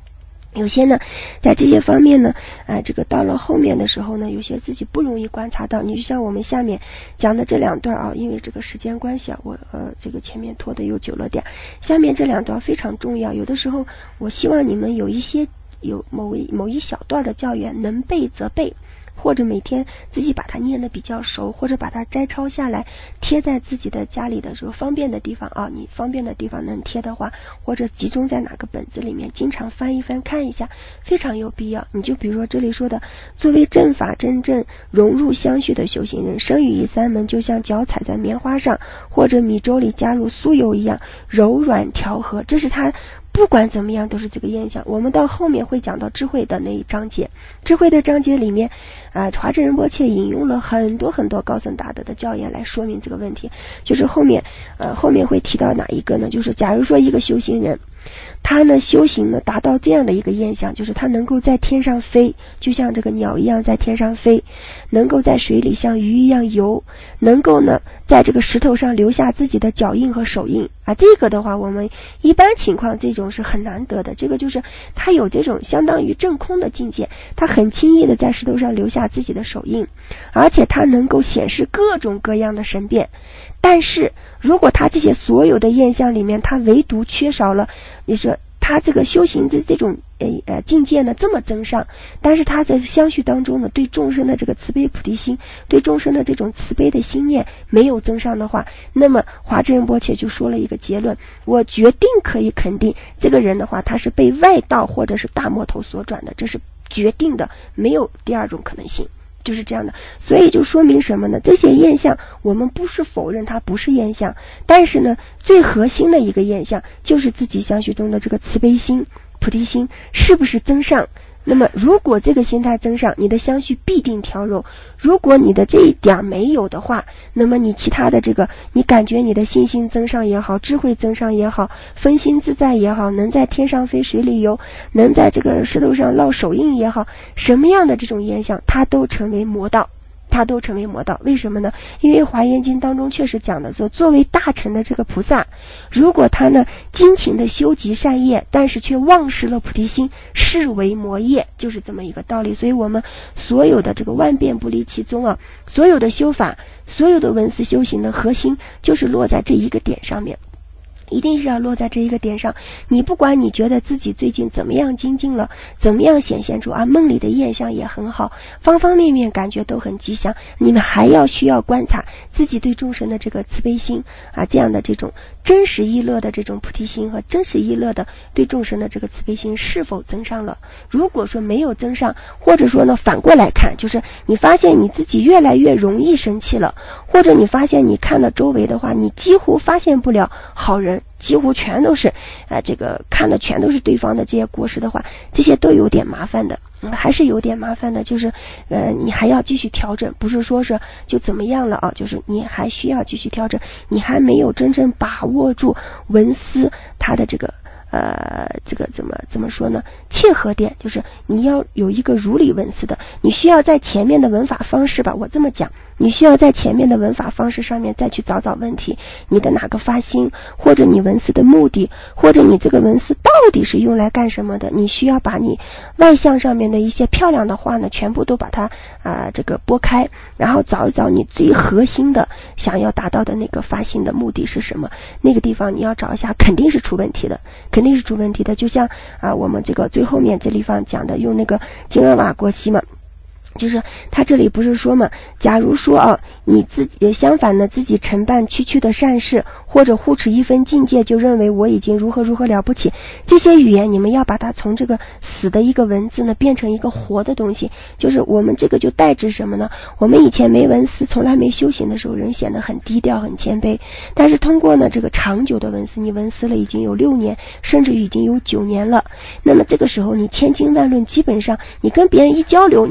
有些呢，在这些方面呢，呃，这个到了后面的时候呢，有些自己不容易观察到。你就像我们下面讲的这两段啊，因为这个时间关系啊，我呃这个前面拖的又久了点，下面这两段非常重要。有的时候，我希望你们有一些有某一某一小段的教员能背则背。或者每天自己把它念得比较熟，或者把它摘抄下来贴在自己的家里的时候方便的地方啊，你方便的地方能贴的话，或者集中在哪个本子里面经常翻一翻看一下，非常有必要。你就比如说这里说的，作为正法真正融入相续的修行人，生语意三门就像脚踩在棉花上或者米粥里加入酥油一样柔软调和，这是他不管怎么样都是这个现象。我们到后面会讲到智慧的那一章节，智慧的章节里面啊，华严仁波切引用了很多很多高僧大德的教言来说明这个问题。就是后面呃后面会提到哪一个呢？就是假如说一个修行人，他呢修行呢达到这样的一个现象，就是他能够在天上飞，就像这个鸟一样在天上飞，能够在水里像鱼一样游，能够呢在这个石头上留下自己的脚印和手印啊，这个的话我们一般情况这种是很难得的。这个就是他有这种相当于证空的境界，他很轻易的在石头上留下自己的手印，而且他能够显示各种各样的神变。但是如果他这些所有的现象里面，他唯独缺少了，你说他这个修行的这种呃呃境界呢这么增上，但是他在相续当中呢对众生的这个慈悲菩提心，对众生的这种慈悲的心念没有增上的话，那么华严仁波切就说了一个结论，我决定可以肯定这个人的话，他是被外道或者是大魔头所转的，这是决定的，没有第二种可能性。就是这样的。所以就说明什么呢？这些现象我们不是否认它不是现象，但是呢最核心的一个现象就是自己相续中的这个慈悲心菩提心是不是增上。那么如果这个心态增上，你的相续必定调柔。如果你的这一点没有的话，那么你其他的这个你感觉你的信心增上也好，智慧增上也好，分心自在也好，能在天上飞水里游，能在这个石头上烙手印也好，什么样的这种现象它都成为魔道，它都成为魔道。为什么呢？因为华严经当中确实讲的说，作为大乘的这个菩萨，如果他呢精勤的修集善业，但是却忘失了菩提心，视为魔业，就是这么一个道理。所以我们所有的这个万变不离其宗啊，所有的修法，所有的文思修行的核心就是落在这一个点上面，一定是要落在这一个点上。你不管你觉得自己最近怎么样精进了，怎么样显现出啊梦里的现象也很好，方方面面感觉都很吉祥，你们还要需要观察自己对众生的这个慈悲心啊，这样的这种真实意乐的这种菩提心和真实意乐的对众生的这个慈悲心是否增上了。如果说没有增上，或者说呢反过来看，就是你发现你自己越来越容易生气了，或者你发现你看了周围的话，你几乎发现不了好人，几乎全都是啊、呃，这个看的全都是对方的这些过失的话，这些都有点麻烦的、嗯、还是有点麻烦的。就是呃，你还要继续调整，不是说是就怎么样了啊，就是你还需要继续调整，你还没有真正把握住文思它的这个呃，这个怎么怎么说呢？切合点就是你要有一个如理文思的，你需要在前面的文法方式吧，我这么讲，你需要在前面的文法方式上面再去找找问题，你的哪个发心，或者你文思的目的，或者你这个文思到底是用来干什么的？你需要把你外向上面的一些漂亮的话呢，全部都把它啊、呃、这个拨开，然后找一找你最核心的想要达到的那个发心的目的是什么？那个地方你要找一下，肯定是出问题的。肯定是出问题的。就像啊，我们这个最后面这地方讲的，用那个金尔瓦国西嘛，就是他这里不是说嘛，假如说啊，你自己相反呢，自己承办区区的善事，或者护持一分境界，就认为我已经如何如何了不起，这些语言你们要把它从这个死的一个文字呢变成一个活的东西。就是我们这个就代指什么呢？我们以前没文思，从来没修行的时候，人显得很低调很谦卑，但是通过呢这个长久的文思，你文思了已经有六年，甚至已经有九年了，那么这个时候你千经万论，基本上你跟别人一交流，你就发现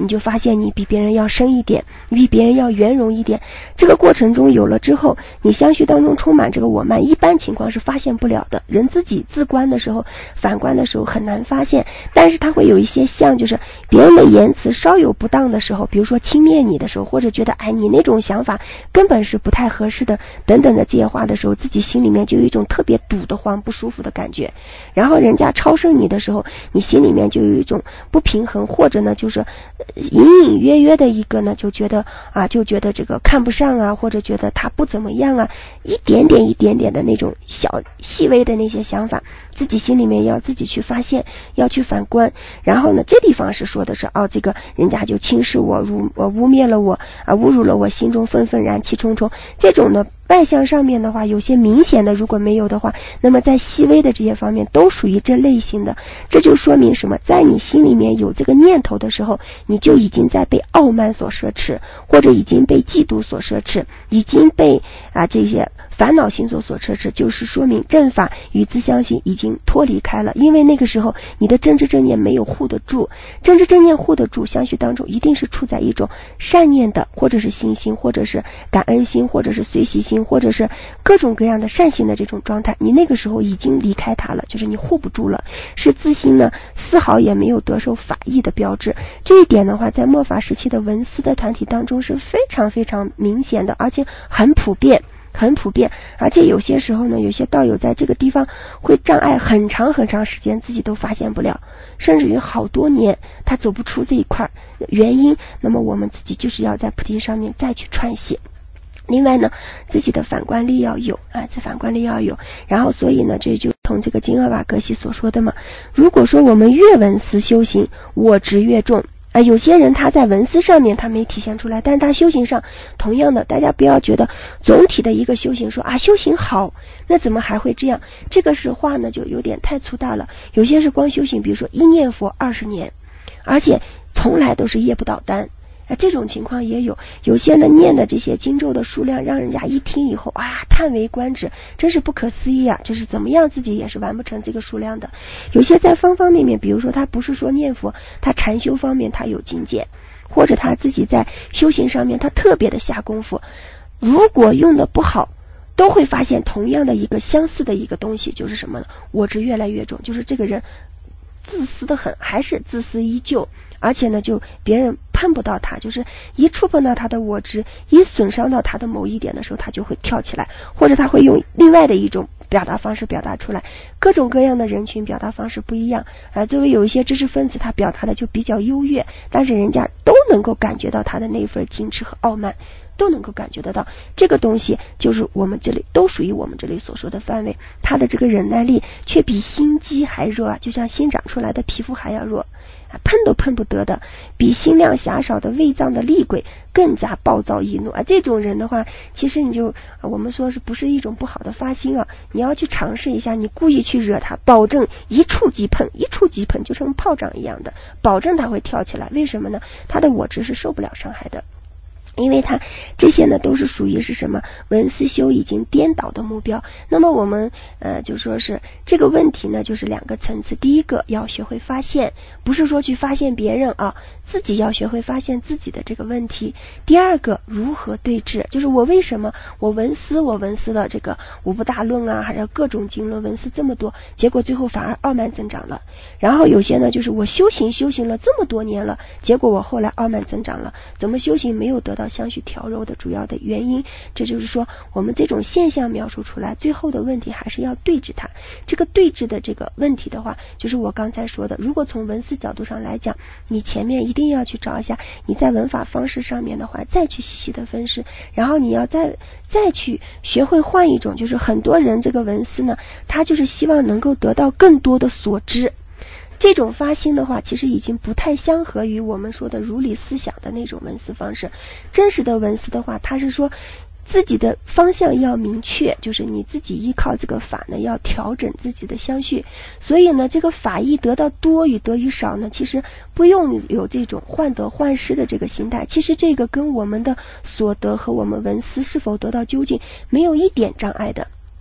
现你比别人要深一点，你比别人要圆融一点。这个过程中有了之后，你相续当中充满这个我慢，一般情况是发现不了的。人自己自观的时候，反观的时候很难发现，但是它会有一些像，就是别人的言辞稍有不当的时候，比如说轻蔑你的时候，或者觉得哎你那种想法根本是不太合适的等等的这些话的时候，自己心里面就有一种特别堵得慌不舒服的感觉。然后人家超胜你的时候，你心里面就有一种不平衡，或者呢就是隐隐约约的一个呢就觉得啊就觉得这个看不上啊，或者觉得他不怎么样啊，一点点一点点的那种小细微的那些想法，自己心里面要自己去发现，要去反观。然后呢这地方是说的是哦，这个人家就轻视我，辱我污蔑了我啊，侮辱了我，心中愤愤然气冲冲。这种呢外向上面的话，有些明显的如果没有的话，那么在细微的这些方面都属于这类型的。这就说明什么？在你心里面有这个念头的时候，你就已经在被傲慢所奢侈，或者已经被嫉妒所奢侈，已经被啊这些烦恼心所所奢侈，就是说明正法与自相信已经脱离开了。因为那个时候你的正知正念没有护得住，正知正念护得住，相续当中一定是处在一种善念的，或者是信心，或者是感恩心，或者是随喜心，或者是各种各样的善行的这种状态。你那个时候已经离开它了，就是你护不住了，是自心呢丝毫也没有得受法益的标志。这一点的话，在末法时期的文思的团体当中是非常非常明显的，而且很普遍很普遍。而且有些时候呢，有些道友在这个地方会障碍很长很长时间，自己都发现不了，甚至于好多年他走不出这一块原因。那么我们自己就是要在菩提上面再去串写。另外呢，自己的反观力要有啊，这反观力要有。然后所以呢，这就同这个金厄瓦格西所说的嘛，如果说我们越文思修行，我执越重啊，有些人他在文思上面他没体现出来，但他修行上同样的，大家不要觉得总体的一个修行说啊修行好，那怎么还会这样？这个是话呢就有点太粗大了。有些是光修行，比如说一念佛二十年，而且从来都是业不倒单。啊，这种情况也有，有些呢念的这些经咒的数量，让人家一听以后啊，叹为观止，真是不可思议啊！就是怎么样自己也是完不成这个数量的。有些在方方面面，比如说他不是说念佛，他禅修方面他有境界，或者他自己在修行上面他特别的下功夫，如果用的不好，都会发现同样的一个相似的一个东西，就是什么呢？我执越来越重，就是这个人自私的很，还是自私依旧，而且呢就别人碰不到他，就是一触碰到他的我执，一损伤到他的某一点的时候，他就会跳起来，或者他会用另外的一种表达方式表达出来。各种各样的人群表达方式不一样啊，作为有一些知识分子，他表达的就比较优越，但是人家都能够感觉到他的那份矜持和傲慢，都能够感觉得到。这个东西就是我们这里都属于我们这里所说的范围，他的这个忍耐力却比心肌还弱啊，就像新长出来的皮肤还要弱啊，碰都碰不得的，比心量狭少的胃脏的厉鬼更加暴躁易怒啊。这种人的话，其实你就、啊、我们说是不是一种不好的发心啊？你要去尝试一下，你故意去惹他，保证一触即碰，一触即碰，就像炮仗一样的，保证他会跳起来。为什么呢？他的我执是受不了伤害的。因为它这些呢都是属于是什么文思修已经颠倒的目标。那么我们呃就说是这个问题呢就是两个层次，第一个要学会发现，不是说去发现别人啊，自己要学会发现自己的这个问题。第二个如何对治，就是我为什么我文思我文思的这个五部大论啊，还有各种经论文思这么多，结果最后反而傲慢增长了。然后有些呢就是我修行修行了这么多年了，结果我后来傲慢增长了，怎么修行没有得到相续调柔的主要的原因。这就是说我们这种现象描述出来，最后的问题还是要对治它。这个对治的这个问题的话，就是我刚才说的，如果从文思角度上来讲，你前面一定要去找一下你在文法方式上面的话，再去细细的分析，然后你要再再去学会换一种，就是很多人这个文思呢，他就是希望能够得到更多的所知，这种发心的话，其实已经不太相合于我们说的如理思想的那种文思方式。真实的文思的话，它是说自己的方向要明确，就是你自己依靠这个法呢，要调整自己的相续。所以呢，这个法益得到多与得与少呢，其实不用有这种患得患失的这个心态。其实这个跟我们的所得和我们文思是否得到究竟没有一点障碍的。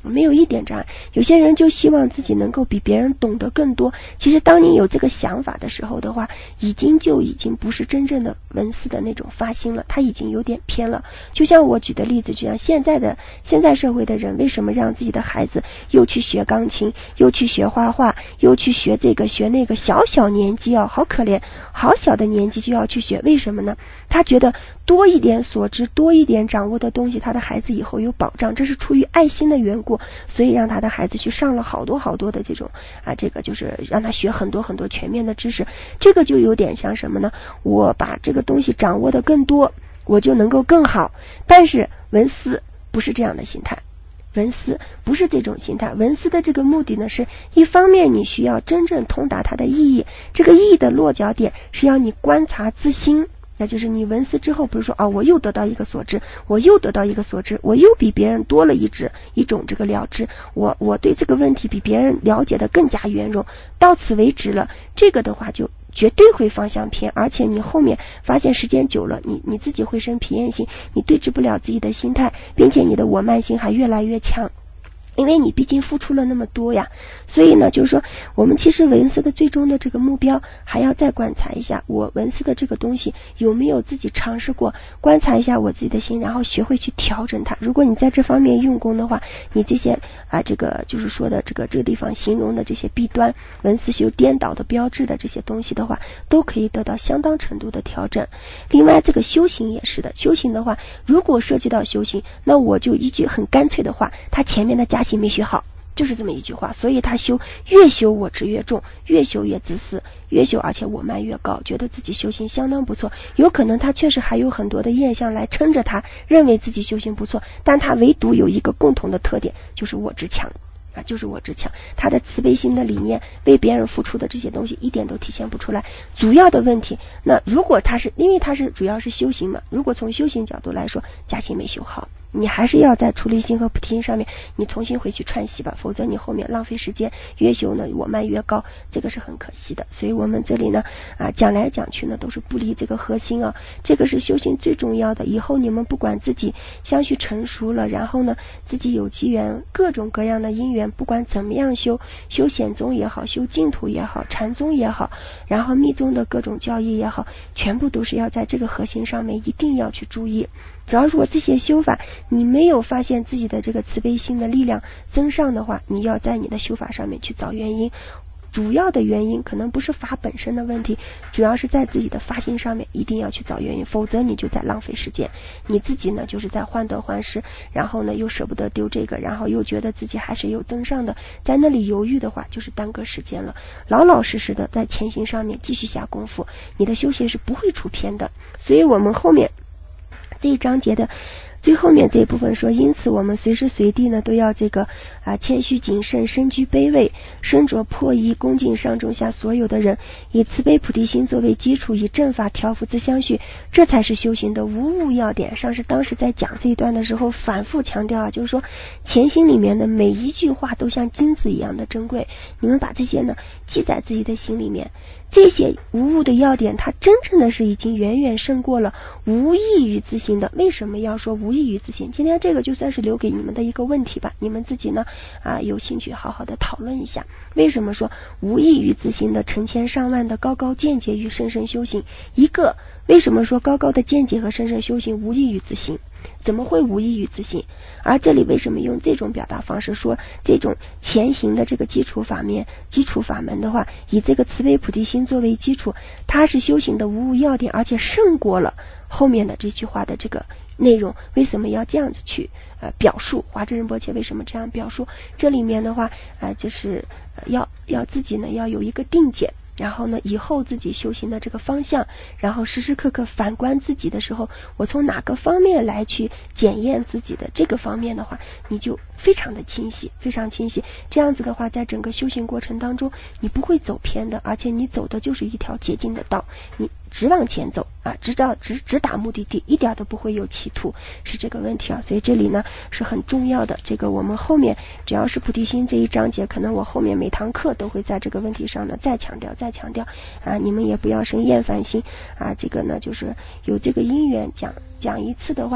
没有一点障碍。有些人就希望自己能够比别人懂得更多，其实当你有这个想法的时候的话，已经就已经不是真正的文思的那种发心了，它已经有点偏了。就像我举的例子，就像现在的现在社会的人，为什么让自己的孩子又去学钢琴，又去学画画，又去学这个学那个，小小年纪啊，好可怜，好小的年纪就要去学，为什么呢？他觉得多一点所知，多一点掌握的东西，他的孩子以后有保障，这是出于爱心的缘故，所以让他的孩子去上了好多好多的这种啊，这个就是让他学很多很多全面的知识。这个就有点像什么呢？我把这个东西掌握的更多，我就能够更好。但是文思不是这样的心态，文思不是这种心态。文思的这个目的呢，是一方面你需要真正通达它的意义，这个意义的落脚点是要你观察自心，那就是你文思之后不是说啊，我又得到一个所知，我又得到一个所知，我又比别人多了一知一种这个了知，我我对这个问题比别人了解的更加圆融，到此为止了。这个的话就绝对会方向偏，而且你后面发现时间久了，你你自己会生疲厌性，你对治不了自己的心态，并且你的我慢心还越来越强。因为你毕竟付出了那么多呀，所以呢，就是说我们其实文思的最终的这个目标还要再观察一下，我文思的这个东西有没有自己尝试过，观察一下我自己的心，然后学会去调整它。如果你在这方面用功的话，你这些啊这个就是说的这个这个地方形容的这些弊端，文思修颠倒的标志的这些东西的话，都可以得到相当程度的调整。另外这个修行也是的，修行的话，如果涉及到修行，那我就一句很干脆的话，他前面的加没学好，就是这么一句话，所以他修越修我执越重，越修越自私，越修而且我慢越高，觉得自己修行相当不错。有可能他确实还有很多的业相来撑着他，认为自己修行不错，但他唯独有一个共同的特点，就是我执强啊，就是我执强，他的慈悲心的理念，为别人付出的这些东西一点都体现不出来。主要的问题，那如果他是因为他是主要是修行嘛，如果从修行角度来说，家心没修好，你还是要在出离心和菩提心上面你重新回去串习吧，否则你后面浪费时间，越修呢我慢越高，这个是很可惜的。所以我们这里呢啊讲来讲去呢都是不离这个核心啊，这个是修行最重要的。以后你们不管自己相续成熟了，然后呢自己有机缘，各种各样的因缘，不管怎么样修，修显宗也好，修净土也好，禅宗也好，然后密宗的各种教义也好，全部都是要在这个核心上面一定要去注意。只要如果这些修法你没有发现自己的这个慈悲心的力量增上的话，你要在你的修法上面去找原因。主要的原因可能不是法本身的问题，主要是在自己的发心上面一定要去找原因，否则你就在浪费时间，你自己呢就是在患得患失，然后呢又舍不得丢这个，然后又觉得自己还是有增上的，在那里犹豫的话就是耽搁时间了。老老实实的在前行上面继续下功夫，你的修行是不会出偏的。所以我们后面这一章节的最后面这一部分说，因此我们随时随地呢都要这个啊谦虚谨慎，身居卑位，身着破衣，恭敬上中下所有的人，以慈悲菩提心作为基础，以正法调伏自相续，这才是修行的无误要点。上师当时在讲这一段的时候反复强调啊，就是说前心里面的每一句话都像金子一样的珍贵，你们把这些呢记在自己的心里面。这些无误的要点，它真正的是已经远远胜过了无益于自心的。为什么要说无益于自心？今天这个就算是留给你们的一个问题吧，你们自己呢啊有兴趣好好的讨论一下。为什么说无益于自心的成千上万的高高见解与深深修行？一个为什么说高高的见解和深深修行无益于自心？怎么会无益于自心？而这里为什么用这种表达方式说这种前行的这个基础法面基础法门的话，以这个慈悲菩提心作为基础，它是修行的无误要点，而且胜过了后面的这句话的这个内容。为什么要这样子去呃表述？华智仁波切为什么这样表述？这里面的话呃就是、呃、要要自己呢要有一个定见，然后呢以后自己修行的这个方向，然后时时刻刻反观自己的时候，我从哪个方面来去检验自己的这个方面的话，你就非常的清晰，非常清晰。这样子的话，在整个修行过程当中你不会走偏的，而且你走的就是一条捷径的道，你直往前走啊，直到直直达目的地，一点都不会有歧途，是这个问题啊。所以这里呢是很重要的，这个我们后面只要是菩提心这一章节，可能我后面每堂课都会在这个问题上呢再强调再强调啊，你们也不要生厌烦心啊。这个呢就是有这个因缘讲讲一次的话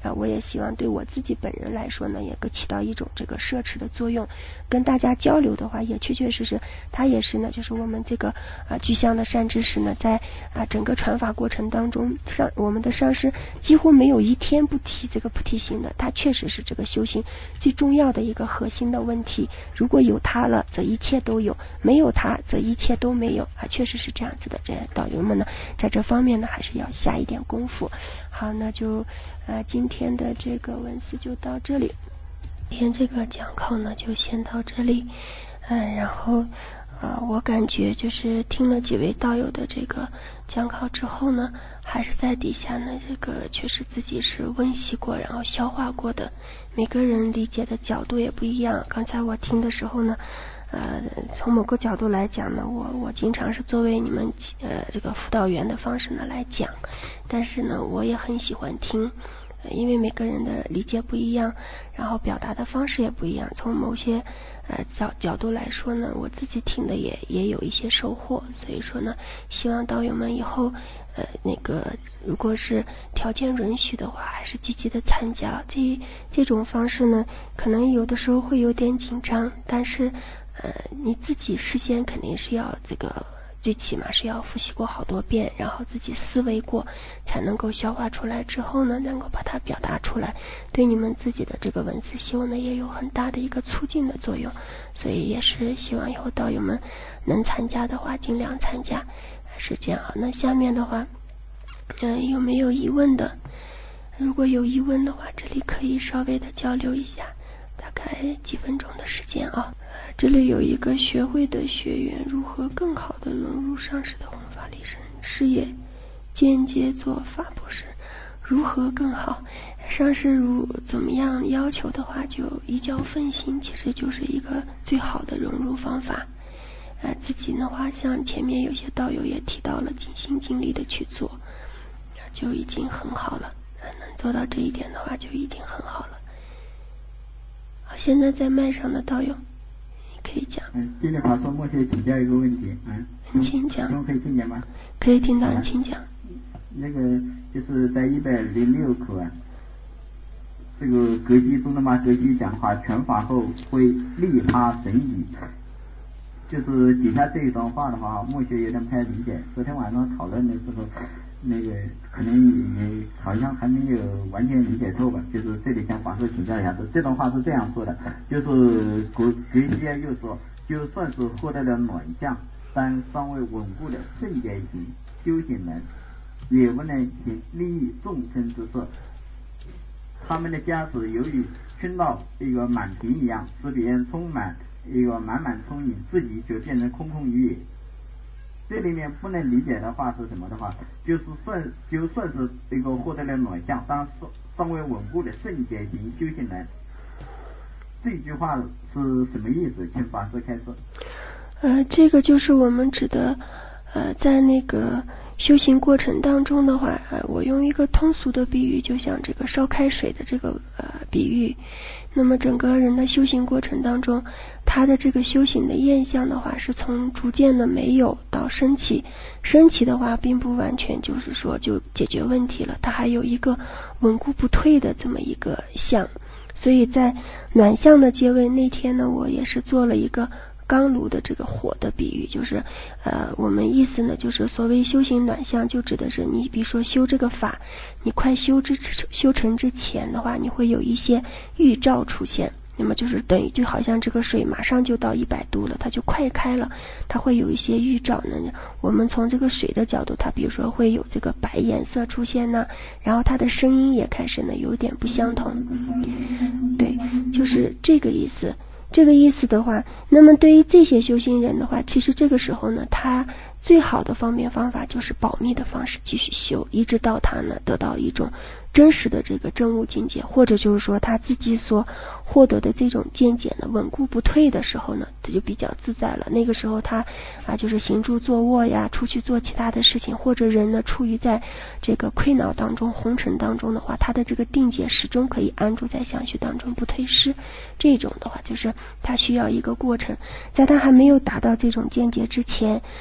啊，我也希望对我自己本人来说呢，也起到一种这个摄持的作用。跟大家交流的话，也确确实实，它也是呢，就是我们这个啊具象的善知识呢，在啊整个传法过程当中，上我们的上师几乎没有一天不提这个菩提心的，它确实是这个修行最重要的一个核心的问题。如果有它了，则一切都有；没有它，则一切都没有啊，确实是这样子的。这导游们呢，在这方面呢，还是要下一点功夫。好，那就呃今天的这个文字就到这里，今天这个讲考呢就先到这里。嗯，然后呃我感觉就是听了几位道友的这个讲考之后呢，还是在底下呢这个确实自己是温习过，然后消化过的，每个人理解的角度也不一样。刚才我听的时候呢，呃，从某个角度来讲呢，我我经常是作为你们呃这个辅导员的方式呢来讲，但是呢，我也很喜欢听，呃、因为每个人的理解不一样，然后表达的方式也不一样。从某些呃角角度来说呢，我自己听的也也有一些收获，所以说呢，希望道友们以后呃那个如果是条件允许的话，还是积极的参加。这这种方式呢，可能有的时候会有点紧张，但是呃，你自己事先肯定是要这个，最起码是要复习过好多遍，然后自己思维过，才能够消化出来，之后呢，能够把它表达出来，对你们自己的这个文字修呢，也有很大的一个促进的作用。所以也是希望以后道友们能参加的话，尽量参加，是这样。那下面的话，嗯、呃，有没有疑问的？如果有疑问的话，这里可以稍微的交流一下。大概几分钟的时间啊。这里有一个学会的学员如何更好的融入上师的弘法利生事业，间接做法布施，如何更好？上师如怎么样要求的话，就依教奉行，其实就是一个最好的融入方法。呃，自己的话，像前面有些道友也提到了，尽心尽力的去做，就已经很好了。能做到这一点的话，就已经很好了。现在在麦上的道友，你可以讲。 嗯，金莲法师，莫谢请教一个问题。嗯， 你请讲。 请问可以听见吗？ 可以听到，你请讲。 那个就是在一百零六口啊，这个格西中的嘛，格西讲话全法后会利他神语，就是底下这一段话的话，莫学有点不太理解。昨天晚上讨论的时候，那个可能也好像还没有完全理解透吧，就是这里向法师请教一下。这段话是这样说的，就是格格西啊又说，就算是获得了暖相，但尚未稳固的圣洁型修行人，也不能行利益众生之事。他们的家是由于熏到一个满瓶一样，使别人充满一个满满充盈，自己就变成空空如也。这里面不能理解的话是什么的话，就是算就算是一个获得了暖相，但是尚未稳固的圣洁型修行人，这句话是什么意思？请法师开始。 呃，这个就是我们指的，呃，在那个修行过程当中的话，呃，我用一个通俗的比喻，就像这个烧开水的这个呃比喻。那么整个人的修行过程当中，他的这个修行的现象的话，是从逐渐的没有到升起。升起的话，并不完全就是说就解决问题了，它还有一个稳固不退的这么一个相。所以在暖相的结尾那天呢，我也是做了一个钢炉的这个火的比喻，就是呃，我们意思呢，就是所谓修行暖相，就指的是你比如说修这个法，你快修之修成之前的话，你会有一些预兆出现，那么就是等于就好像这个水马上就到一百度了，它就快开了，它会有一些预兆呢。我们从这个水的角度，它比如说会有这个白颜色出现呢，然后它的声音也开始呢有点不相同，对，就是这个意思。这个意思的话，那么对于这些修行人的话，其实这个时候呢，他最好的方面方法就是保密的方式继续修，一直到他呢得到一种真实的这个真悟境界，或者就是说他自己所获得的这种见解呢稳固不退的时候呢，他就比较自在了。那个时候他啊就是行住坐卧呀，出去做其他的事情，或者人呢处于在这个溃恼当中红尘当中的话，他的这个定解始终可以安住在相续当中不退失。这种的话就是他需要一个过程，在他还没有达到这种见解之前，最好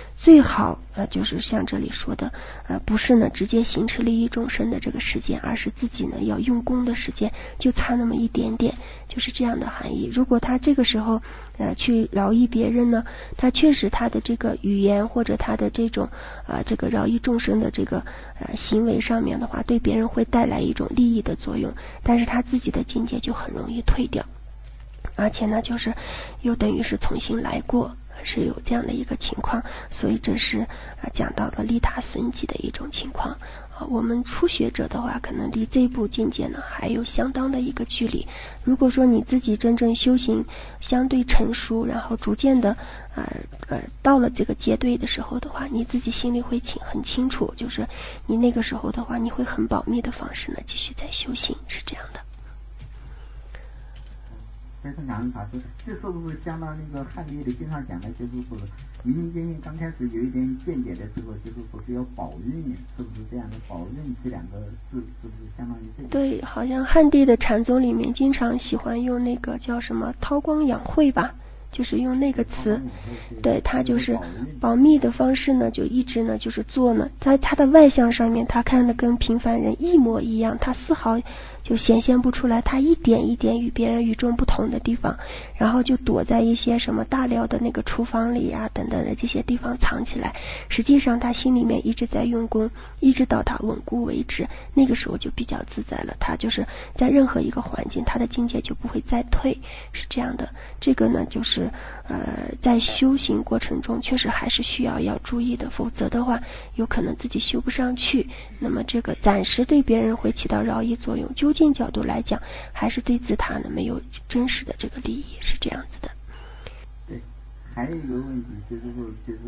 好呃就是像这里说的呃不是呢直接行持利益众生的这个时间，而是自己呢要用功的时间就差那么一点点，就是这样的含义。如果他这个时候呃去饶益别人呢，他确实他的这个语言或者他的这种啊、呃、这个饶益众生的这个呃行为上面的话，对别人会带来一种利益的作用，但是他自己的境界就很容易退掉，而且呢就是又等于是重新来过，是有这样的一个情况。所以这是啊讲到了利他损己的一种情况啊。我们初学者的话，可能离这一步境界呢还有相当的一个距离。如果说你自己真正修行相对成熟，然后逐渐的呃呃到了这个阶段的时候的话，你自己心里会清很清楚，就是你那个时候的话，你会很保密的方式呢继续在修行，是这样的。 但是俺们法师，这是不是相当那个汉律的经常讲的，就是说明心见性刚开始有一点见解的时候，就是说是要保孕，是不是这样的？保孕这两个字是不是相当于这个？ 对，好像汉地的禅宗里面经常喜欢用那个叫什么韬光养晦吧，就是用那个词，对，他就是保密的方式呢，就一直呢就是做呢，在他的外相上面，他看的跟平凡人一模一样，他丝毫就显现不出来他一点一点与别人与众不同的地方，然后就躲在一些什么大寮的那个厨房里啊等等的这些地方藏起来，实际上他心里面一直在用功，一直到他稳固为止，那个时候就比较自在了，他就是在任何一个环境他的境界就不会再退，是这样的。这个呢就是呃在修行过程中确实还是需要要注意的，否则的话有可能自己修不上去，那么这个暂时对别人会起到饶益作用，究竟角度来讲还是对自他呢没有真实的这个利益，是这样子的。 对，还有一个问题就是说就是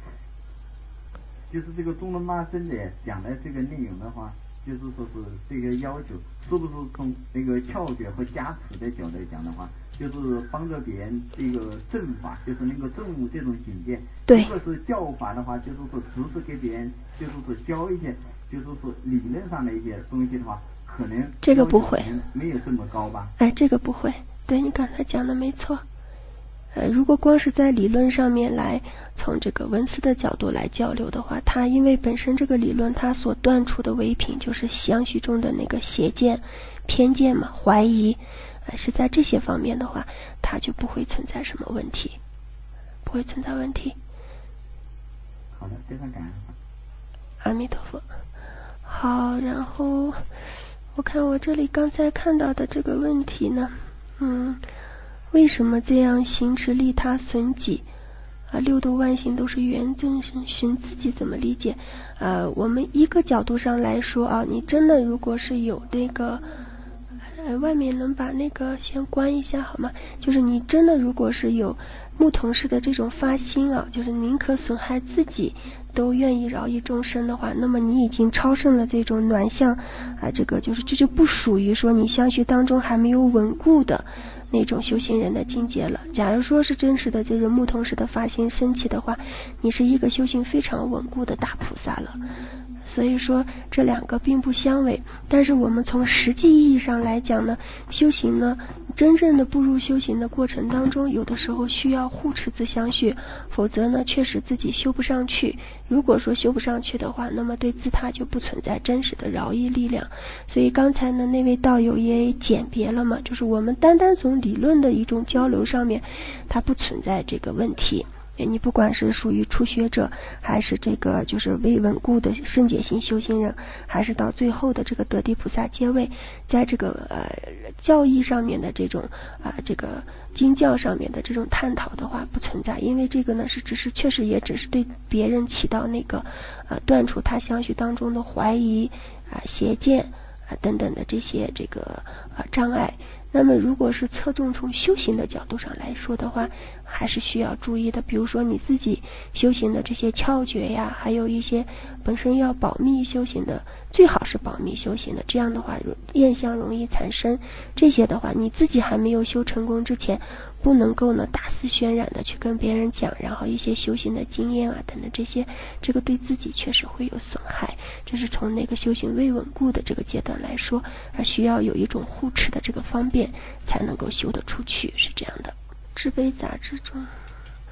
就是这个中伦巴真的讲的这个内容的话，就是说是这个要求是不是从那个窍诀和加持的角度来讲的话，就是帮着别人这个正法，就是那个正悟这种境界。 对。 如果是教法的话，就是说只是给别人就是说教一些就是说理论上的一些东西的话，可能这个不会没有这么高吧。 哎，这个不会，对，你刚才讲的没错。呃，如果光是在理论上面来从这个文思的角度来交流的话，它因为本身这个理论它所断除的唯品就是相续中的那个邪见、偏见嘛、怀疑，呃，是在这些方面的话，它就不会存在什么问题，不会存在问题。 好的，非常感恩。 阿弥陀佛。好，然后我看我这里刚才看到的这个问题呢，嗯。为什么这样行持利他损己啊？六度万行都是缘正寻自己怎么理解？呃，我们一个角度上来说啊，你真的如果是有那个，呃，外面能把那个先关一下好吗？就是你真的如果是有牧童式的这种发心啊，就是宁可损害自己都愿意饶益众生的话，那么你已经超胜了这种暖相啊，这个就是这就不属于说你相续当中还没有稳固的那种修行人的境界了。假如说是真实的这种牧童式的发心升起的话，你是一个修行非常稳固的大菩萨了。所以说这两个并不相违，但是我们从实际意义上来讲呢，修行呢真正的步入修行的过程当中，有的时候需要护持自相续，否则呢确实自己修不上去。如果说修不上去的话，那么对自他就不存在真实的饶益力量。所以刚才呢那位道友也简别了嘛，就是我们单单从理论的一种交流上面，它不存在这个问题。你不管是属于初学者，还是这个就是未稳固的圣解性修行人，还是到最后的这个得地菩萨阶位，在这个呃教义上面的这种啊、呃、这个经教上面的这种探讨的话不存在，因为这个呢是只是确实也只是对别人起到那个呃断除他相续当中的怀疑啊、呃、邪见啊、呃、等等的这些这个啊、呃、障碍。那么如果是侧重从修行的角度上来说的话，还是需要注意的，比如说你自己修行的这些窍诀呀，还有一些本身要保密修行的，最好是保密修行的，这样的话厌相容易产生，这些的话你自己还没有修成功之前，不能够呢大肆渲染的去跟别人讲，然后一些修行的经验啊等等这些，这个对自己确实会有损害，这是从那个修行未稳固的这个阶段来说，而需要有一种护持的这个方便才能够修得出去，是这样的。智悲杂志中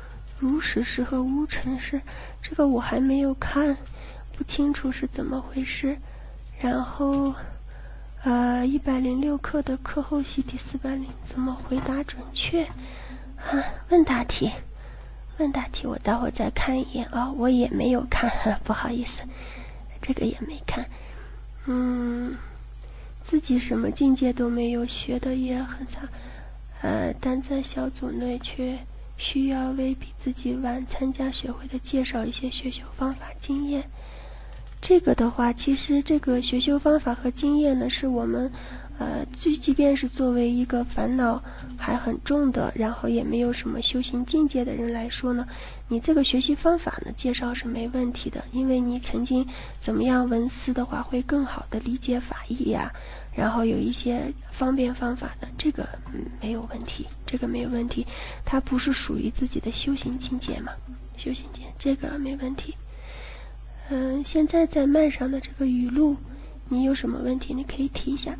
如实事和无尘事，这个我还没有看，不清楚是怎么回事。然后呃一百零六课的课后习题四百零怎么回答准确啊？问答题问答题我待会儿再看一眼啊、哦，我也没有看，不好意思，这个也没看。嗯，自己什么境界都没有，学的也很差，呃，但在小组内却需要为比自己晚参加学会的介绍一些学修方法经验。这个的话，其实这个学修方法和经验呢，是我们呃，就即便是作为一个烦恼还很重的，然后也没有什么修行境界的人来说呢，你这个学习方法呢介绍是没问题的，因为你曾经怎么样闻思的话，会更好的理解法义呀、啊，然后有一些方便方法的，这个嗯没有问题，这个没有问题，它不是属于自己的修行境界嘛，修行境界这个没问题。嗯，现在在麦上的这个语录，你有什么问题你可以提一下。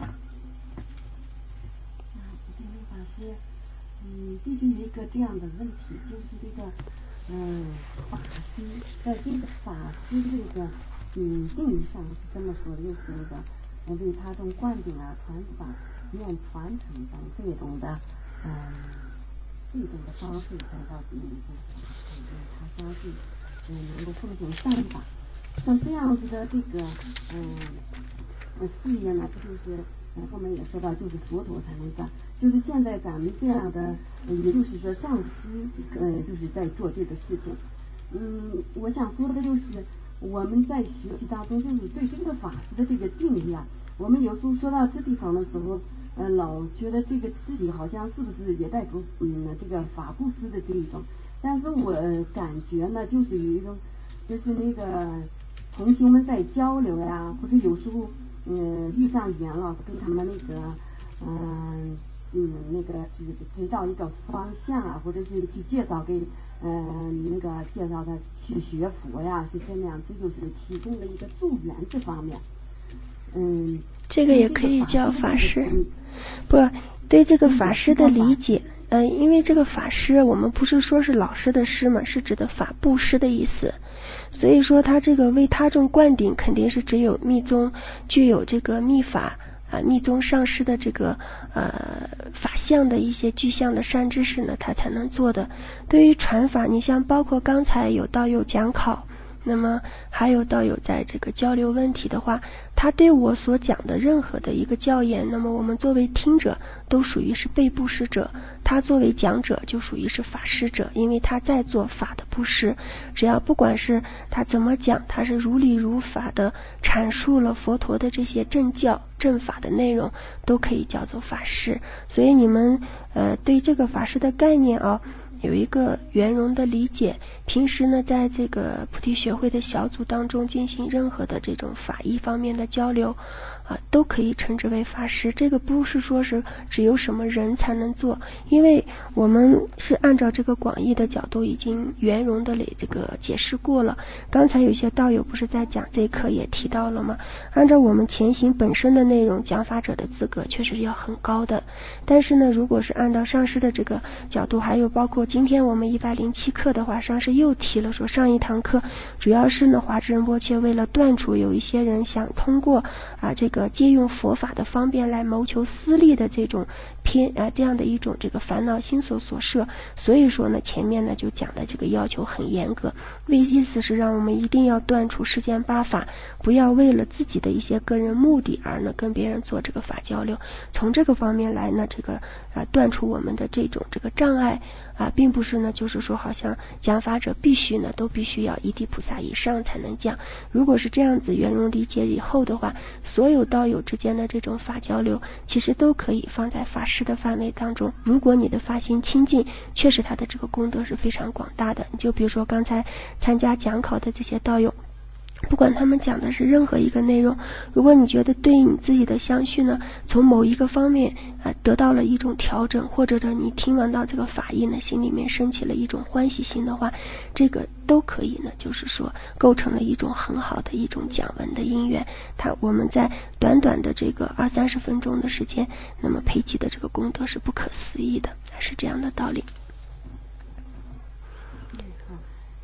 法师，嗯，弟弟有一个这样的问题，就是这个，嗯，法师在这个法师这个，嗯，定义上是这么说的，就是那个，嗯，为他种灌顶啊、传法、念传承等这种的，嗯，这种的方式得到第一步，嗯，他相信，嗯，能够奉行善法。像这样子的这个，嗯，事业呢，这就是。嗯，后面也说到，就是佛陀才能干。就是现在咱们这样的，也就是说上师，呃，就是在做这个事情。嗯，我想说的就是，我们在学习当中，就是对这个法师的这个定义啊，我们有时候说到这地方的时候，呃，老觉得这个自己好像是不是也带着嗯这个法布施的这一种。但是我感觉呢，就是有一种，就是那个同学们在交流呀，或者有时候。嗯，遇上缘了，跟他们那个，嗯嗯，那个指指导一个方向啊，或者是去介绍给，嗯，那个介绍他去学佛呀，是这样，这就是提供了一个助缘这方面。嗯， 这个也可以叫法师，不对这个法师的理解，呃，因为这个法师我们不是说是老师的师嘛，是指的法布施的意思。所以说他这个为他众灌顶肯定是只有密宗具有这个密法啊密宗上师的这个呃法相的一些具象的善知识呢，他才能做的。对于传法，你像包括刚才有道友讲考，那么还有道友在这个交流问题的话，他对我所讲的任何的一个教言，那么我们作为听者都属于是被布施者，他作为讲者就属于是法师者，因为他在做法的布施，只要不管是他怎么讲，他是如理如法的阐述了佛陀的这些正教正法的内容，都可以叫做法师。所以你们呃对这个法师的概念啊有一个圆融的理解，平时呢在这个菩提学会的小组当中进行任何的这种法义方面的交流啊，都可以称之为法师。这个不是说是只有什么人才能做，因为我们是按照这个广义的角度已经圆融的这个解释过了。刚才有些道友不是在讲这一课也提到了吗？按照我们前行本身的内容，讲法者的资格确实要很高的，但是呢如果是按照上师的这个角度，还有包括今天我们一百零七课的话，上师又提了说，上一堂课主要是呢华智仁波切为了断除有一些人想通过啊这个借用佛法的方便来谋求私利的这种偏啊这样的一种这个烦恼心所所摄，所以说呢前面呢就讲的这个要求很严格，为意思是让我们一定要断除世间八法，不要为了自己的一些个人目的而呢跟别人做这个法交流，从这个方面来呢这个啊断除我们的这种这个障碍啊，并不是呢就是说好像讲法者必须呢都必须要一地菩萨以上才能讲。如果是这样子圆融理解以后的话，所有道友之间的这种法交流其实都可以放在法师的范围当中。如果你的发心清净，确实他的这个功德是非常广大的。你就比如说刚才参加讲考的这些道友，不管他们讲的是任何一个内容，如果你觉得对你自己的相续呢从某一个方面啊得到了一种调整，或者呢你听完到这个法义呢心里面升起了一种欢喜心的话，这个都可以呢就是说构成了一种很好的一种讲文的因缘。它我们在短短的这个二三十分钟的时间，那么培积的这个功德是不可思议的，是这样的道理。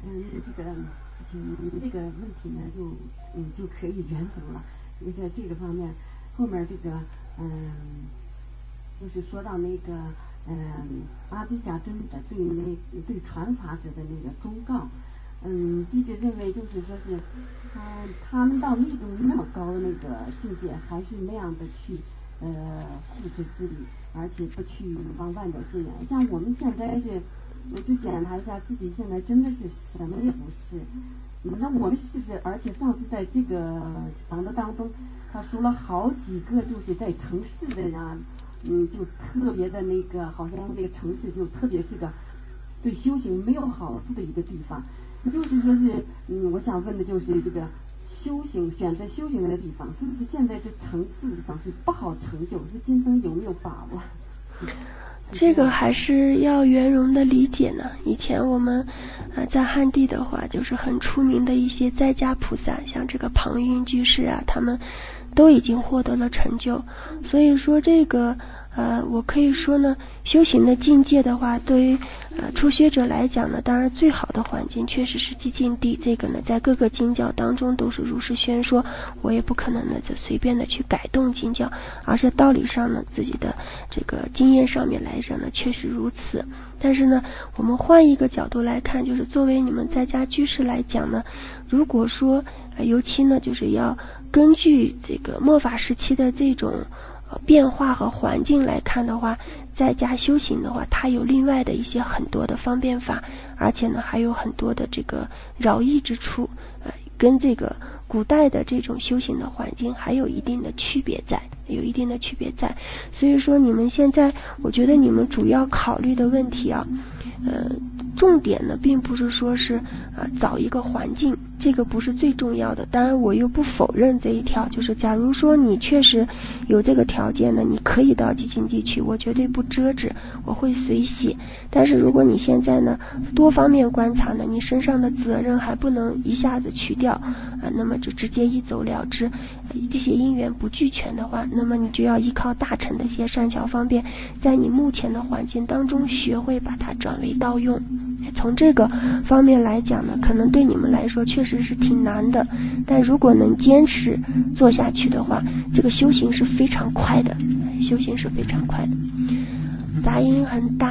嗯，这个事情这个问题呢，就嗯就可以圆融了。所以在这个方面，后面这个嗯，就是说到那个嗯阿底迦尊者对那对传法者的那个忠告。嗯，弟子认为就是说是，他、呃、他们到密度那么高的那个境界，还是那样的去呃护持自理，而且不去往外面进来。像我们现在是，我就检查一下自己现在真的是什么也不是。那我们试试，而且上次在这个讲的当中，他说了好几个就是在城市的人啊，嗯，就特别的那个，好像这个城市就特别是个对修行没有好处的一个地方。就是说是，嗯，我想问的就是这个修行，选择修行的地方，是不是现在这城市上是不好成就？是今生有没有把握？ 这个还是要圆融的理解呢。以前我们呃在汉地的话，就是很出名的一些在家菩萨，像这个庞云居士啊，他们都已经获得了成就。所以说这个呃，我可以说呢，修行的境界的话，对于呃初学者来讲呢，当然最好的环境确实是寂静地。这个呢，在各个经教当中都是如实宣说，我也不可能呢就随便的去改动经教，而且道理上呢，自己的这个经验上面来讲呢，确实如此。但是呢，我们换一个角度来看，就是作为你们在家居士来讲呢，如果说、呃、尤其呢，就是要根据这个末法时期的这种呃变化和环境来看的话，在家修行的话，它有另外的一些很多的方便法，而且呢还有很多的这个饶益之处，呃，跟这个古代的这种修行的环境还有一定的区别在，有一定的区别在。所以说你们现在，我觉得你们主要考虑的问题啊，呃，重点呢并不是说是呃找一个环境，这个不是最重要的。当然我又不否认这一条，就是假如说你确实有这个条件呢，你可以到寂静地去，我绝对不遮止，我会随喜。但是如果你现在呢多方面观察呢，你身上的责任还不能一下子去掉啊、呃，那么就直接一走了之、呃、这些因缘不俱全的话，那么你就要依靠大乘的一些善巧方便，在你目前的环境当中学会把它转为道用。从这个方面来讲呢，可能对你们来说确实是挺难的，但如果能坚持做下去的话，这个修行是非常快的，修行是非常快的。杂音很大，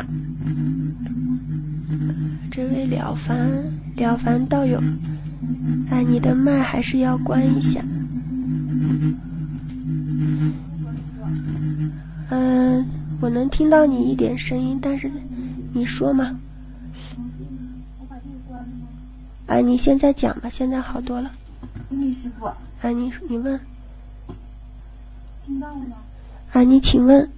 这位了凡了凡道友，哎，你的麦还是要关一下。嗯、呃，我能听到你一点声音，但是你说嘛。啊，你现在讲吧，现在好多了。 李师傅。 啊，你你问。 听到了吗？ 啊，你请问。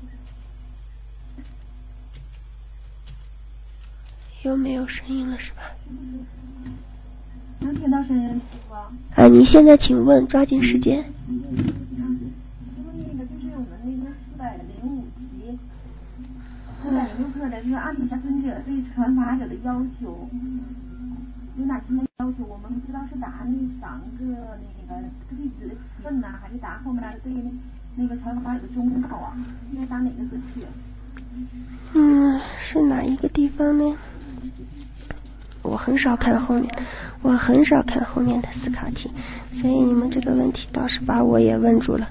又没有声音了是吧？ 能听到声音，师傅。 啊，你现在请问，抓紧时间。 嗯，师傅，那个就是我们那个四百零五题，四百零六课的，就是阿底迦尊者对传法者的要求。有哪些要求？我们不知道是答那三个那个弟子的提问呢，还是答后面的对那个传法者的忠告啊？应该答哪个准确？ 嗯，是哪一个地方呢？我很少看后面，我很少看后面的思考题，所以你们这个问题倒是把我也问住了。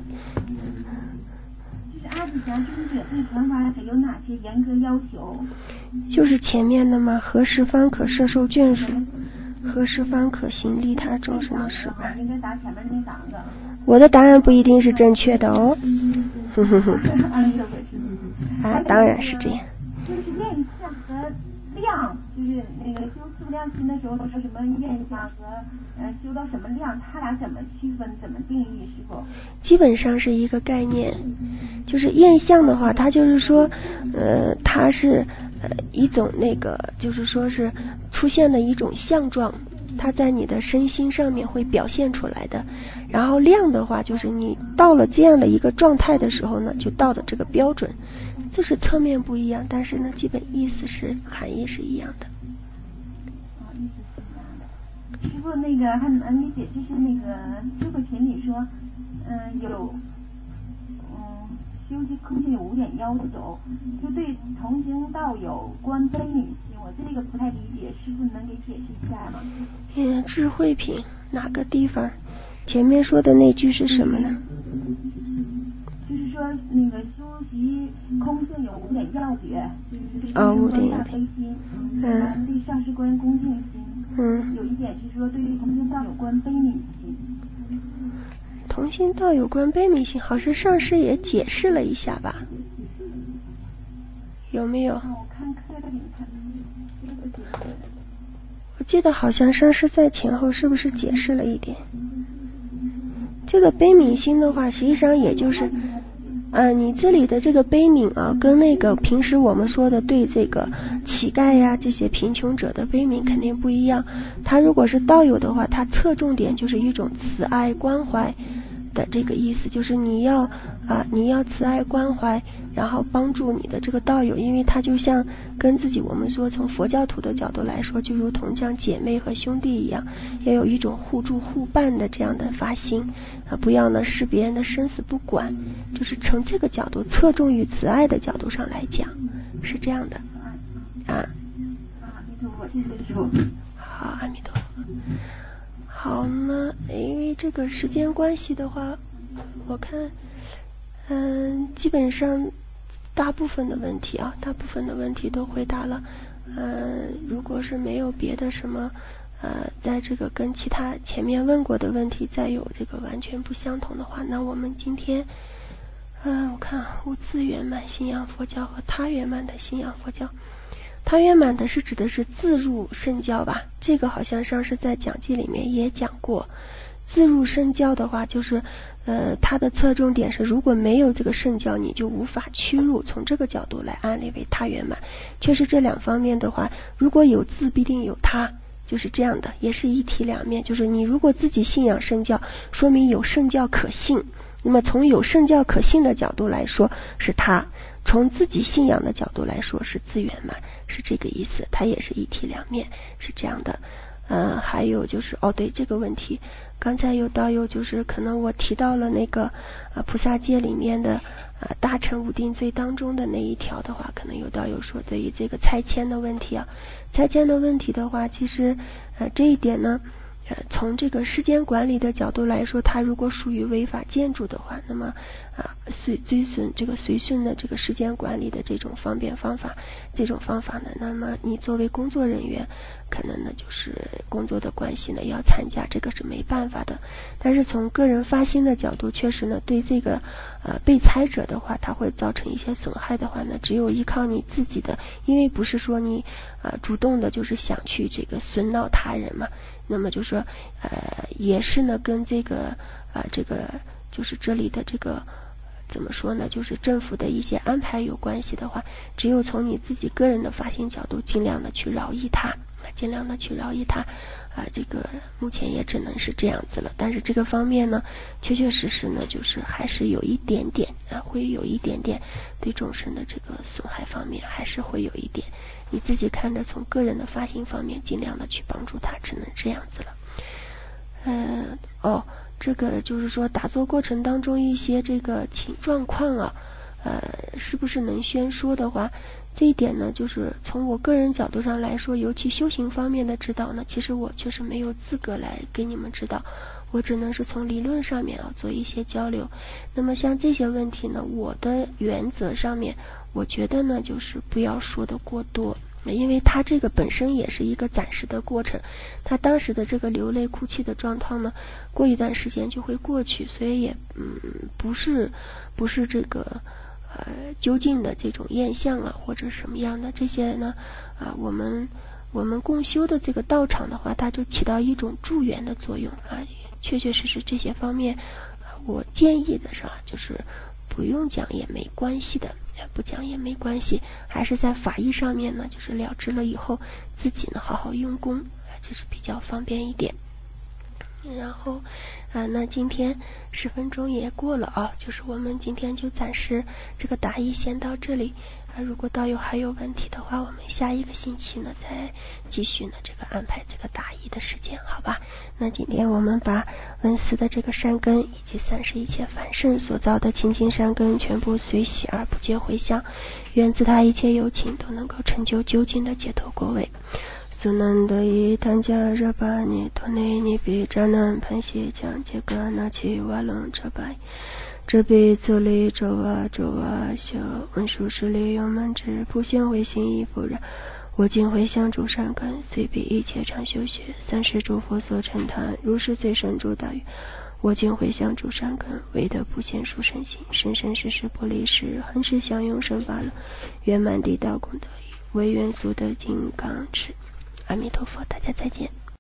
就是阿底迦尊者对传法者有哪些严格要求？ 就是前面的嘛，何时方可摄受眷属？何时方可行利他众生的事吧？ 应该答前面那三个。 我的答案不一定是正确的哦。哼哼哼。啊，当然是这样。 就是念相和量，就是那个修四无量心的时候说什么念相和呃修到什么量，他俩怎么区分，怎么定义？是否？ 基本上是一个概念，就是验相的话，它就是说，呃，它是呃一种那个，就是说是出现的一种相状，它在你的身心上面会表现出来的。然后量的话，就是你到了这样的一个状态的时候呢，就到了这个标准。这是侧面不一样，但是呢，基本意思是含义是一样的。 哦，意思是一样的。师傅，那个还能理解，就是那个智慧品里说，嗯、呃，有，嗯，修修习空性有五点要求，就对同行道友观悲悯心，我这个不太理解，师父能给解释一下吗？ 嗯，智慧品哪个地方？前面说的那句是什么呢？ 就是说那个修习空性有五点要诀，就是对哦， 众生观大悲心， 嗯， 对上师观恭敬心， 嗯， 有一点是说对同行道友观悲悯心。 同行道友观悲悯心，好像上师也解释了一下吧？有没有？ 我看课里看，这个解释。 我记得好像上师在前后是不是解释了一点？这个悲悯心的话，实际上也就是，呃，你这里的这个悲悯啊，跟那个平时我们说的对这个乞丐呀、这些贫穷者的悲悯肯定不一样。他如果是道友的话，他侧重点就是一种慈爱关怀的这个意思，就是你要啊、呃，你要慈爱关怀，然后帮助你的这个道友，因为他就像跟自己，我们说从佛教徒的角度来说，就如同像姐妹和兄弟一样，要有一种互助互伴的这样的发心啊，不要呢视别人的生死不管，就是从这个角度侧重于慈爱的角度上来讲，是这样的啊。好，阿弥陀佛。好呢，因为这个时间关系的话，我看嗯，基本上大部分的问题啊，大部分的问题都回答了。呃，如果是没有别的什么呃，在这个跟其他前面问过的问题再有这个完全不相同的话，那我们今天呃，我看无自圆满信仰佛教和他圆满的信仰佛教。他圆满的是指的是自入圣教吧？这个好像上是在讲记里面也讲过。自入圣教的话，就是呃，它的侧重点是如果没有这个圣教，你就无法趋入。从这个角度来安立为他圆满。确实这两方面的话，如果有自必定有他，就是这样的，也是一体两面。就是你如果自己信仰圣教，说明有圣教可信。那么从有圣教可信的角度来说是他，从自己信仰的角度来说是自圆满，是这个意思。它也是一体两面，是这样的。呃，还有就是哦，对这个问题，刚才有道友就是可能我提到了那个呃菩萨戒里面的呃大乘无定罪当中的那一条的话，可能有道友说对于这个拆迁的问题啊，拆迁的问题的话，其实呃这一点呢。呃，从这个时间管理的角度来说，它如果属于违法建筑的话，那么啊，随追随这个随顺的这个时间管理的这种方便方法，这种方法呢，那么你作为工作人员，可能呢就是工作的关系呢要参加，这个是没办法的。但是从个人发心的角度，确实呢对这个呃被拆者的话，它会造成一些损害的话呢，只有依靠你自己的，因为不是说你呃主动的就是想去这个损恼他人嘛。那么就说呃也是呢跟这个呃这个就是这里的这个怎么说呢，就是政府的一些安排有关系的话，只有从你自己个人的发心角度尽量的去饶益他，尽量的去饶益他啊、呃、这个目前也只能是这样子了。但是这个方面呢确确实实呢就是还是有一点点啊会有一点点对众生的这个损害方面还是会有一点，你自己看着从个人的发心方面尽量的去帮助他，只能这样子了。呃哦这个就是说打坐过程当中一些这个情状况啊，呃是不是能宣说的话，这一点呢就是从我个人角度上来说，尤其修行方面的指导呢，其实我确实没有资格来给你们指导，我只能是从理论上面啊做一些交流。那么像这些问题呢，我的原则上面我觉得呢就是不要说的过多，因为他这个本身也是一个暂时的过程，他当时的这个流泪哭泣的状况呢，过一段时间就会过去，所以也嗯不是不是这个呃究竟的这种验相啊或者什么样的这些呢啊、呃、我们我们共修的这个道场的话，它就起到一种助缘的作用啊，确确实实这些方面、呃、我建议的是吧，就是不用讲也没关系的，不讲也没关系，还是在法义上面呢就是了知了以后自己呢好好用功，这是比较方便一点。 然后啊、呃，那今天十分钟也过了啊，就是我们今天就暂时这个答疑先到这里啊。如果道友还有问题的话，我们下一个星期呢再继续呢这个安排这个答疑的时间，好吧？那今天我们把文思的这个善根以及三世一切凡圣所造的清净善根全部随喜而不皆回向，愿自他一切有情都能够成就究竟的解脱果位。苏南的伊坦加热巴尼托内尼比扎南潘西将杰格纳奇瓦隆扎拜这比佐利周瓦周瓦修文殊师利用满之普贤慧心意复然，我今回向诸善根随彼一切常修学三世诸佛所承谈如是最胜诸大愿。我今回向诸善根为得普贤殊胜行生生世世不离世恒世享用生法乐圆满地道功德意为愿速得金刚持。阿弥陀佛，大家再见。